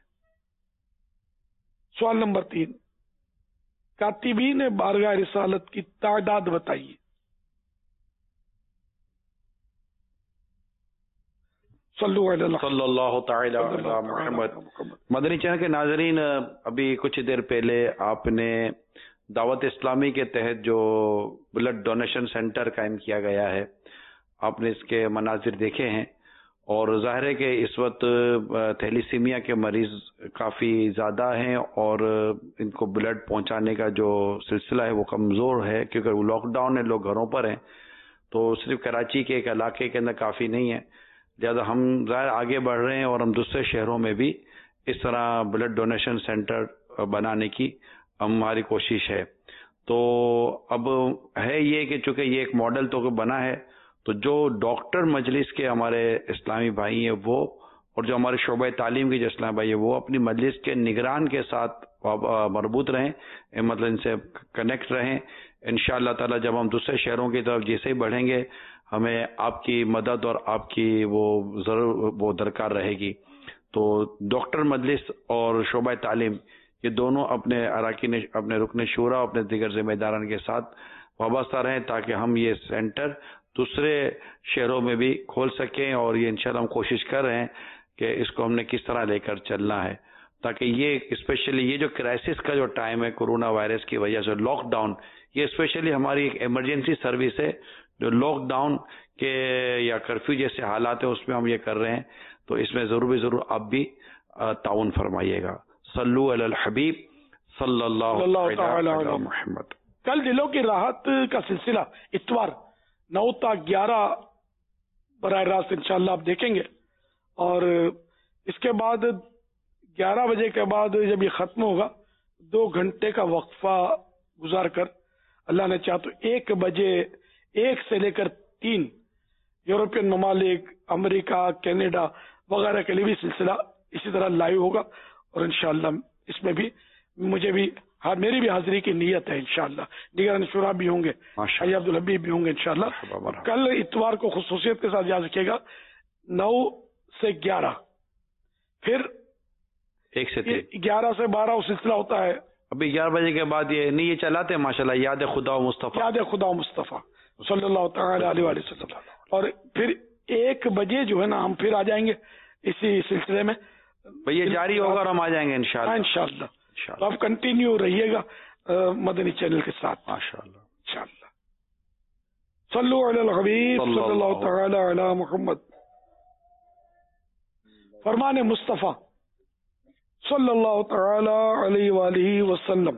سوال نمبر 3، کاتبین بارگاہ رسالت کی تعداد بتائیے۔ صلی اللہ تعالی علی محمد۔ مدنی چینل کے ناظرین، ابھی کچھ دیر پہلے آپ نے دعوت اسلامی کے تحت جو بلڈ ڈونیشن سینٹر قائم کیا گیا ہے، آپ نے اس کے مناظر دیکھے ہیں، اور ظاہر ہے کہ اس وقت تھیلیسیمیا کے مریض کافی زیادہ ہیں اور ان کو بلڈ پہنچانے کا جو سلسلہ ہے وہ کمزور ہے، کیونکہ وہ لاک ڈاؤن ہے، لوگ گھروں پر ہیں، تو صرف کراچی کے ایک علاقے کے اندر کافی نہیں ہے، لہٰذا ہم ظاہر آگے بڑھ رہے ہیں اور ہم دوسرے شہروں میں بھی اس طرح بلڈ ڈونیشن سینٹر بنانے کی ہماری کوشش ہے۔ تو اب ہے یہ کہ چونکہ یہ ایک ماڈل تو بنا ہے، تو جو ڈاکٹر مجلس کے ہمارے اسلامی بھائی ہیں وہ، اور جو ہمارے شعبہ تعلیم کے جو اسلامی بھائی ہیں وہ اپنی مجلس کے نگران کے ساتھ مربوط رہیں، مطلب ان سے کنیکٹ رہیں۔ انشاءاللہ تعالی جب ہم دوسرے شہروں کی طرف جیسے ہی بڑھیں گے، ہمیں آپ کی مدد اور آپ کی وہ درکار رہے گی۔ تو ڈاکٹر مجلس اور شعبہ تعلیم یہ دونوں اپنے اراکین، اپنے رکن شورا، اپنے دیگر ذمہ داران کے ساتھ وابستہ رہیں تاکہ ہم یہ سینٹر دوسرے شہروں میں بھی کھول سکیں، اور یہ انشاءاللہ ہم کوشش کر رہے ہیں کہ اس کو ہم نے کس طرح لے کر چلنا ہے تاکہ یہ اسپیشلی یہ جو کرائسس کا جو ٹائم ہے کورونا وائرس کی وجہ سے لاک ڈاؤن، یہ اسپیشلی ہماری ایک ایمرجنسی سروس ہے جو لاک ڈاؤن کے یا کرفیو جیسے حالات ہیں اس میں ہم یہ کر رہے ہیں، تو اس میں ضرور آپ بھی تعاون فرمائیے گا۔ صلو علی الحبیب صلی اللہ تعالی علی محمد۔ کل دلوں کی راحت کا سلسلہ اتوار 9 تا 11 براہ راست انشاءاللہ آپ دیکھیں گے، اور اس کے بعد 11 بجے کے بعد جب یہ ختم ہوگا 2 گھنٹے کا وقفہ گزار کر اللہ نے چاہ تو 1 بجے 1 سے لے کر 3 یورپین ممالک، امریکہ، کینیڈا وغیرہ کے لیے بھی سلسلہ اسی طرح لائیو ہوگا، اور انشاءاللہ اس میں بھی میری بھی حاضری کی نیت ہے انشاءاللہ۔ نگران شورا بھی ہوں گے، حاجی عبدالحبیب بھی ہوں گے انشاءاللہ۔ کل اتوار کو خصوصیت کے ساتھ یاد رکھیے گا 9 سے 11، پھر 1 سے 11 سے 12 وہ سلسلہ ہوتا ہے۔ ابھی 11 بجے کے بعد یہ چلاتے ہیں ماشاءاللہ یاد خدا و مصطفیٰ، یاد خدا و مصطفیٰ صلی اللہ تعالی علیہ وسلم، اور پھر 1 بجے جو ہے نا ہم پھر آ جائیں گے اسی سلسلے میں، یہ جاری ہوگا اور ہم آ جائیں گے انشاءاللہ۔ تو آپ کنٹینیو رہیے گا مدنی چینل کے ساتھ ماشاءاللہ انشاءاللہ۔ صلو علی الحبیب صلی اللہ تعالی علی محمد۔ فرمان مصطفیٰ صلی اللہ تعالی علیہ وآلہ وسلم،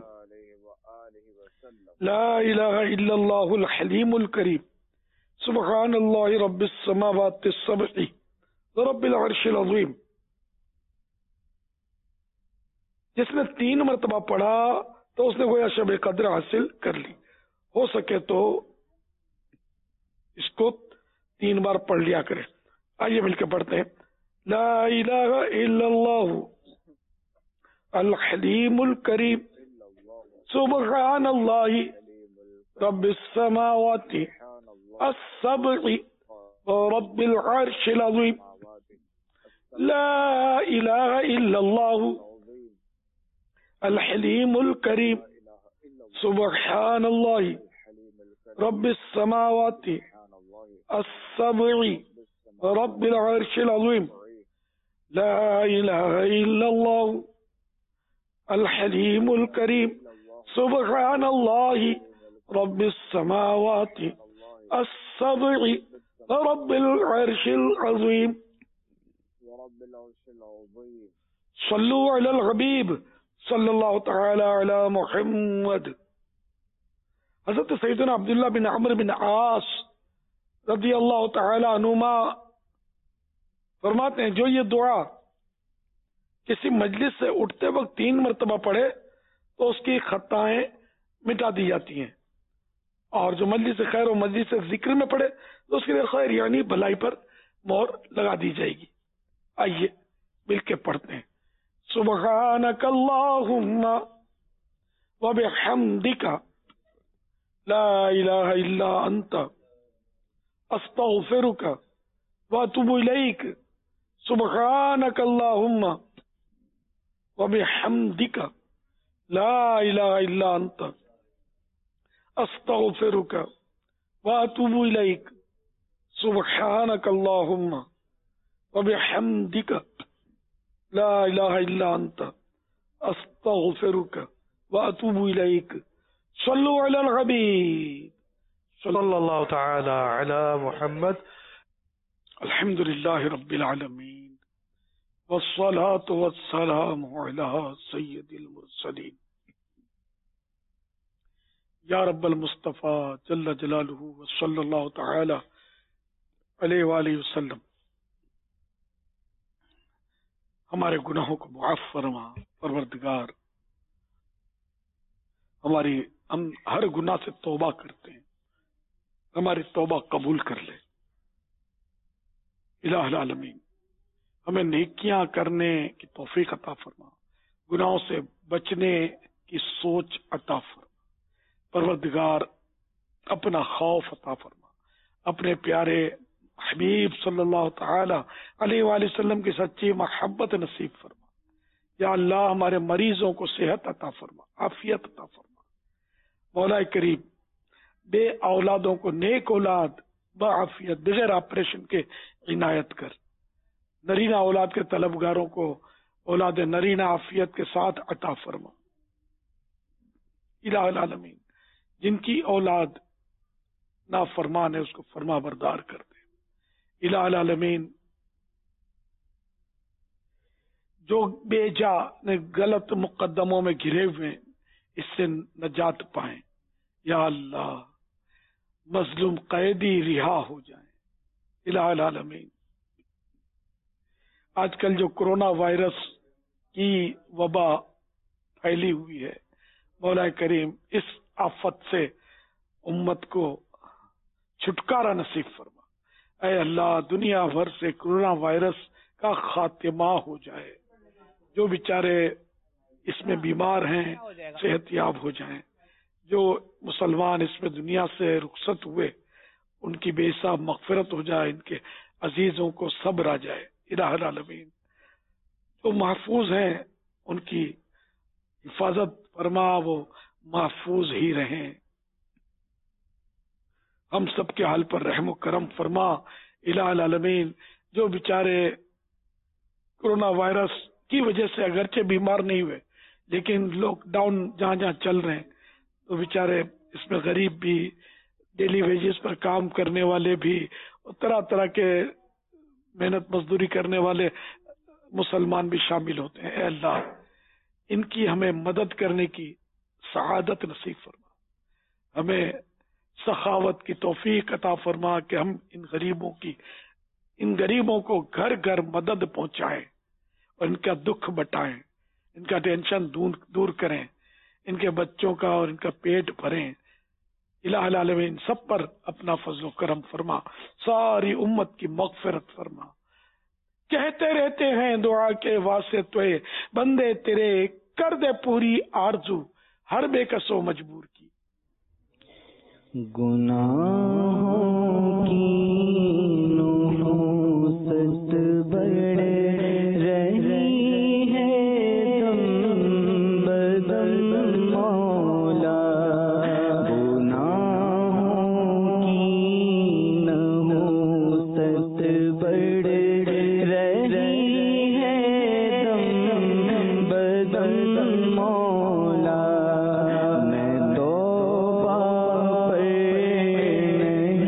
لا الہ الا اللہ الحلیم الکریم، سبحان اللہ رب السماوات السبع رب العرش العظیم۔ جس نے 3 مرتبہ پڑھا تو اس نے گویا شب قدر حاصل کر لی، ہو سکے تو اس کو 3 بار پڑھ لیا کرے۔ آئیے مل کے پڑھتے ہیں، لا الہ الا اللہ الحلیم الکریم، سبحان اللہ رب السماوات السبع رب العرش العظیم، لا الہ الا اللہ الحلیم الکریم، سبحان اللہ رب السماوات السبع رب العرش العظیم، لا الہ الا اللہ الحلیم الکریم، سبحان اللہ رب السماوات السبع رب العرش العظیم۔ صلو علی الحبیب صلی اللہ تعالی علی محمد۔ حضرت سیدنا عبداللہ بن عمرو بن عاص رضی اللہ تعالی عنہما فرماتے ہیں جو یہ دعا کسی مجلس سے اٹھتے وقت 3 مرتبہ پڑھے تو اس کی خطائیں مٹا دی جاتی ہیں، اور جو مجلس خیر و مجلس ذکر میں پڑھے تو اس کے لیے خیر یعنی بھلائی پر مہر لگا دی جائے گی. آئیے مل کے پڑھتے ہیں. سبحانک اللہم وبحمدک لا الہ الا انت استغفرک واتوب الیک. سبحانک اللہم وبحمدک لا الہ الا انت استغفرک واتوب الیک. سبحانک اللہم وبحمدک لا الہ الا انت استغفرک واتوب الیک. صلو علی الحبیب صلی اللہ تعالی علی محمد. الحمدللہ رب العالمین والصلاة والسلام علی سید المرسلین. یا رب المصطفیٰ جل جلالہ وصلی اللہ تعالی علیہ وآلہ وسلم. ہمارے گناہوں کو معاف فرما پروردگار. ہم ہر گناہ سے توبہ کرتے ہیں, ہماری توبہ قبول کر لے. الہ العالمین ہمیں نیکیاں کرنے کی توفیق عطا فرما, گناہوں سے بچنے کی سوچ عطا فرما. پروردگار اپنا خوف عطا فرما, اپنے پیارے حبیب صلی اللہ تعالی علیہ وآلہ وسلم کی سچی محبت نصیب فرما. یا اللہ ہمارے مریضوں کو صحت عطا فرما, عافیت عطا فرما. مولا کریم بے اولادوں کو نیک اولاد بعافیت بغیر آپریشن کے عنایت کر. نرینہ اولاد کے طلبگاروں کو اولاد نرینہ عافیت کے ساتھ عطا فرما. الہ العالمین جن کی اولاد نافرمان ہے اس کو فرما بردار کر دے. الہ العالمین جو بے جا غلط مقدموں میں گھرے ہوئے اس سے نجات پائیں. یا اللہ مظلوم قیدی رہا ہو جائیں. الہ العالمین آج کل جو کرونا وائرس کی وبا پھیلی ہوئی ہے, مولا کریم اس آفت سے امت کو چھٹکارا نصیب فرما. اے اللہ دنیا بھر سے کرونا وائرس کا خاتمہ ہو جائے. جو بیچارے اس میں بیمار ہیں صحت یاب ہو جائیں. جو مسلمان اس میں دنیا سے رخصت ہوئے ان کی بے حساب مغفرت ہو جائے, ان کے عزیزوں کو صبر آ جائے. الہ العالمین جو محفوظ ہیں ان کی حفاظت فرما, وہ محفوظ ہی رہیں. ہم سب کے حال پر رحم و کرم فرما. الہ العالمین جو بیچارے کرونا وائرس کی وجہ سے اگرچہ بیمار نہیں ہوئے لیکن لاک ڈاؤن جہاں جہاں چل رہے ہیں تو بیچارے اس میں غریب بھی, ڈیلی ویجز پر کام کرنے والے بھی, طرح طرح کے محنت مزدوری کرنے والے مسلمان بھی شامل ہوتے ہیں. اے اللہ ان کی ہمیں مدد کرنے کی سعادت نصیب فرما. ہمیں سخاوت کی توفیق عطا فرما کہ ہم ان غریبوں کو گھر گھر مدد پہنچائیں اور ان کا دکھ بٹائیں, ان کا ٹینشن دور کریں, ان کے بچوں کا اور ان کا پیٹ بھریں. الہ العالمین سب پر اپنا فضل و کرم فرما, ساری امت کی مغفرت فرما. کہتے رہتے ہیں دعا کے واسطے بندے تیرے, کر دے پوری آرزو ہر بے کس و مجبور کی. گناہوں کی نحوست بڑھ رہی ہے دم بدم مولا. گناہوں کی نحوست بڑھ رہی ہے دم بدم مولا. میں توبہ پر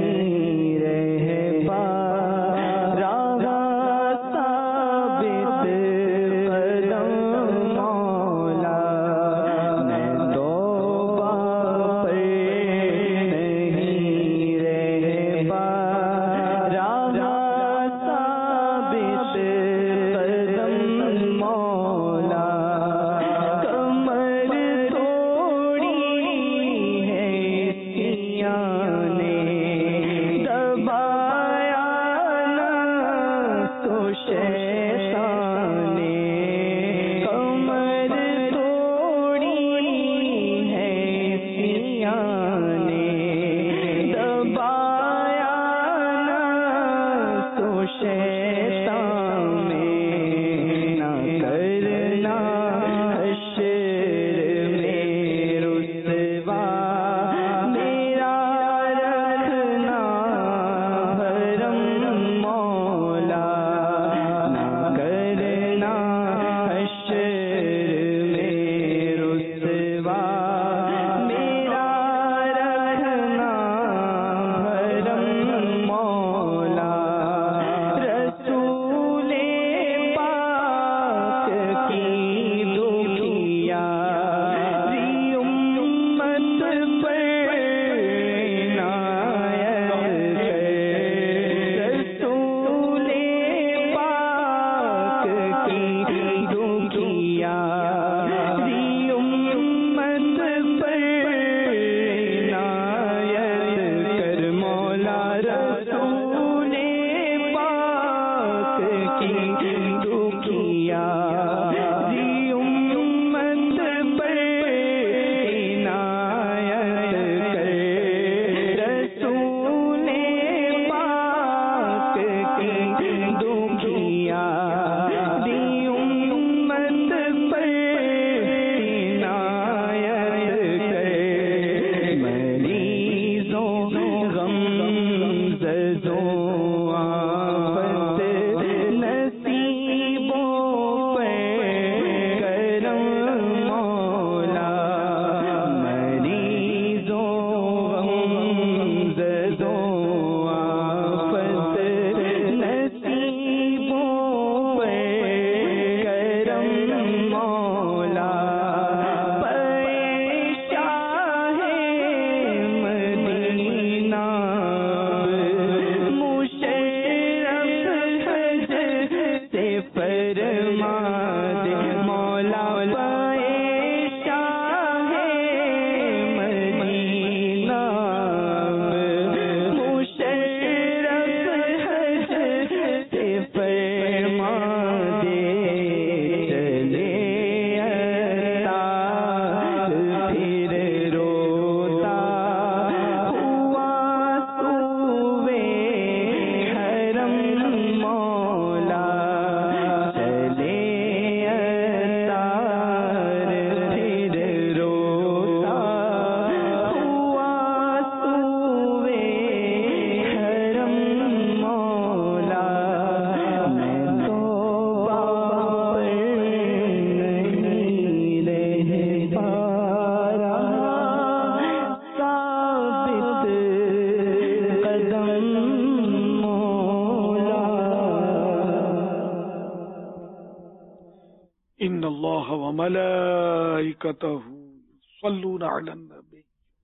وملائكته يصلون على النبي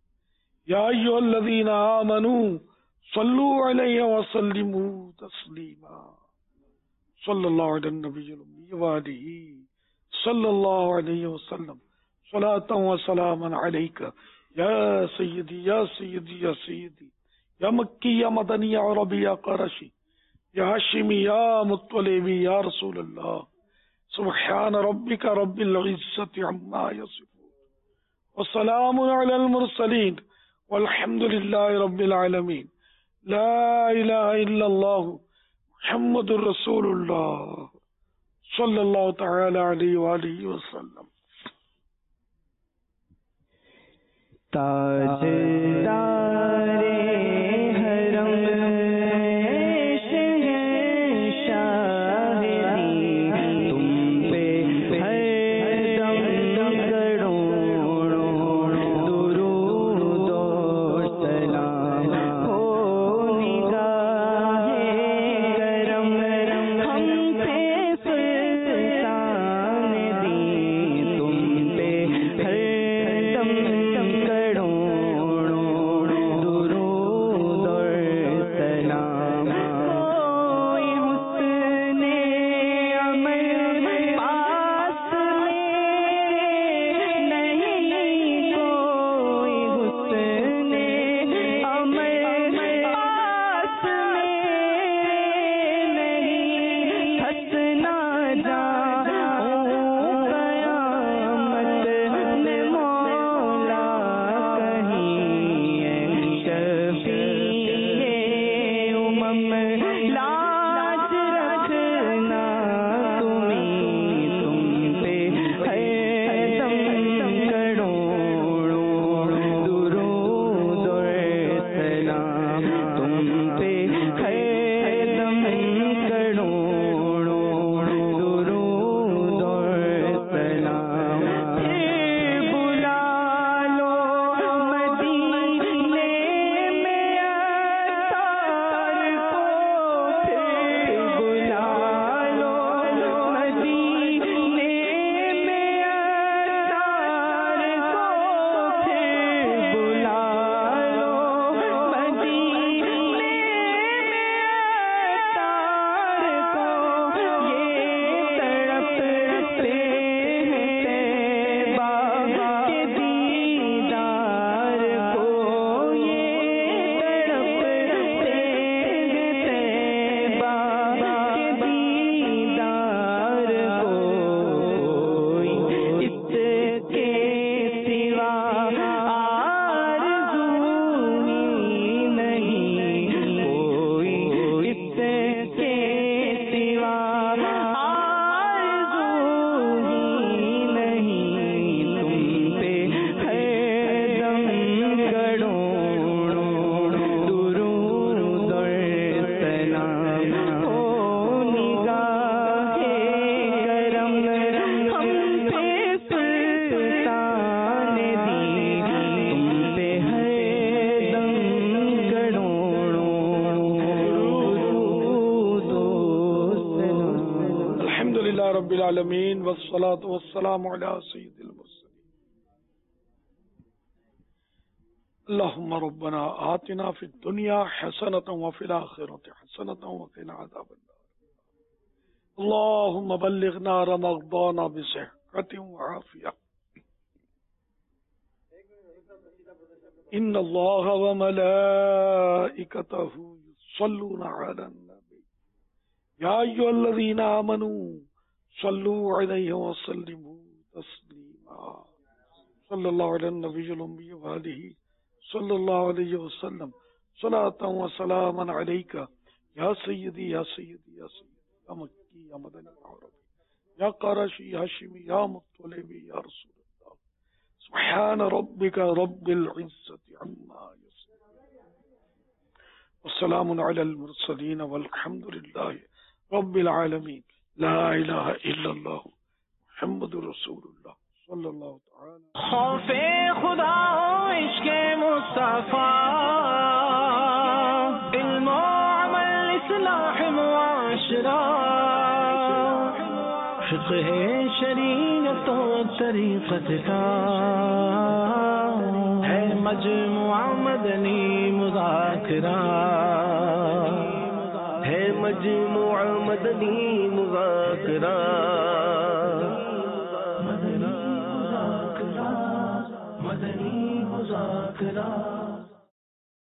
يا أيها الذين آمنوا صلوا عليه وسلموا تسليما صلى الله على النبي الأمي وآله صلى الله عليه وسلم صلاة وسلاما عليك يا سيدي يا سيدي يا سيدي يا مكي يا مدني يا عربي يا قرشي يا هاشمي يا مطلبي يا رسول الله سبحان ربك رب العزة عما يصفون وسلام على المرسلين والحمد لله رب العالمين لا إله إلا الله محمد رسول الله صلى الله تعالى عليه وآله وسلم. تاجدار رب العالمین والصلاة والسلام علی سید المرسلین. اللهم ربنا آتنا في الدنيا حسنة وفي الآخرة حسنة وقنا عذاب النار. اللهم بلغنا رمضان بصحة وعافية. إن الله وملائكته يصلون على النبي يا أيها الذين آمنوا صلوا عليه وسلموا تسليما. صلى الله على النبي الأمي وآله صلى الله عليه وسلم صلاة وسلاما عليك يا سيدي يا سيدي يا سيدي يا مكي يا مدني يا عربي يا قرشي يا هاشمي يا مطلبي يا رسول الله. سبحان ربك رب العزة عما يصفون والسلام على المرسلين والحمد لله رب العالمين. لا إله إلا الله محمد رسول الله صلی اللہ تعالی. خوف خدا و عشق مصطفیٰ، علم و عمل اصلاح معاشرہ، فقہ شریعت و طریقت کا ہے مجموعہ مدنی مذاکرہ، ہے مجموعہ مدنی مذاکرہ.